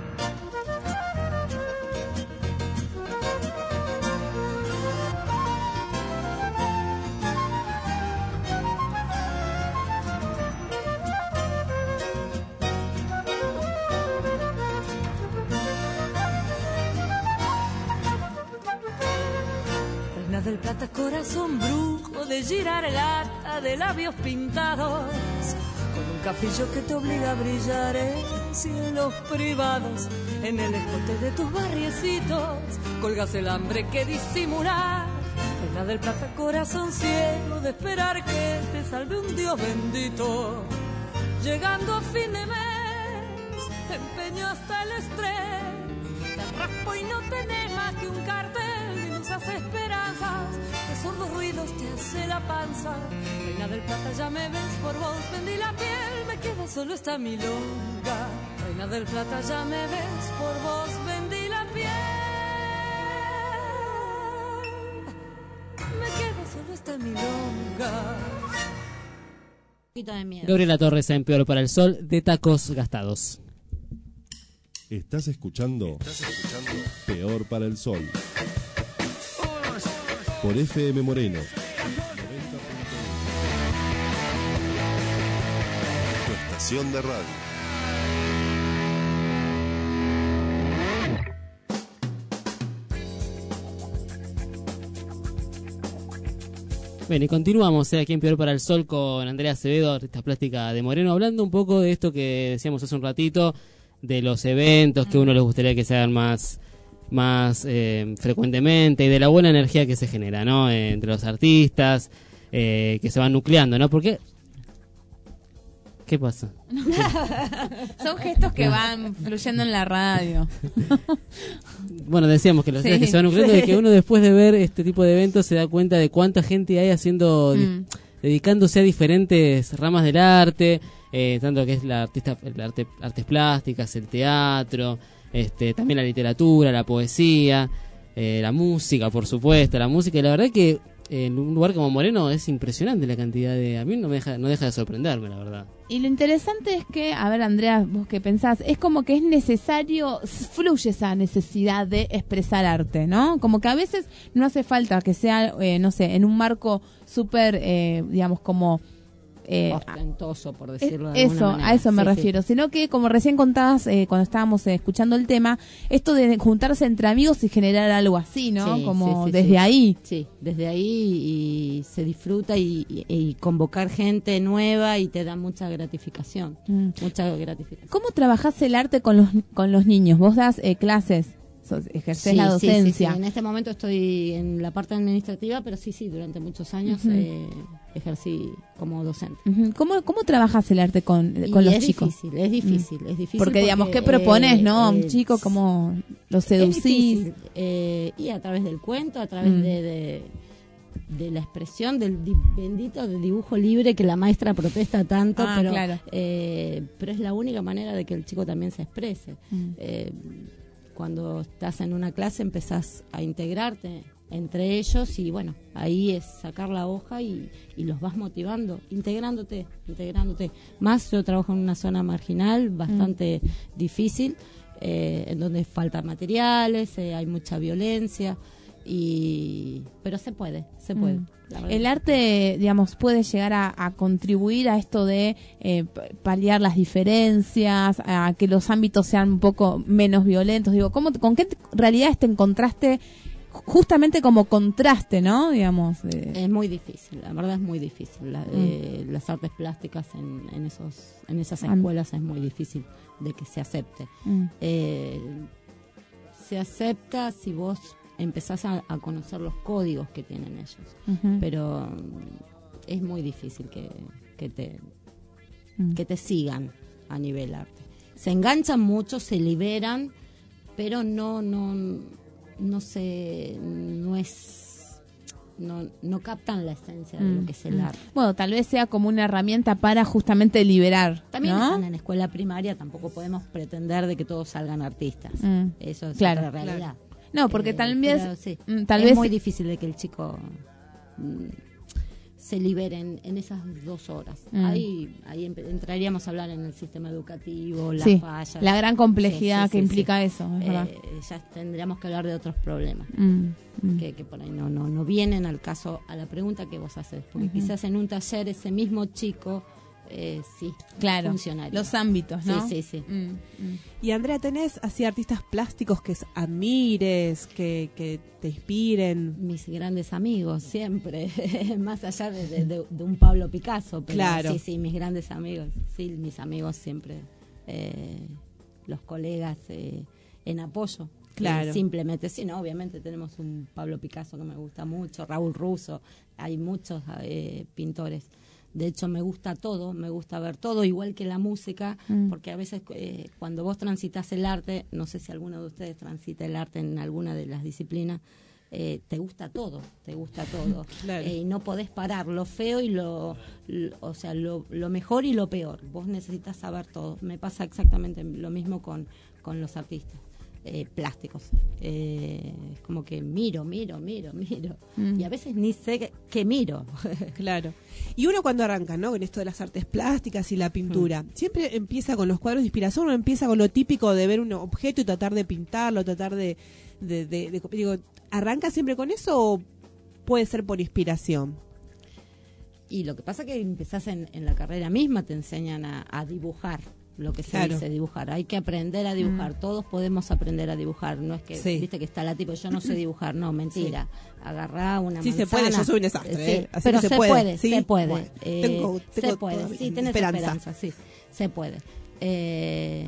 Reina del plata, corazón brujo de girar gata de labios pintados, con un cafillo que te obliga a brillar en cielos privados. En el escote de tus barriecitos colgas el hambre que disimular. Reina del plata, corazón ciego de esperar que te salve un Dios bendito. Llegando a fin de mes, empeño hasta el estrés, te raspo y no tenés más que un cartel de ilusas esperanzas, que sordos ruidos te hace la panza. Reina del plata, ya me ves por vos, vendí la piel, me queda solo esta milonga. Reina del plata, ya me ves por vos, vendí la piel, me queda solo esta milonga. poquito de miedo. Gabriela Torres en Peor para el Sol, de Tacos Gastados. Estás escuchando, ¿Estás escuchando? Peor para el Sol. Por F M Moreno. Tu estación de radio. Bien, y continuamos eh, aquí en Peor para el Sol con Andrea Acevedo, artista plástica de Moreno, hablando un poco de esto que decíamos hace un ratito, de los eventos que a uno les gustaría que se hagan más, más eh, frecuentemente y de la buena energía que se genera, ¿no? Eh, entre los artistas, eh, que se van nucleando, ¿no? Porque... ¿Qué pasa? Son gestos que van fluyendo en la radio. Bueno, decíamos que los Sí, días que se van nucleando, sí. de que uno después de ver este tipo de eventos se da cuenta de cuánta gente hay haciendo, di- Mm. dedicándose a diferentes ramas del arte, eh, tanto que es la artista, el arte, artes plásticas, el teatro, este, también la literatura, la poesía, eh, la música, por supuesto, la música. Y la verdad que en un lugar como Moreno es impresionante la cantidad de, a mí no me deja, no deja de sorprenderme, la verdad. Y lo interesante es que, a ver, Andrea, vos qué pensás, es como que es necesario, fluye esa necesidad de expresar arte, ¿no? Como que a veces no hace falta que sea, eh, no sé, en un marco súper, eh, digamos, como... Eh, ostentoso, por decirlo de eso, alguna manera. a eso me Sí, sí. refiero, sino que como recién contabas eh, cuando estábamos eh, escuchando el tema, esto de juntarse entre amigos y generar algo así, ¿no? Sí, como sí, sí, desde sí. ahí. Sí, desde ahí y se disfruta y, y- y convocar gente nueva y te da mucha gratificación. Mm. Mucha gratificación. ¿Cómo trabajás el arte con los, con los niños? ¿Vos das eh, clases? sos- ¿Ejercés Sí, la sí, sí, sí. docencia? En este momento estoy en la parte administrativa, pero sí, sí, durante muchos años Ujú. eh, ejercí como docente. Ujú. ¿Cómo, ¿Cómo trabajas el arte con, Y con los es chicos? difícil, es difícil, Mm. es difícil. Porque, digamos, ¿qué eh, propones, no? A un eh, chico, ¿cómo lo es seducís? difícil, eh, y a través del cuento, a través Mm. de, de, de la expresión del di- bendito de dibujo libre que la maestra protesta tanto, Ah, pero, claro. eh, pero es la única manera de que el chico también se exprese. Mm. Eh, cuando estás en una clase empezás a integrarte entre ellos y bueno, ahí es sacar la hoja y, y los vas motivando, integrándote, integrándote. Más yo trabajo en una zona marginal bastante difícil, eh, en donde faltan materiales, eh, hay mucha violencia, y pero se puede, se puede. Mm. la verdad. El arte, digamos, puede llegar a, a contribuir a esto de eh, p- paliar las diferencias, a que los ámbitos sean un poco menos violentos. Digo, ¿cómo, ¿con qué t- realidades te encontraste justamente como contraste, no? Digamos. eh, Es muy difícil, la verdad es muy difícil. La- eh, las artes plásticas en, en esos en esas Am- escuelas es muy difícil de que se acepte. Mm. Eh, se acepta si vos empezás a, a conocer los códigos que tienen ellos, Ujú. pero mm, es muy difícil que, que te Mm. que te sigan a nivel arte. Se enganchan mucho, se liberan, pero no no no se no es no, no captan la esencia de lo que es el Mm. arte. Bueno, tal vez sea como una herramienta para justamente liberar, También ¿no? están en escuela primaria, tampoco podemos pretender de que todos salgan artistas. Mm. Eso es Claro, otra realidad. No, porque Eh, tal vez, pero sí, mm, tal es vez muy difícil de que el chico mm, se liberen en esas dos horas. Mm. Ahí, ahí empe- entraríamos a hablar en el sistema educativo, las Sí, fallas. la gran complejidad Sí, sí, que sí, implica sí. eso, es verdad. Eh, ya tendríamos que hablar de otros problemas. Mm, mm. Que, que por ahí no, no, no vienen al caso, a la pregunta que vos haces. Porque Ujú. quizás en un taller ese mismo chico, eh, sí, Claro, funcionaría. los ámbitos, ¿no? Sí, sí, sí. Mm, mm. Y Andrea, ¿tenés así artistas plásticos que admires, que, que te inspiren? Mis grandes amigos, siempre, más allá de, de- de- de un Pablo Picasso, pero Claro. sí, sí, mis grandes amigos, sí, mis amigos siempre, eh, los colegas eh, en apoyo. Claro. Eh, simplemente, sí, no, obviamente tenemos un Pablo Picasso que me gusta mucho, Raúl Russo, hay muchos eh, pintores. De hecho, me gusta todo, me gusta ver todo, igual que la música, Mm. porque a veces eh, cuando vos transitas el arte, no sé si alguno de ustedes transita el arte en alguna de las disciplinas, eh, te gusta todo, te gusta todo. Claro. Eh, y no podés parar lo feo y lo, lo- o sea, lo, lo mejor y lo peor. Vos necesitas saber todo. Me pasa exactamente lo mismo con, con los artistas. eh, plásticos. Eh, es como que miro, miro, miro, miro. Mm. Y a veces ni sé qué, qué miro. Claro. Y uno cuando arranca, ¿no? Con esto de las artes plásticas y la pintura, siempre empieza con los cuadros de inspiración, o empieza con lo típico de ver un objeto y tratar de pintarlo, tratar de, de, de, de- digo, ¿arranca siempre con eso o puede ser por inspiración? Y lo que pasa es que empezás en, en la carrera misma, te enseñan a, a dibujar, lo que se Claro. dice dibujar. Hay que aprender a dibujar, Mm. todos podemos aprender a dibujar. No es que, Sí. viste que está la tipo, yo no sé dibujar, no, mentira. Agarrá una Sí, se manzana. puede, yo soy un desastre, Sí, ¿eh? Así pero que se se puede, puede, ¿sí? se puede. Bueno, Eh, tengo- tengo se puede, todavía sí, tenés esperanza. esperanza. sí, se puede. Eh,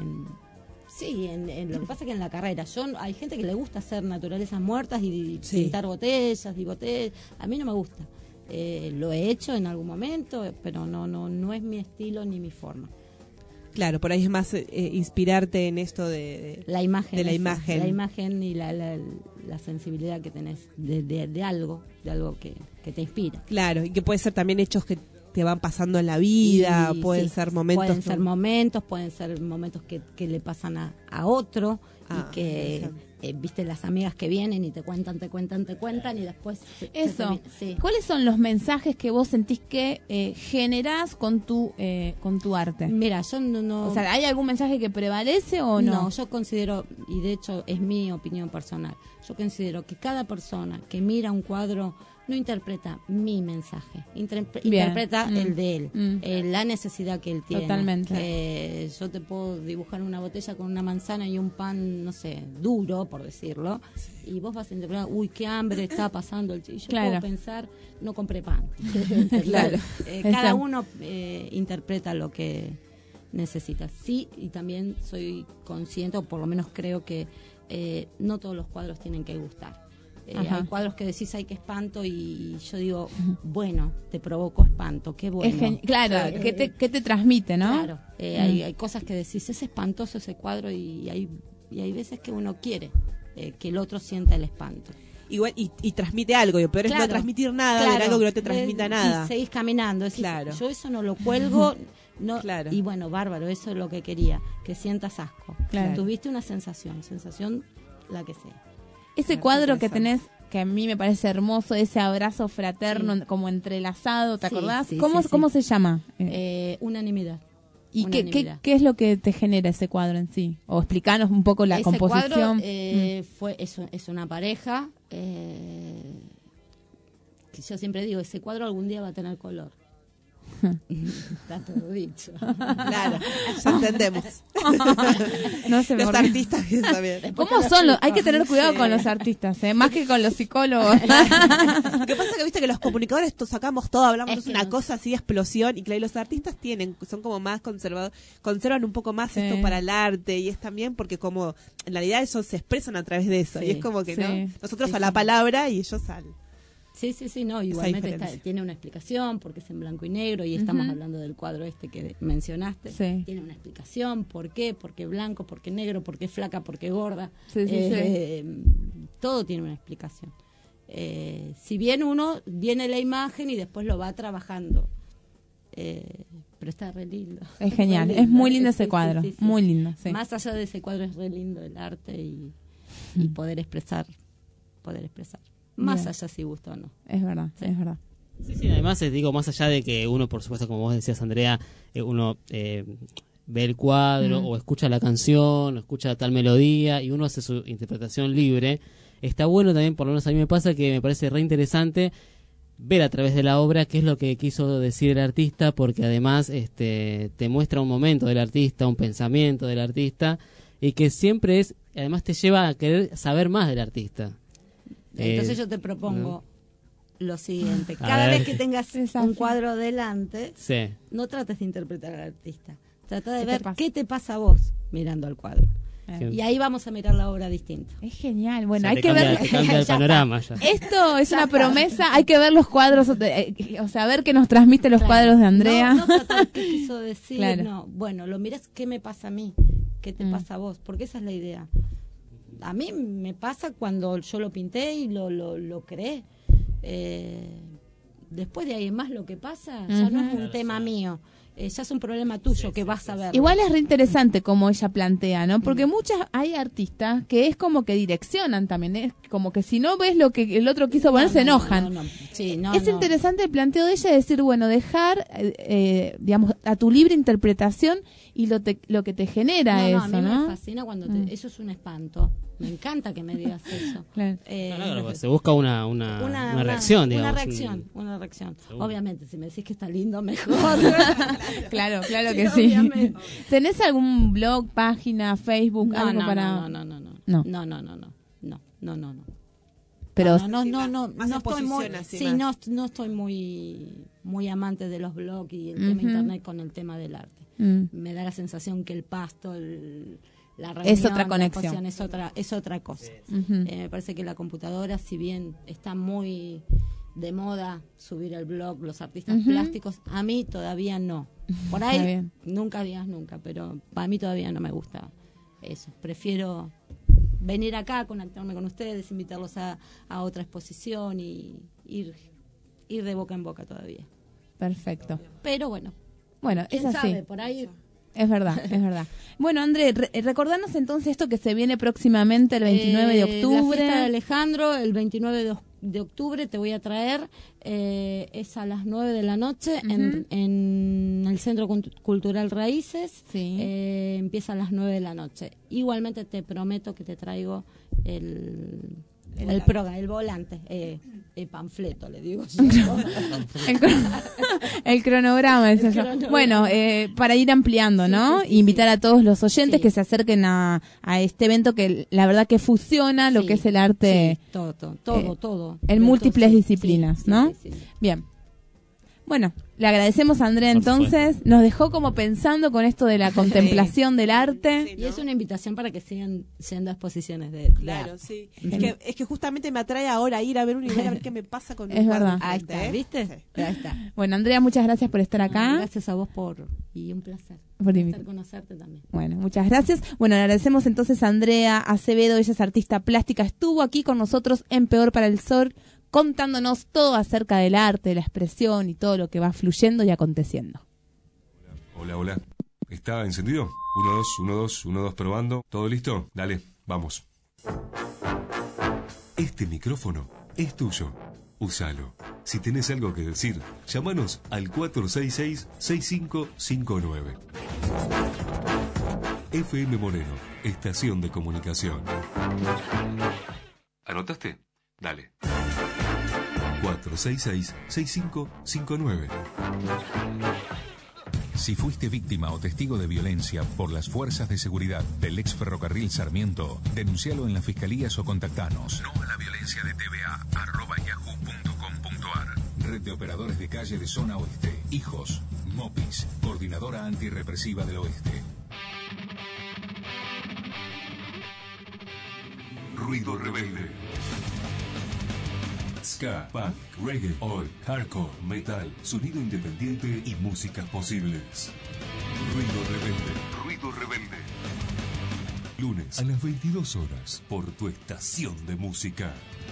sí, en, en- lo que pasa es que en la carrera, yo hay gente que le gusta hacer naturalezas muertas y Sí. pintar botellas y botellas. A mí no me gusta. Eh, lo he hecho en algún momento, pero no, no, no es mi estilo ni mi forma. Claro, por ahí es más eh, inspirarte en esto de, de- La imagen. de la esa, imagen. La imagen y la, la, la sensibilidad que tenés de, de, de algo, de algo que, que te inspira. Claro, y que puede ser también hechos que te van pasando en la vida, Y pueden sí, ser momentos. Pueden ser momentos, pueden ser momentos que, que le pasan a, a otro Ah, y que, interesante. eh, viste, las amigas que vienen y te cuentan, te cuentan, te cuentan y después... se- se Eso. termina. Sí. ¿Cuáles son los mensajes que vos sentís que eh, generás con tu eh, con tu arte? Mira, yo no, no- O sea, ¿hay algún mensaje que prevalece o no? No, yo considero, y de hecho es mi opinión personal, yo considero que cada persona que mira un cuadro no interpreta mi mensaje, interpre- Bien. interpreta Mm. el de él, Mm. eh, la necesidad que él tiene. Totalmente. Eh, yo te puedo dibujar una botella con una manzana y un pan, no sé, duro, por decirlo, y vos vas a interpretar, uy, qué hambre está pasando el chico. Y yo Claro. puedo pensar, no compré pan. Claro. Eh, cada Exacto. uno eh, interpreta lo que necesita. Sí, y también soy consciente, o por lo menos creo que eh, no todos los cuadros tienen que gustar. Eh, Ajá. hay cuadros que decís, ay, qué espanto, y yo digo, bueno, te provocó espanto, qué bueno. Es geni- claro, Claro. ¿qué te, qué te transmite, no? Claro, eh, Mm. hay, hay cosas que decís, es espantoso ese cuadro, y hay, y hay veces que uno quiere eh, que el otro sienta el espanto. Igual, y, y transmite algo, y lo peor es no Claro, transmitir nada, claro. ver algo que no te transmita Eh, nada. Y seguís caminando. decís, Claro. Yo eso no lo cuelgo. No, Claro. Y bueno, bárbaro, eso es lo que quería, que sientas asco. Claro. Tuviste una sensación, sensación la que sea. Ese Claro, cuadro que interesante. tenés, que a mí me parece hermoso, ese abrazo fraterno como entrelazado, ¿te Sí, acordás? sí, ¿Cómo, sí, ¿Cómo sí. se llama? Eh, unanimidad. ¿Y qué, qué, Unanimidad. qué es lo que te genera ese cuadro en sí? O explicanos un poco la Ese composición. cuadro eh, fue, es, un- es una pareja. Eh, que yo siempre digo, ese cuadro algún día va a tener color. Está todo dicho. Claro, ya entendemos. No se me Los ocurre. artistas también. ¿Cómo son los? Hay que tener cuidado Sí. con los artistas, ¿eh? Más que con los psicólogos. Lo que pasa es que viste que los comunicadores to- sacamos todo, hablamos Es que una no- cosa así de explosión, y claro, y los artistas tienen, son como más conservadores, conservan un poco más Sí. esto para el arte, y es también porque como en realidad ellos se expresan a través de eso, Sí, y es como que sí. no, nosotros Sí, a la sí. palabra y ellos al. Sí, sí, sí, no, Esa igualmente está- diferencia. tiene una explicación porque es en blanco y negro y estamos Ujú. hablando del cuadro este que mencionaste. Sí. Tiene una explicación, por qué, por qué blanco, por qué negro, por qué flaca, por qué gorda. Sí, sí, Eh, Todo tiene una explicación. Eh, si bien uno viene la imagen y después lo va trabajando. Eh, pero está re lindo. Es genial, Re es muy lindo Sí, ese sí, cuadro, sí, sí. muy lindo, sí. Más allá de ese cuadro es re lindo el arte y, y poder expresar, poder expresar. Más Bien. allá si gusta o no. Es verdad, es verdad. Sí, sí, además, eh, digo, más allá de que uno, por supuesto, como vos decías, Andrea, eh, uno eh, ve el cuadro Mm. o escucha la canción o escucha tal melodía y uno hace su interpretación libre, está bueno también, por lo menos a mí me pasa que me parece re interesante ver a través de la obra qué es lo que quiso decir el artista, porque además este, te muestra un momento del artista, un pensamiento del artista, y que siempre es, además te lleva a querer saber más del artista. Entonces Eh, yo te propongo lo siguiente. A Cada ver. vez que tengas un cuadro delante, Sí. no trates de interpretar al artista. Trata de ¿Qué te ver pasa? qué te pasa a vos mirando al cuadro. Eh. Y ahí vamos a mirar la obra distinta. Es genial. Bueno, O sea, hay te que cambia- ver. te cambia el Ya está. panorama ya. Esto es una promesa. Hay que ver los cuadros, eh, o sea, ver qué nos transmite los cuadros de Andrea. No, no tratar qué quiso decir, Claro. no. Bueno, lo miras, ¿qué me pasa a mí? ¿Qué te Mm. pasa a vos? Porque esa es la idea. A mí me pasa cuando yo lo pinté y lo, lo, lo creé. Eh, después de ahí en más lo que pasa ya no es Ujú. un tema mío. eh, ya es un problema tuyo que vas a ver. Igual es re interesante como ella plantea, ¿no? Porque muchas hay artistas que es como que direccionan también, es como que si no ves lo que el otro quiso poner, No, se no, enojan. no, no. Sí, no, es no. interesante el planteo de ella de decir, bueno, dejar, eh, eh, digamos, a tu libre interpretación y lo, te- lo que te genera No, no, eso, a mí ¿no? me fascina cuando te- Mm. eso es un espanto. Me encanta que me digas eso. Claro. Eh, No, no, claro, pues se busca una, una, una, una reacción, digamos. Una reacción, una reacción. Seguro. Obviamente, si me decís que está lindo, mejor. Claro, claro Sí, que sí. obviamente. ¿Tenés algún blog, página, Facebook, No, algo no, para...? no, no, no, no, No. no, no, no, no, no, no, no, no. Pero- no, no, no, no, Más no en estoy muy, posición, así sí, más. no, no estoy muy, muy amante de los blogs y el Ujú. tema internet con el tema del arte. Mm. Me da la sensación que el pasto, el, la Es reunión, otra la conexión. exposición es otra, es otra cosa. Ujú. Eh, me parece que la computadora, si bien está muy de moda subir el blog, los artistas Ujú. plásticos, a mí todavía no. Por Está ahí, bien. nunca digas nunca, pero para mí todavía no me gusta eso. Prefiero venir acá, conectarme con ustedes, invitarlos a, a otra exposición y ir, ir de boca en boca todavía. Perfecto. Pero bueno, Bueno, es quién así. sabe, por ahí... Es verdad, es verdad. Bueno, André, re- recordanos entonces esto que se viene próximamente el veintinueve de Eh, octubre. La fiesta de Alejandro, el veintinueve de, oc- de octubre, te voy a traer, eh, es a las nueve de la noche en, en el Centro Cult- Cultural Raíces, eh, empieza a las nueve de la noche. Igualmente te prometo que te traigo el... El, el proga, el volante, eh, el panfleto, le digo yo. el, cron- el cronograma, es El eso. cronograma. Bueno, eh, para ir ampliando, ¿no? sí, sí, Invitar a todos los oyentes que se acerquen a, a este evento que la verdad que fusiona lo Sí, que es el arte. sí, todo, todo, todo, eh, todo. En De múltiples todo, sí, disciplinas, sí, ¿no? sí, sí, sí. Bien. Bueno, le agradecemos a Andrea Por entonces. Nos dejó como pensando con esto de la contemplación del arte. Y es una invitación para que sigan siendo exposiciones de, de Claro, arte. sí. Es que, es que justamente me atrae ahora ir a ver un nivel a ver qué me pasa con un Es cuadro verdad. Ahí enfrente, está, ¿eh? ¿viste? Sí. Ahí está. Bueno, Andrea, muchas gracias por estar acá. Gracias a vos por... Y un placer. Por Un invitar. placer conocerte también. Bueno, muchas gracias. Bueno, le agradecemos entonces a Andrea Acevedo, ella es artista plástica, estuvo aquí con nosotros en Peor para el Sol, contándonos todo acerca del arte, de la expresión y todo lo que va fluyendo y aconteciendo. Hola, hola. ¿Está encendido? Uno, dos, uno, dos, uno, dos, probando. ¿Todo listo? Dale, vamos. Este micrófono es tuyo. Úsalo. Si tenés algo que decir, llámanos al cuatro seis seis, seis cinco cinco nueve. F M Moreno, estación de comunicación. ¿Anotaste? Dale. cuatro seis seis, seis cinco cinco nueve. Si fuiste víctima o testigo de violencia por las fuerzas de seguridad del ex ferrocarril Sarmiento, denuncialo en las fiscalías o contactanos. No a la violencia de T V A, arroba yahoo punto com punto ar. Red de operadores de calle de zona oeste. Hijos. Mopis. Coordinadora antirrepresiva del oeste. Ruido rebelde. Ska, punk, reggae, oi, hardcore, metal, sonido independiente y músicas posibles. Ruido rebelde. Ruido rebelde. Lunes a las veintidós horas por tu estación de música.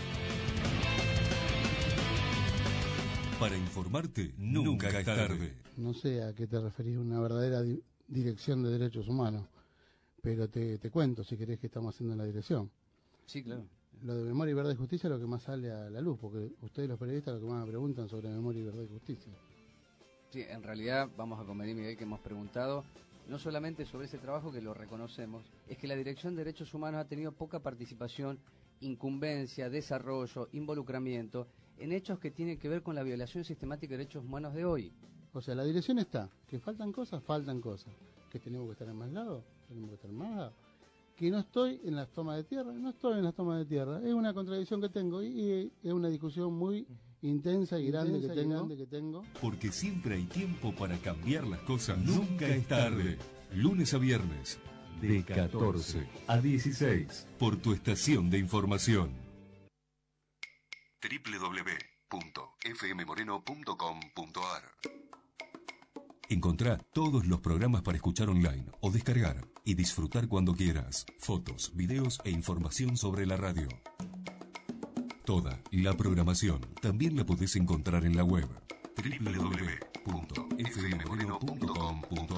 Para informarte, nunca es tarde. No sé a qué te referís, una verdadera di- dirección de derechos humanos, pero te, te cuento si querés que estamos haciendo en la dirección. Sí, claro. Lo de memoria y verdad y justicia es lo que más sale a la luz, porque ustedes los periodistas lo que más me preguntan sobre memoria y verdad y justicia. Sí, en realidad vamos a convenir, Miguel, que hemos preguntado no solamente sobre ese trabajo, que lo reconocemos, es que la Dirección de Derechos Humanos ha tenido poca participación, incumbencia, desarrollo, involucramiento en hechos que tienen que ver con la violación sistemática de derechos humanos de hoy. O sea, la dirección está, que faltan cosas, faltan cosas, que tenemos que estar en más lados, tenemos que estar en más lados. Que no estoy en las tomas de tierra, no estoy en las tomas de tierra, es una contradicción que tengo y, y es una discusión muy intensa y grande, Intensa que, y tengo, grande que tengo. Porque siempre hay tiempo para cambiar las cosas. Nunca es tarde. Lunes a viernes, de catorce a dieciséis, por tu estación de información. doble u doble u doble u punto f m moreno punto com punto ar. Encontrá todos los programas para escuchar online o descargar y disfrutar cuando quieras. Fotos, videos e información sobre la radio. Toda la programación también la podés encontrar en la web doble u doble u doble u punto f m moreno punto com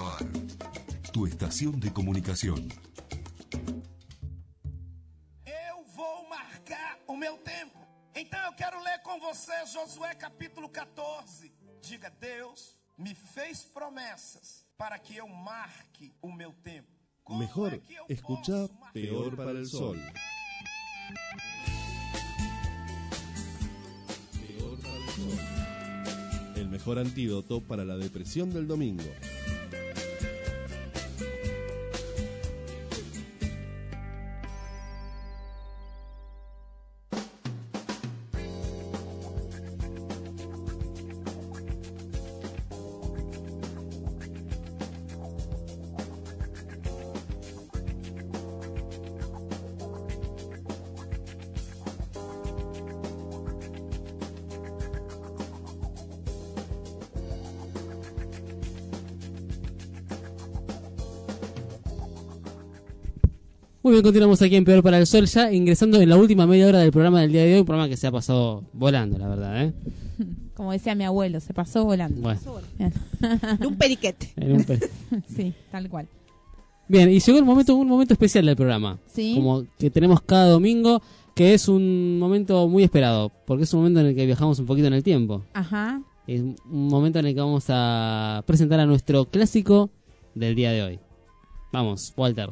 punto a r. Tu estación de comunicación. Eu vou marcar o meu tempo. Então eu quero ler com você Josué capítulo catorze. Diga, Deus me fez promessas para que eu marque o meu tempo. Mejor escucha Peor para el Sol. Peor para el Sol. El mejor antídoto para la depresión del domingo. Muy bien, continuamos aquí en Peor para el Sol, ya ingresando en la última media hora del programa del día de hoy, un programa que se ha pasado volando, la verdad, ¿eh? Como decía mi abuelo, se pasó volando. Bueno. Bien. En un periquete. En un per- Sí, tal cual. Bien, y llegó el momento, un momento especial del programa. Sí. Como que tenemos cada domingo, que es un momento muy esperado, porque es un momento en el que viajamos un poquito en el tiempo. Ajá. Es un momento en el que vamos a presentar a nuestro clásico del día de hoy. Vamos, Walter.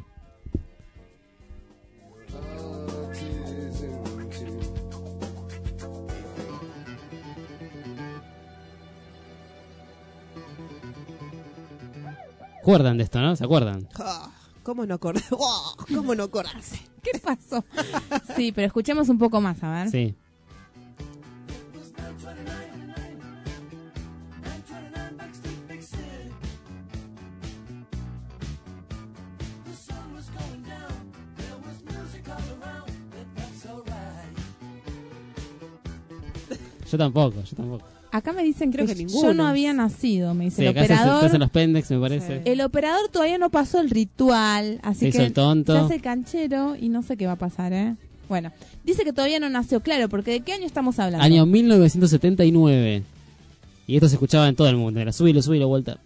¿Acuerdan de esto, no? ¿Se acuerdan? Ah, ¿Cómo no acordar? Oh, ¿Cómo no acordarse? ¿Qué pasó? Sí, pero escuchemos un poco más, a ver. Sí. Yo tampoco, yo tampoco. Acá me dicen Creo que, que yo ninguno. no había nacido, me dice Sí, el acá se, se operador. hacen los pendex, me parece. El operador todavía no pasó el ritual, así Se hizo que el tonto. se hace canchero y no sé qué va a pasar, ¿eh? Bueno, dice que todavía no nació, claro, porque ¿de qué año estamos hablando? Año mil novecientos setenta y nueve. Y esto se escuchaba en todo el mundo. Era subilo, subilo, Walter.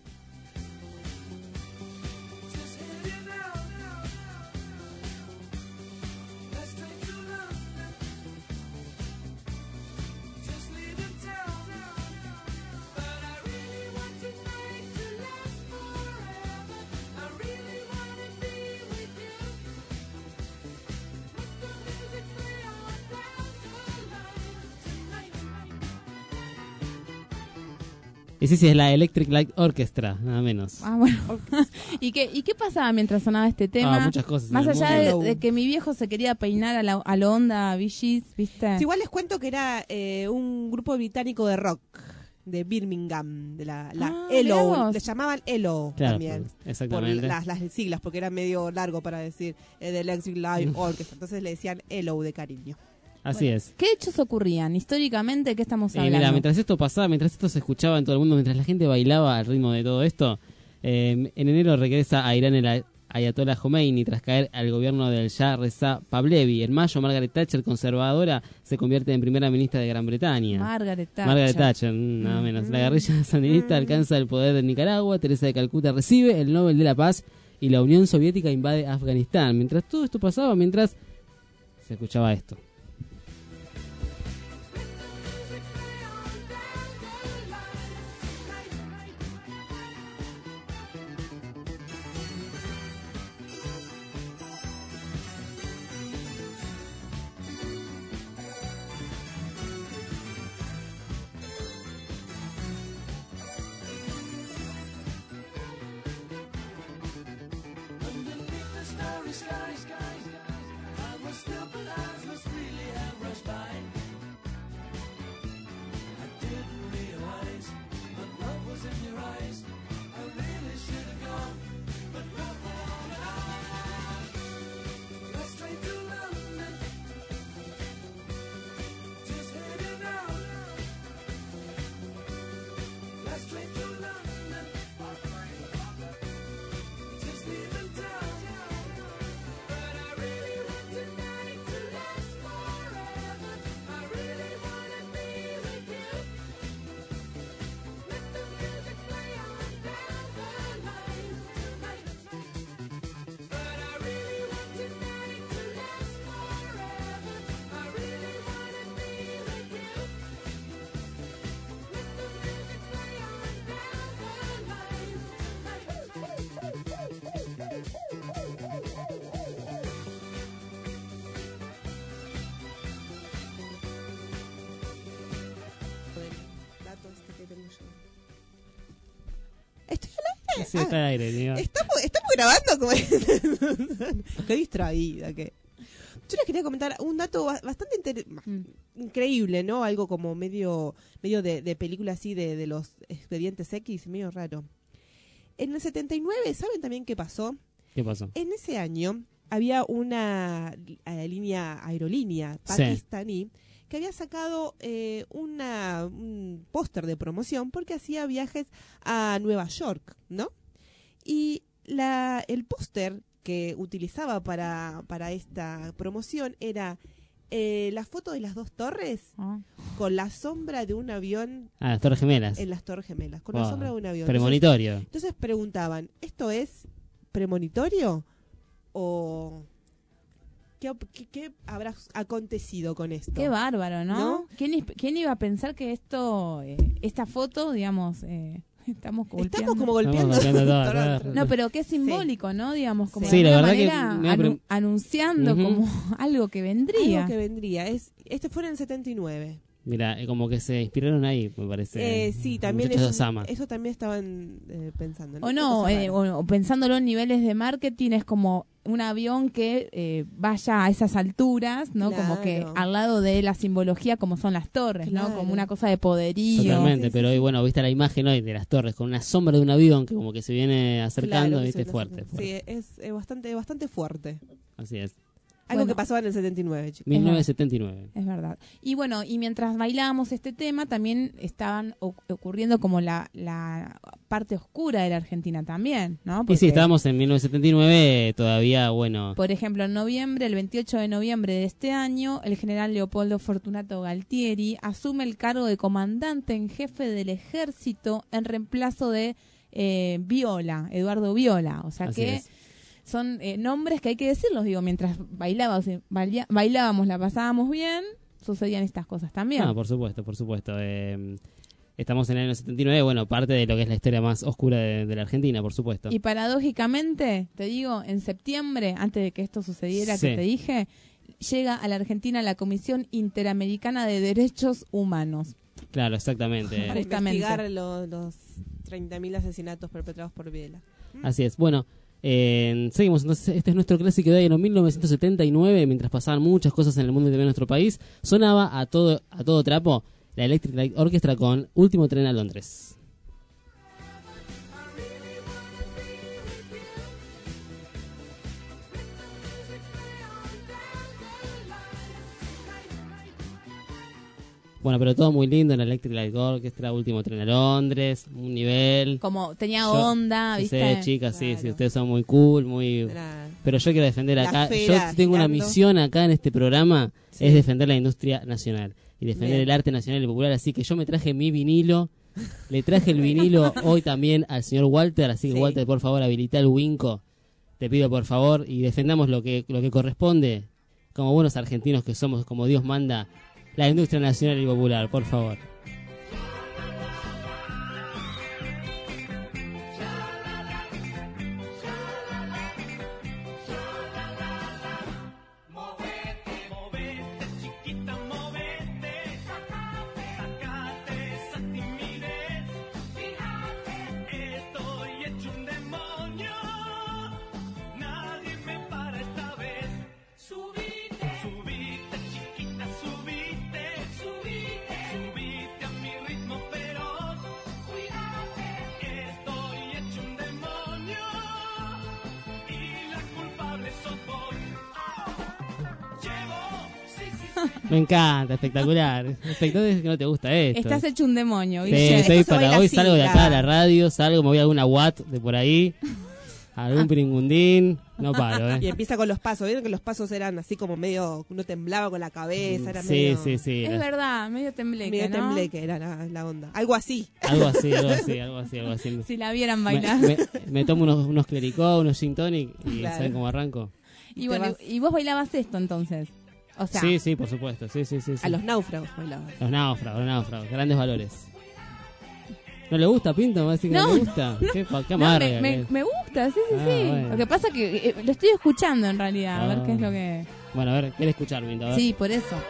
Y sí, sí, es la Electric Light Orchestra, nada menos. Ah, bueno. ¿Y qué, ¿Y qué pasaba mientras sonaba este tema? Ah, muchas cosas. Más en el allá mundo. de, de que mi viejo se quería peinar a, la, a lo onda Bee Gees, ¿viste? Sí, igual les cuento que era eh, un grupo británico de rock de Birmingham, de la, la Ah, E L O, mirá vos. le llamaban E L O Claro, también. pues, exactamente. Por las, las siglas, porque era medio largo para decir eh, de Electric Light Mm. Orchestra. Entonces le decían E L O de cariño. Así Bueno, es. ¿Qué hechos ocurrían? Históricamente, ¿qué estamos Eh, hablando? mira, mientras esto pasaba, mientras esto se escuchaba en todo el mundo, mientras la gente bailaba al ritmo de todo esto, eh, en enero regresa a Irán el ay- Ayatollah Khomeini tras caer al gobierno del Shah Reza Pahlavi. En mayo, Margaret Thatcher, conservadora, se convierte en primera ministra de Gran Bretaña. Margaret Thatcher. Margaret Thatcher, nada menos. La guerrilla sandinista alcanza el poder de Nicaragua, Teresa de Calcuta recibe el Nobel de la Paz y la Unión Soviética invade Afganistán. Mientras todo esto pasaba, mientras se escuchaba esto. Underneath the starry sky, I must still but eyes must be Sí, está al aire, tío. Estamos, estamos grabando como Qué distraída que. Yo les quería comentar un dato ba- bastante inter- Mm. increíble, ¿no? Algo como medio medio de, de película así de, de los expedientes X, medio raro. En el setenta y nueve, ¿saben también qué pasó? ¿Qué pasó? En ese año había una eh, línea aerolínea Sí. pakistaní que había sacado eh, una, un póster de promoción porque hacía viajes a Nueva York, ¿no? Y la, el póster que utilizaba para, para esta promoción era eh, la foto de las dos torres Ah. con la sombra de un avión Ah, las Torres Gemelas. en las Torres Gemelas, con Wow. la sombra de un avión. Premonitorio. Entonces, entonces preguntaban, ¿esto es premonitorio o qué, op- qué- qué habrá acontecido con esto? Qué bárbaro, ¿no? ¿No? ¿Quién, is- quién iba a pensar que esto, eh, esta foto, digamos, eh, estamos golpeando? Estamos como golpeando. Estamos golpeando todo, claro. No, pero qué simbólico, ¿no? Digamos, como Sí, de la alguna verdad que manera me ha pre- anu- anunciando Ujú. como algo que vendría. Algo que vendría. Es, este fue en el setenta y nueve. Mira, eh, como que se inspiraron ahí, me parece. Eh, sí, también Muchachos de eso, Osama. eso también estaban eh, pensando. O no, Cosa eh, rara. o, o pensándolo en niveles de marketing, es como un avión que eh, vaya a esas alturas, ¿no? Como que Claro. al lado de la simbología como son las torres, ¿no? Claro. Como una cosa de poderío. Totalmente, pero hoy, bueno, viste la imagen hoy de las torres con una sombra de un avión que como que se viene acercando, Claro, viste, sí, fuerte, sí, fuerte. es, es bastante, bastante fuerte. Así es. Algo Bueno. que pasaba en el setenta y nueve, chicos. mil novecientos setenta y nueve. Es verdad. Y bueno, y mientras bailábamos este tema, también estaban o- ocurriendo como la, la parte oscura de la Argentina también, ¿no? Y Porque, sí, estábamos en mil novecientos setenta y nueve, todavía, bueno, por ejemplo, en noviembre, el veintiocho de noviembre de este año, el general Leopoldo Fortunato Galtieri asume el cargo de comandante en jefe del ejército en reemplazo de eh, Viola, Eduardo Viola. O sea así que es. son eh, nombres que hay que decirlos, digo, mientras bailábamos, baila- bailábamos, la pasábamos bien, sucedían estas cosas también. Ah, por supuesto, por supuesto. Eh, estamos en el año setenta y nueve, bueno, parte de lo que es la historia más oscura de, de la Argentina, por supuesto. Y paradójicamente, te digo, en septiembre, antes de que esto sucediera, Sí. que te dije, llega a la Argentina la Comisión Interamericana de Derechos Humanos. Claro, exactamente. Para Justamente. investigar lo- los treinta mil asesinatos perpetrados por Viola. Así es. Bueno, eh, seguimos. Entonces, este es nuestro clásico de año mil novecientos setenta y nueve, mientras pasaban muchas cosas en el mundo y también en nuestro país. Sonaba a todo, a todo trapo la Electric Light Orchestra con Último Tren a Londres. Bueno, pero todo muy lindo en la Electric Light Orchestra, Último Tren a Londres, un nivel. Como tenía Yo- onda, Sí, ¿viste? chicas, sí, sí, ustedes son muy cool, muy... Era Pero yo quiero defender la acá, fera yo tengo una girando. misión acá en este programa, Sí. es defender la industria nacional y defender Bien. el arte nacional y popular, así que yo me traje mi vinilo, le traje el vinilo hoy también al señor Walter, así que Sí. Walter, por favor, habilita el Winco, te pido por favor, y defendamos lo que, lo que corresponde, como buenos argentinos que somos, como Dios manda, la industria nacional y popular, por favor. Estoy hecho un demonio, nadie me para esta vez. Subite, subite, chiquita, subite, subite, subite a mi ritmo feroz. Cuídate, estoy hecho un demonio y la culpable sos vos. Llevo, sí, sí, sí. Me encanta, espectacular. Espectacular es que no te gusta esto. Estás hecho un demonio, Sí, Guille. estoy Esto se para baila hoy así, salgo de acá la- a la radio, salgo, me voy a alguna watt de por ahí, a algún piringundín, no paro, Y ¿eh? empieza con los pasos. ¿Vieron que los pasos eran así como medio... Uno temblaba con la cabeza, era Sí, medio... sí, sí. Es verdad, medio tembleque, Medio ¿no? tembleque era la, la onda. Algo así. Algo así, algo así, algo así, algo así. Si la vieran Me, bailar. me- me tomo unos, unos clericó, unos gin tonic y Claro. ¿saben cómo arranco? Y bueno, Te vas- y vos bailabas esto entonces. O sea, Sí, sí, por supuesto, sí, sí, sí. sí. A los náufragos bailaban. Los náufragos, los náufragos, grandes valores. ¿No le gusta Pinto? ¿Me va a decir que no, No, le gusta? Qué, pa- qué no, amarga me, que me, es. me gusta, sí, sí, Ah, sí. bueno. Lo que pasa que eh, lo estoy escuchando en realidad, a ver Ah. qué es lo que... Bueno, a ver, quiere escuchar, Pinto, a ver. Sí, por eso.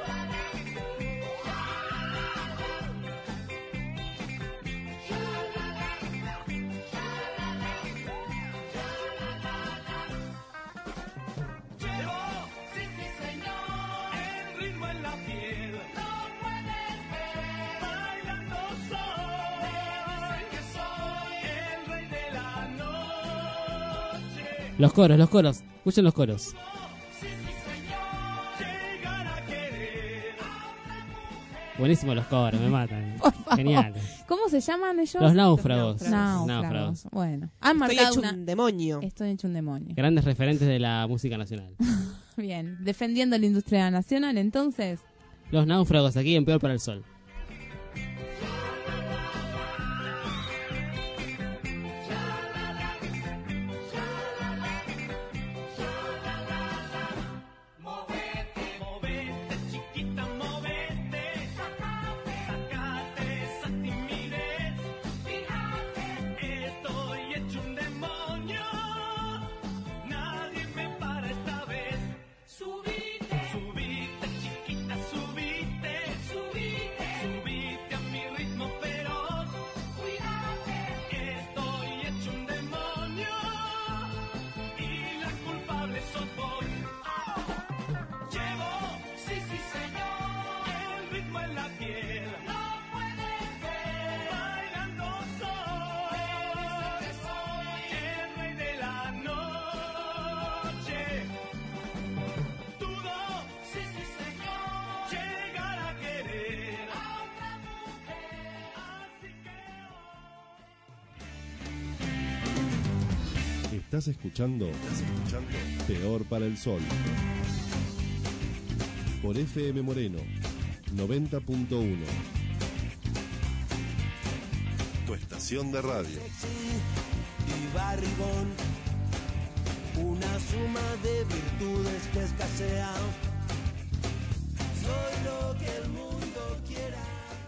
Los coros, los coros. Escuchen los coros. Buenísimo los coros, me matan. Genial. ¿Cómo se llaman ellos? Los náufragos. Náufragos. Náufragos. Bueno, han Estoy marcado hecho una... un demonio. Estoy hecho un demonio. Grandes referentes de la música nacional. Bien, defendiendo la industria nacional, entonces. Los náufragos aquí en Peor para el Sol. Estás escuchando, estás escuchando Peor para el Sol. Por F M Moreno, noventa punto uno. Tu estación de radio. Y barrigón, una suma de virtudes que escasean. Soy lo que el mundo quiera.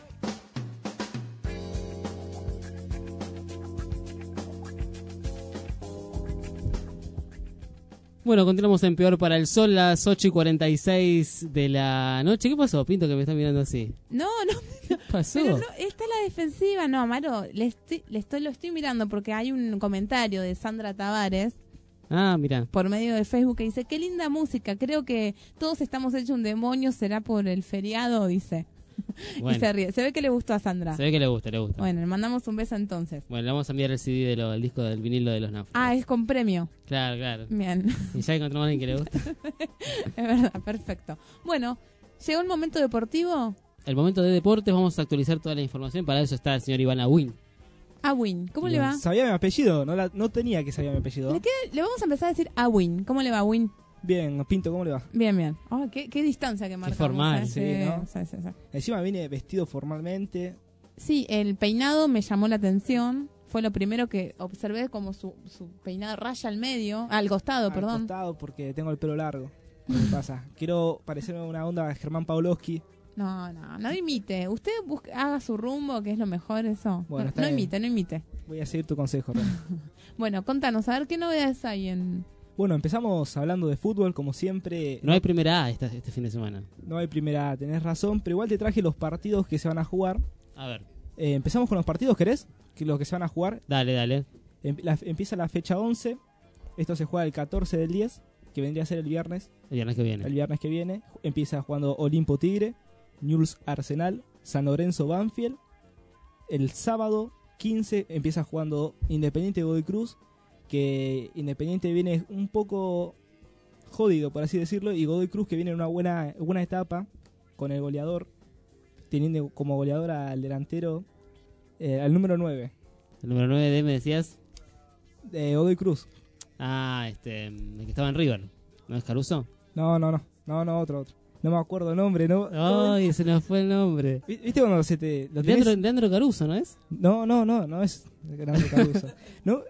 Bueno, continuamos en Peor para el Sol, las ocho y cuarenta y seis de la noche. ¿Qué pasó, Pinto, que me está mirando así? No, no. ¿Qué pasó? Pero no, está la defensiva. No, Amaro, le estoy, le estoy, lo estoy mirando porque hay un comentario de Sandra Tavares. Ah, mira. Por medio de Facebook que dice, qué linda música, creo que todos estamos hechos un demonio, será por el feriado, dice. Bueno. Y se ríe. Se ve que le gustó a Sandra. Se ve que le gusta, le gusta. Bueno, le mandamos un beso entonces. Bueno, le vamos a enviar el C D del de disco del vinilo de los náufragos. Ah, es con premio. Claro, claro. Bien. Y ya encontramos a alguien que le gusta. Es verdad, perfecto. Bueno, ¿llegó el momento deportivo? El momento de deportes, vamos a actualizar toda la información. Para eso está el señor Iván Awin. Awin, ¿cómo le va? Sabía mi apellido, no, la, no tenía que saber mi apellido. ¿Le, qué? Le vamos a empezar a decir Awin. ¿Cómo le va, Awin? Bien, Pinto, ¿cómo le va? Bien, bien. Oh, qué, qué distancia que marcamos. formal, ¿eh? Sí, ¿no? Sí, sí, sí. Encima vine vestido formalmente. Sí, el peinado me llamó la atención. Fue lo primero que observé, como su, su peinado raya al medio, al costado, Al perdón. costado porque tengo el pelo largo. ¿Qué pasa? Quiero parecerme una onda a Germán Pavlovsky. No, no, no imite. Usted busque, haga su rumbo, que es lo mejor eso. Bueno, no está no bien. imite, no imite. Voy a seguir tu consejo, Ron. Bueno, contanos, a ver qué novedades hay en... Bueno, empezamos hablando de fútbol, como siempre. No hay primera A esta, este fin de semana. No hay primera A, tenés razón, pero igual te traje los partidos que se van a jugar. A ver. Eh, empezamos con los partidos, ¿querés? Que los que se van a jugar. Dale, dale. Em- la- empieza la fecha once. Esto se juega el catorce del diez, que vendría a ser el viernes. El viernes que viene. El viernes que viene. Empieza jugando Olimpo Tigre, Newell's Arsenal, San Lorenzo Banfield. El sábado quince empieza jugando Independiente Godoy Cruz, que Independiente viene un poco jodido, por así decirlo, y Godoy Cruz que viene en una buena, buena etapa con el goleador, teniendo como goleador al delantero, eh, al número nueve. El número nueve de, me decías. De Godoy Cruz. Ah, este, el que estaba en River. ¿No es Caruso? No, no, no, no, no, otro, otro. No me acuerdo el nombre, no. Ay, se nos fue el nombre. ¿Vi- ¿Viste cuando se te lo tenés? Leandro, Leandro Caruso, ¿no es? No, no, no, no es Leandro Caruso. No.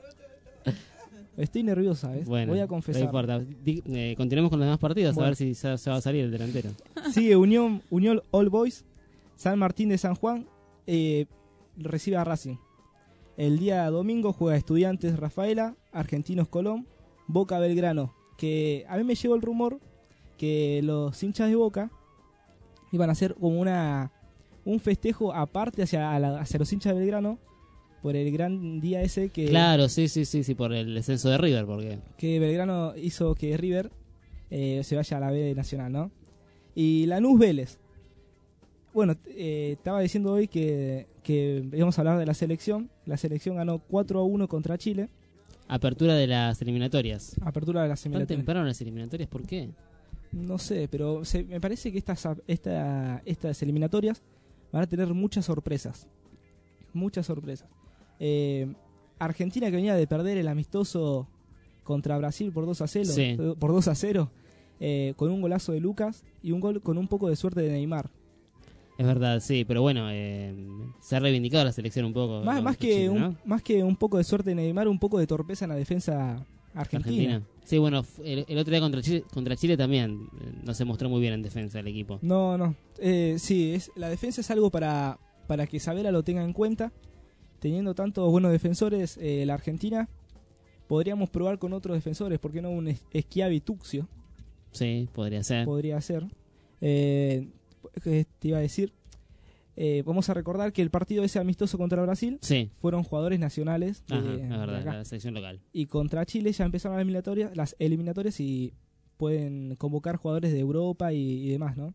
Estoy nerviosa, ¿ves? Bueno, Voy a confesar. no importa. Di- eh, continuemos con los demás partidos, Bueno. a ver si se, se va a salir el delantero. Sigue Unión, Unión All Boys, San Martín de San Juan, eh, recibe a Racing. El día domingo juega Estudiantes Rafaela, Argentinos Colón, Boca Belgrano. Que a mí me llegó el rumor que los hinchas de Boca iban a hacer como una un festejo aparte hacia, a la- hacia los hinchas de Belgrano por el gran día ese que, Claro, sí, sí, sí, sí, por el descenso de River, porque que Belgrano hizo que River eh, se vaya a la B Nacional, ¿no? Y Lanús Vélez. Bueno, t- eh, estaba diciendo hoy que, que íbamos a hablar de la selección. La selección ganó cuatro a uno contra Chile. apertura de las eliminatorias. Apertura de las Tan eliminatorias. temprano las eliminatorias, ¿por qué? No sé, pero se- me parece que estas, esta, estas eliminatorias van a tener muchas sorpresas. Muchas sorpresas. Eh, Argentina, que venía de perder el amistoso contra Brasil por dos a cero, Sí. por dos a cero eh, con un golazo de Lucas y un gol con un poco de suerte de Neymar. Es verdad, sí, pero bueno, eh, se ha reivindicado la selección un poco. Más, con más, que Chile, un, ¿no? más que un poco de suerte de Neymar, un poco de torpeza en la defensa argentina. Sí, bueno, f- el, el otro día contra Chile, contra Chile también eh, no se mostró muy bien en defensa el equipo. No, no. Eh, sí, es, la defensa es algo para, para que Isabela lo tenga en cuenta. Teniendo tantos buenos defensores, eh, la Argentina, podríamos probar con otros defensores. ¿Por qué no un Es- Schiavi Tuxio? Sí, podría ser. Podría ser. Eh, ¿qué te iba a decir? Eh, vamos a recordar que el partido ese amistoso contra Brasil Sí. fueron jugadores nacionales de, Ajá, es de verdad, acá. la selección local. Y contra Chile ya empezaron las eliminatorias, las eliminatorias y pueden convocar jugadores de Europa y, y demás, ¿no?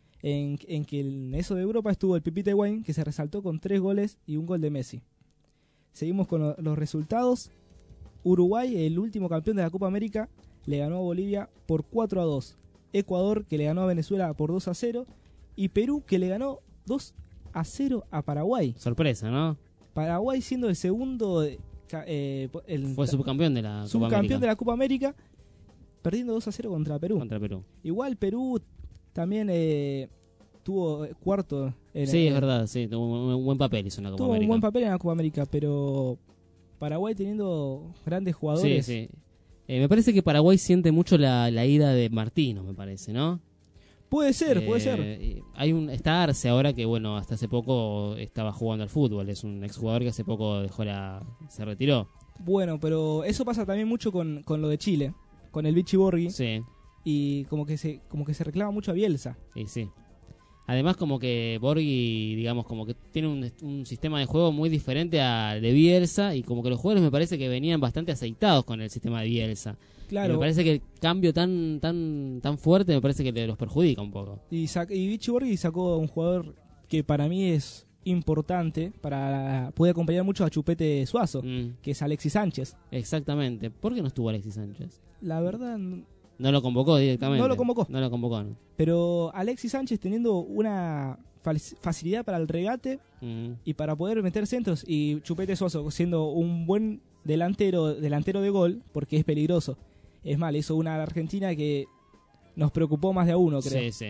En, en que en eso de Europa estuvo el Pipita Higuaín, que se resaltó con tres goles y un gol de Messi. Seguimos con lo- los resultados. Uruguay, el último campeón de la Copa América, le ganó a Bolivia por cuatro a dos. Ecuador, que le ganó a Venezuela por dos a cero. Y Perú, que le ganó dos a cero a Paraguay. Sorpresa, ¿no? Paraguay siendo el segundo... eh, ca- eh, el, Fue subcampeón de la Copa subcampeón América. de la Copa América, perdiendo dos a cero contra Perú. Contra Perú. Igual Perú también eh, tuvo eh, cuarto. En Sí, el- es verdad, sí, tuvo un, un buen papel hizo en la Copa Tuvo América. un buen papel en la Copa América, pero Paraguay teniendo grandes jugadores. Sí, sí. Eh, me parece que Paraguay siente mucho la, la ida de Martino, me parece, ¿no? Puede ser, puede Eh, ser. y Hay un está Arce ahora que, bueno, hasta hace poco estaba jugando al fútbol. Es un exjugador que hace poco dejó la se retiró. Bueno, pero eso pasa también mucho con, con lo de Chile, con el Vichy Borghi. Sí. Y como que se como que se reclama mucho a Bielsa. Sí, sí. Además, como que Borghi, digamos, como que tiene un, un sistema de juego muy diferente al de Bielsa y como que los jugadores me parece que venían bastante aceitados con el sistema de Bielsa. Claro. Y me parece que el cambio tan tan tan fuerte me parece que le- los perjudica un poco. Y, sac- y Vichy Borghi sacó un jugador que para mí es importante, para puede acompañar mucho a Chupete Suazo, Mm. que es Alexis Sánchez. Exactamente. ¿Por qué no estuvo Alexis Sánchez? La verdad, n- No lo convocó directamente. No lo convocó. No lo convocó, ¿no? pero Alexis Sánchez teniendo una fal- facilidad para el regate Mm. y para poder meter centros, y Chupete Suazo siendo un buen delantero delantero de gol, porque es peligroso. Es mal, hizo una Argentina que nos preocupó más de a uno, creo. Sí, sí.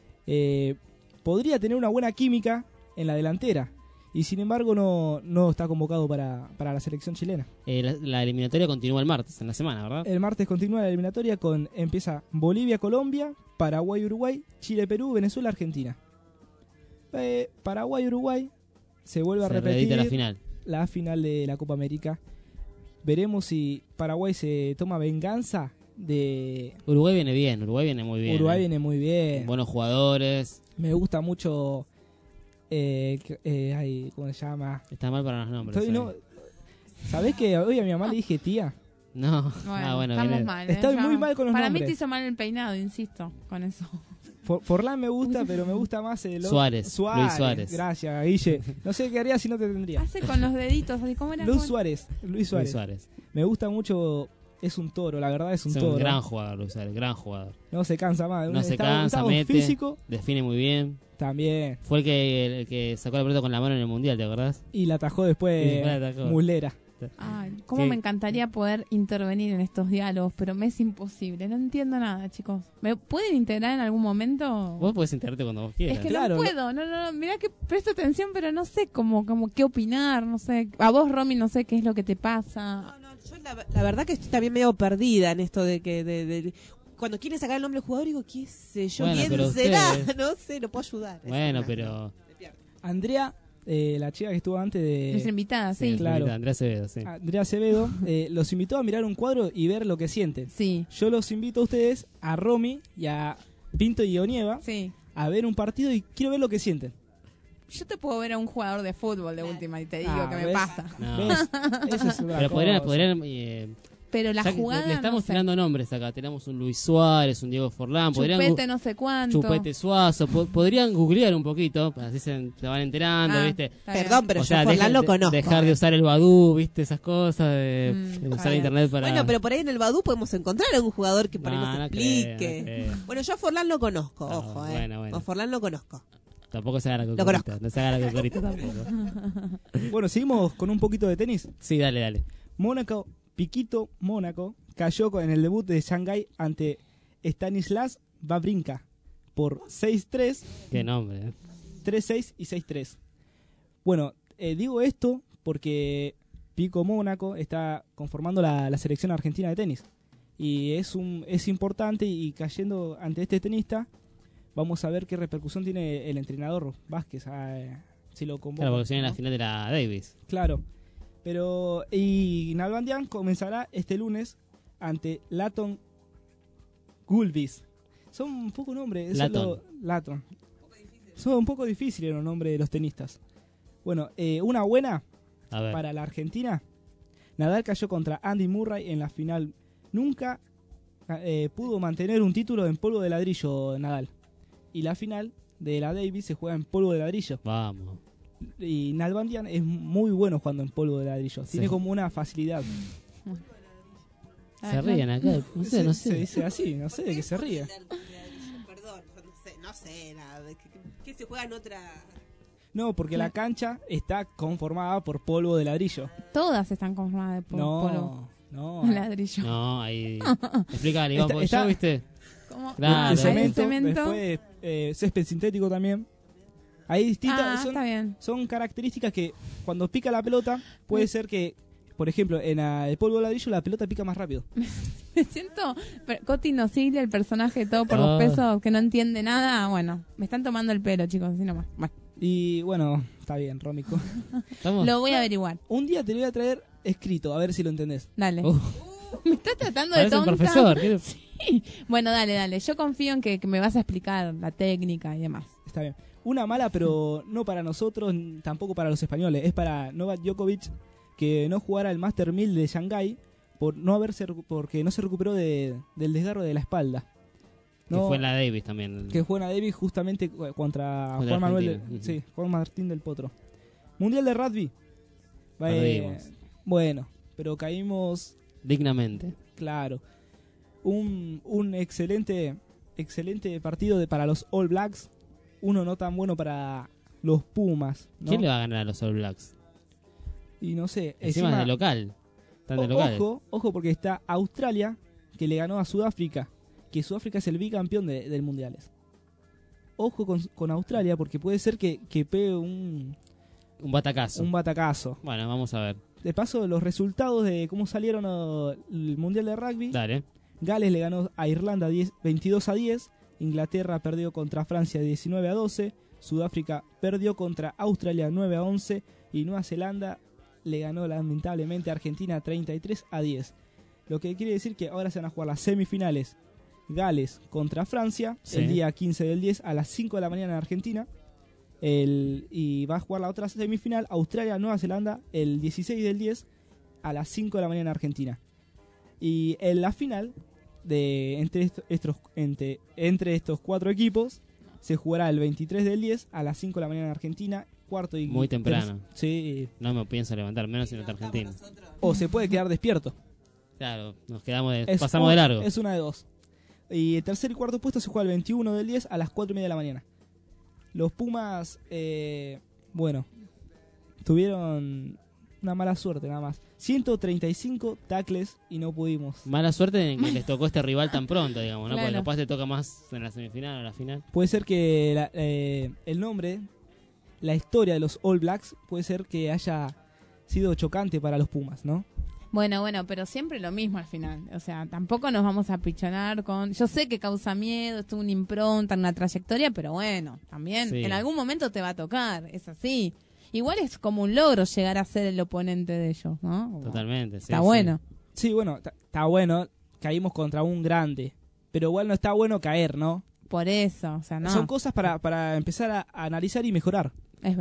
Eh, podría tener una buena química en la delantera, y sin embargo no, no está convocado para, para la selección chilena. Eh, la, la eliminatoria continúa el martes, en la semana, ¿verdad? El martes continúa la eliminatoria con empieza Bolivia, Colombia, Paraguay, Uruguay, Chile, Perú, Venezuela, Argentina. Eh, Paraguay, Uruguay se vuelve a Se repetir reedita la final. la final de la Copa América. Veremos si Paraguay se toma venganza de Uruguay viene bien, Uruguay viene muy bien. Uruguay eh. viene muy bien. Buenos jugadores. Me gusta mucho eh, que- eh, ay, ¿cómo se llama? Está mal para los nombres. Estoy, eh. no, ¿sabés que hoy a mi mamá le dije tía? No. Bueno, ah, bueno, estamos viene- mal. ¿eh? Estoy Ya- muy mal con los Para mí nombres. te hizo mal el peinado, insisto, con eso. For- Forlán me gusta, pero me gusta más el otro. Suárez, Suárez. Luis Suárez. Gracias, Guille. No sé qué haría si no te tendría. Hace con los deditos, así como era. Luis ¿Cómo? Suárez. Luis Suárez. Luis Suárez. Me gusta mucho. Es un toro, la verdad es un Es toro. un gran jugador, Luis Suárez, gran jugador. No se cansa más. No se Estado- cansa, estado mete, físico define muy bien. también. Fue el que, el que sacó la pelota con la mano en el Mundial, ¿te acordás? Y la atajó después Y después la atajó. Muslera. Ay, cómo ¿Qué? me encantaría poder intervenir en estos diálogos, pero me es imposible. No entiendo nada, chicos. ¿Me pueden integrar en algún momento? Vos podés integrarte cuando vos quieras. Es que Claro, no puedo, no, no, no, mirá que presto atención, pero no sé cómo, cómo qué opinar, no sé. A vos, Romy, no sé qué es lo que te pasa. Yo la, la verdad que estoy también medio perdida en esto de que de, de- cuando quieren sacar el nombre del jugador digo, qué sé yo, Bueno, quién pero será, ustedes- no sé, no puedo ayudar. Bueno, pero... Andrea, eh, la chica que estuvo antes de. Nuestra invitada, sí. Claro. Andrea Acevedo, sí. Andrea Acevedo eh, los invitó a mirar un cuadro y ver lo que sienten. Sí. Yo los invito a ustedes, a Romy y a Pinto y Onieva, Sí. a ver un partido y quiero ver lo que sienten. Yo te puedo ver a un jugador de fútbol de última y te digo Ah, que me ¿ves? pasa. No. ¿Ves? Eso es una Pero podrían, cosa. podrían eh, pero la Ya que jugada le, le estamos no sé. tirando nombres acá. Tenemos un Luis Suárez, un Diego Forlán. podrían Chupete gu- no sé cuánto. Chupete Suazo. Po- podrían googlear un poquito, así se, se van enterando, Ah, ¿viste? está bien. Perdón, pero O yo sea, Forlán deja- lo de- conozco. Dejar de usar el Badoo, ¿viste? Esas cosas, de, Mm, de está usar bien. internet para... Bueno, pero por ahí en el Badoo podemos encontrar a un jugador que por ahí No, nos no explique. creo, no creo. Bueno, yo a Forlán lo conozco, Ah, ojo, eh. bueno, bueno. A Forlán lo conozco. Tampoco se haga la Lo cocorita. conozco. No se haga la cocorita tampoco. Bueno, seguimos con un poquito de tenis. Sí, dale, dale. Mónaco, Piquito Mónaco cayó con- en el debut de Shanghái ante Stanislas Wawrinka por seis tres, Qué nombre, ¿eh? tres seis y seis tres. Bueno, eh, digo esto porque Pico Mónaco está conformando la, la selección argentina de tenis. Y es un es importante, y cayendo ante este tenista, vamos a ver qué repercusión tiene el entrenador Vázquez. ah, si lo convoca. Claro, porque se viene ¿no? la final de la Davis. Claro. Pero, y Nalbandian comenzará este lunes ante Laton Gulbis. Son un poco nombres. eso Laton. lo- Laton. Son un poco difíciles los nombres de los tenistas. Bueno, eh, una buena A ver. para la Argentina. Nadal cayó contra Andy Murray en la final. Nunca eh, pudo mantener un título en polvo de ladrillo Nadal. Y la final de la Davis se juega en polvo de ladrillo. Vamos. Y Nalbandian es muy bueno jugando en polvo de ladrillo. Tiene Sí. como una facilidad. Se ríen acá. No sé, no Se sé. dice así, no sé de qué se ríe. Perdón, yo no sé, no sé nada. de que, que se juega en otra... No, porque la cancha está conformada por polvo de ladrillo. Todas están conformadas de po- No, polvo. no. Ladrillo. No, ahí. Explícale, Iván, Está- porque está- yo, ¿viste? ¿Cómo? Claro. De cemento, cemento. después eh, césped sintético también. Hay distintas, Ah, son, está bien. son características que cuando pica la pelota, puede ser que, por ejemplo, en ah, el polvo de ladrillo la pelota pica más rápido. Me siento per- Coti Nociglia, el personaje todo por Ah. dos pesos que no entiende nada. Bueno, me están tomando el pelo, chicos, así nomás. Bueno, Y bueno, está bien, Rómico. lo voy a averiguar. Un día te lo voy a traer escrito, a ver si lo entendés. Dale. Uh, Me estás tratando de parece un tonta. profesor. ¿qué- Sí. Bueno, dale, dale. Yo confío en que, que me vas a explicar la técnica y demás. Está bien. Una mala, pero no para nosotros, n- tampoco para los españoles. Es para Novak Djokovic, que no jugara el Master mil de Shanghái por no haberse recu- porque no se recuperó de, del desgarro de la espalda. Que No, fue en la Davis también. que juega Davis justamente cu- contra, Contra Juan Manuel, de- Argentina. sí, Juan Martín del Potro. Mundial de rugby. Va, eh, Perdimos. bueno, pero caímos, Dignamente. claro. Un, un excelente excelente partido de, para los All Blacks. Uno no tan bueno para los Pumas, ¿no? ¿Quién le va a ganar a los All Blacks? Y no sé, Encima, es de local. Están de o- local. Ojo, ojo, porque está Australia, que le ganó a Sudáfrica, que Sudáfrica es el bicampeón de, del Mundiales. Ojo con, con Australia, porque puede ser que, que pegue un, Un batacazo. un batacazo. Bueno, vamos a ver. De paso, los resultados de cómo salieron oh, el Mundial de Rugby. Dale. Gales le ganó a Irlanda diez, veintidós a diez. Inglaterra perdió contra Francia diecinueve a doce. Sudáfrica perdió contra Australia nueve a once. Y Nueva Zelanda le ganó lamentablemente a Argentina treinta y tres a diez. Lo que quiere decir que ahora se van a jugar las semifinales. Gales contra Francia, Sí. el día quince del diez a las cinco de la mañana en Argentina. El, y va a jugar la otra semifinal, Australia-Nueva Zelanda, el dieciséis del diez a las cinco de la mañana en Argentina. Y en la final, de entre, esto- estos, entre, entre estos cuatro equipos, se jugará el veintitrés del diez a las cinco de la mañana en Argentina, cuarto y Muy temprano. ter- sí. No me pienso levantar, menos si no está Argentina. O se puede quedar despierto. Claro, nos quedamos de, Es pasamos un- de largo. Es una de dos. Y el tercer y cuarto puesto se juega el veintiuno del diez a las cuatro y media de la mañana. Los Pumas, eh, bueno, tuvieron una mala suerte nada más. ciento treinta y cinco tackles y no pudimos. Mala suerte en que les tocó este rival tan pronto, digamos, ¿no? Porque Claro. capaz te toca más en la semifinal o en la final. Puede ser que la- eh, el nombre, la historia de los All Blacks, puede ser que haya sido chocante para los Pumas, ¿no? Bueno, bueno, pero siempre lo mismo al final. O sea, tampoco nos vamos a pichonar con... Yo sé que causa miedo, esto es una impronta, una trayectoria, pero bueno, también Sí. en algún momento te va a tocar, es así. Igual es como un logro llegar a ser el oponente de ellos, ¿no? Totalmente, sí. Está sí. bueno. Sí, bueno, ta- está bueno, caímos contra un grande, pero igual no está bueno caer, ¿no? Por eso, o sea, no. Son cosas para, para empezar a, a analizar y mejorar. Es verdad.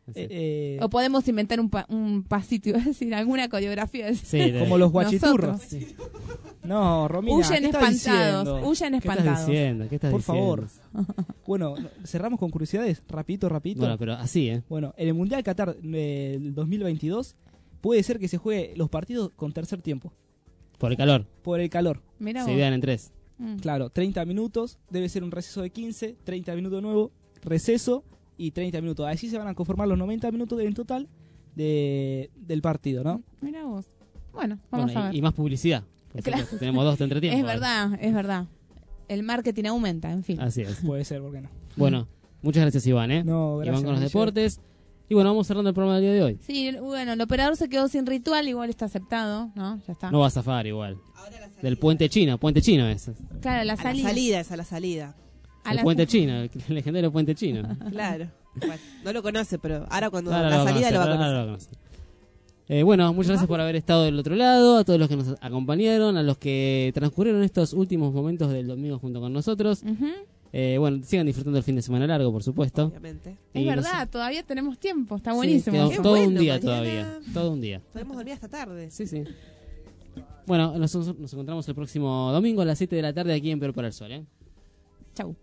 Eh, eh, O podemos inventar un, pa- un pasito, iba a decir, alguna coreografía. Sí, de- como los guachiturros. Nosotros. No, Romina, Huyen ¿qué estás espantados, diciendo? huyen ¿Qué estás espantados. diciendo? ¿Qué estás Por diciendo? favor. Bueno, cerramos con curiosidades, rapidito, rapidito. Bueno, pero así, ¿eh? Bueno, en el Mundial Qatar eh, del dos mil veintidós puede ser que se juegue los partidos con tercer tiempo, Por el calor. por el calor. Mira Se vos. vean en tres. Mm. Claro, treinta minutos, debe ser un receso de quince, treinta minutos de nuevo, receso y treinta minutos. Así se van a conformar los noventa minutos en total de, del partido, ¿no? Mira vos. Bueno, vamos Bueno, a ver. y, y más publicidad. Por Claro. supuesto, tenemos dos de entretiempo. Es verdad, es verdad. El marketing aumenta, en fin. Así es. Puede ser, ¿por qué no? Bueno, muchas gracias, Iván, ¿eh? No, gracias, Iván con los Guille. deportes. Y bueno, vamos cerrando el programa del día de hoy. Sí, bueno, el operador se quedó sin ritual, igual está aceptado, ¿no? Ya está. No va a zafar igual. Del puente chino, puente chino ese. Claro, la A la salida. salida es a la salida. A El la puente sa- chino, el legendario puente chino. Claro. Bueno, no lo conoce, pero ahora cuando Ahora la lo va a salida lo va a conocer, conocer. ahora lo va a conocer. Eh, bueno, muchas gracias por haber estado del otro lado, a todos los que nos acompañaron, a los que transcurrieron estos últimos momentos del domingo junto con nosotros. Ujú. Eh, bueno, sigan disfrutando el fin de semana largo, por supuesto. Obviamente. Es Y nos- verdad, todavía tenemos tiempo, está Sí, buenísimo. quedó Qué todo un bueno, día mañana. todavía, todo un día. Podemos dormir hasta tarde. Sí, sí. Bueno, nos, nos encontramos el próximo domingo a las siete de la tarde aquí en Peor para el Sol, ¿eh? Chau.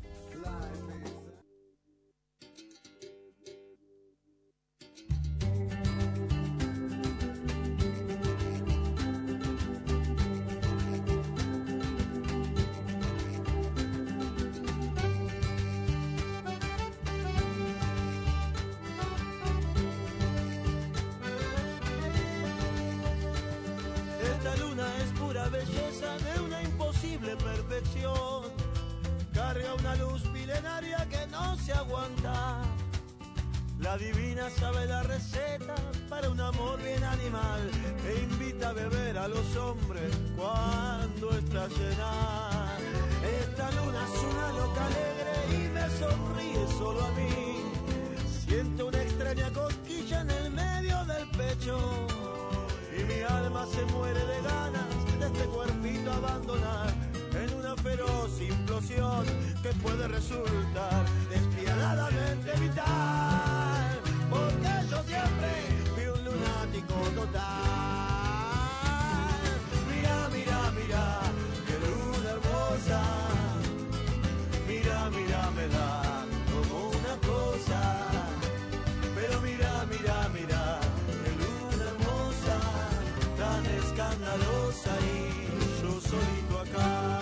Esta luna es pura belleza de una imposible perfección. Carga una luz milenaria que no se aguanta. La divina sabe la receta para un amor bien animal e invita a beber a los hombres cuando está llena. Esta luna es una loca alegre y me sonríe solo a mí. Siento una extraña cosquilla en el medio del pecho y mi alma se muere de ganas de este cuerpito abandonar en una feroz implosión que puede resultar despiadadamente vital, porque yo siempre fui un lunático total. Mira, mira, mira, qué luna hermosa. Mira, mira, me da como una cosa. Pero mira, mira, mira, qué luna hermosa, tan escandalosa y yo solito acá.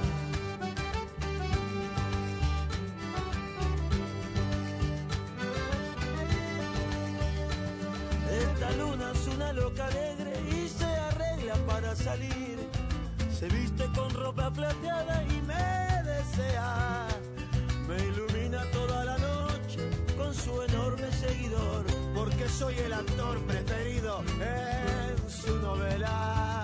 Esta luna es una loca alegre y se arregla para salir. Se viste con ropa plateada y me desea. Me ilumina toda la noche con su enorme seguidor, porque soy el actor preferido en su novela.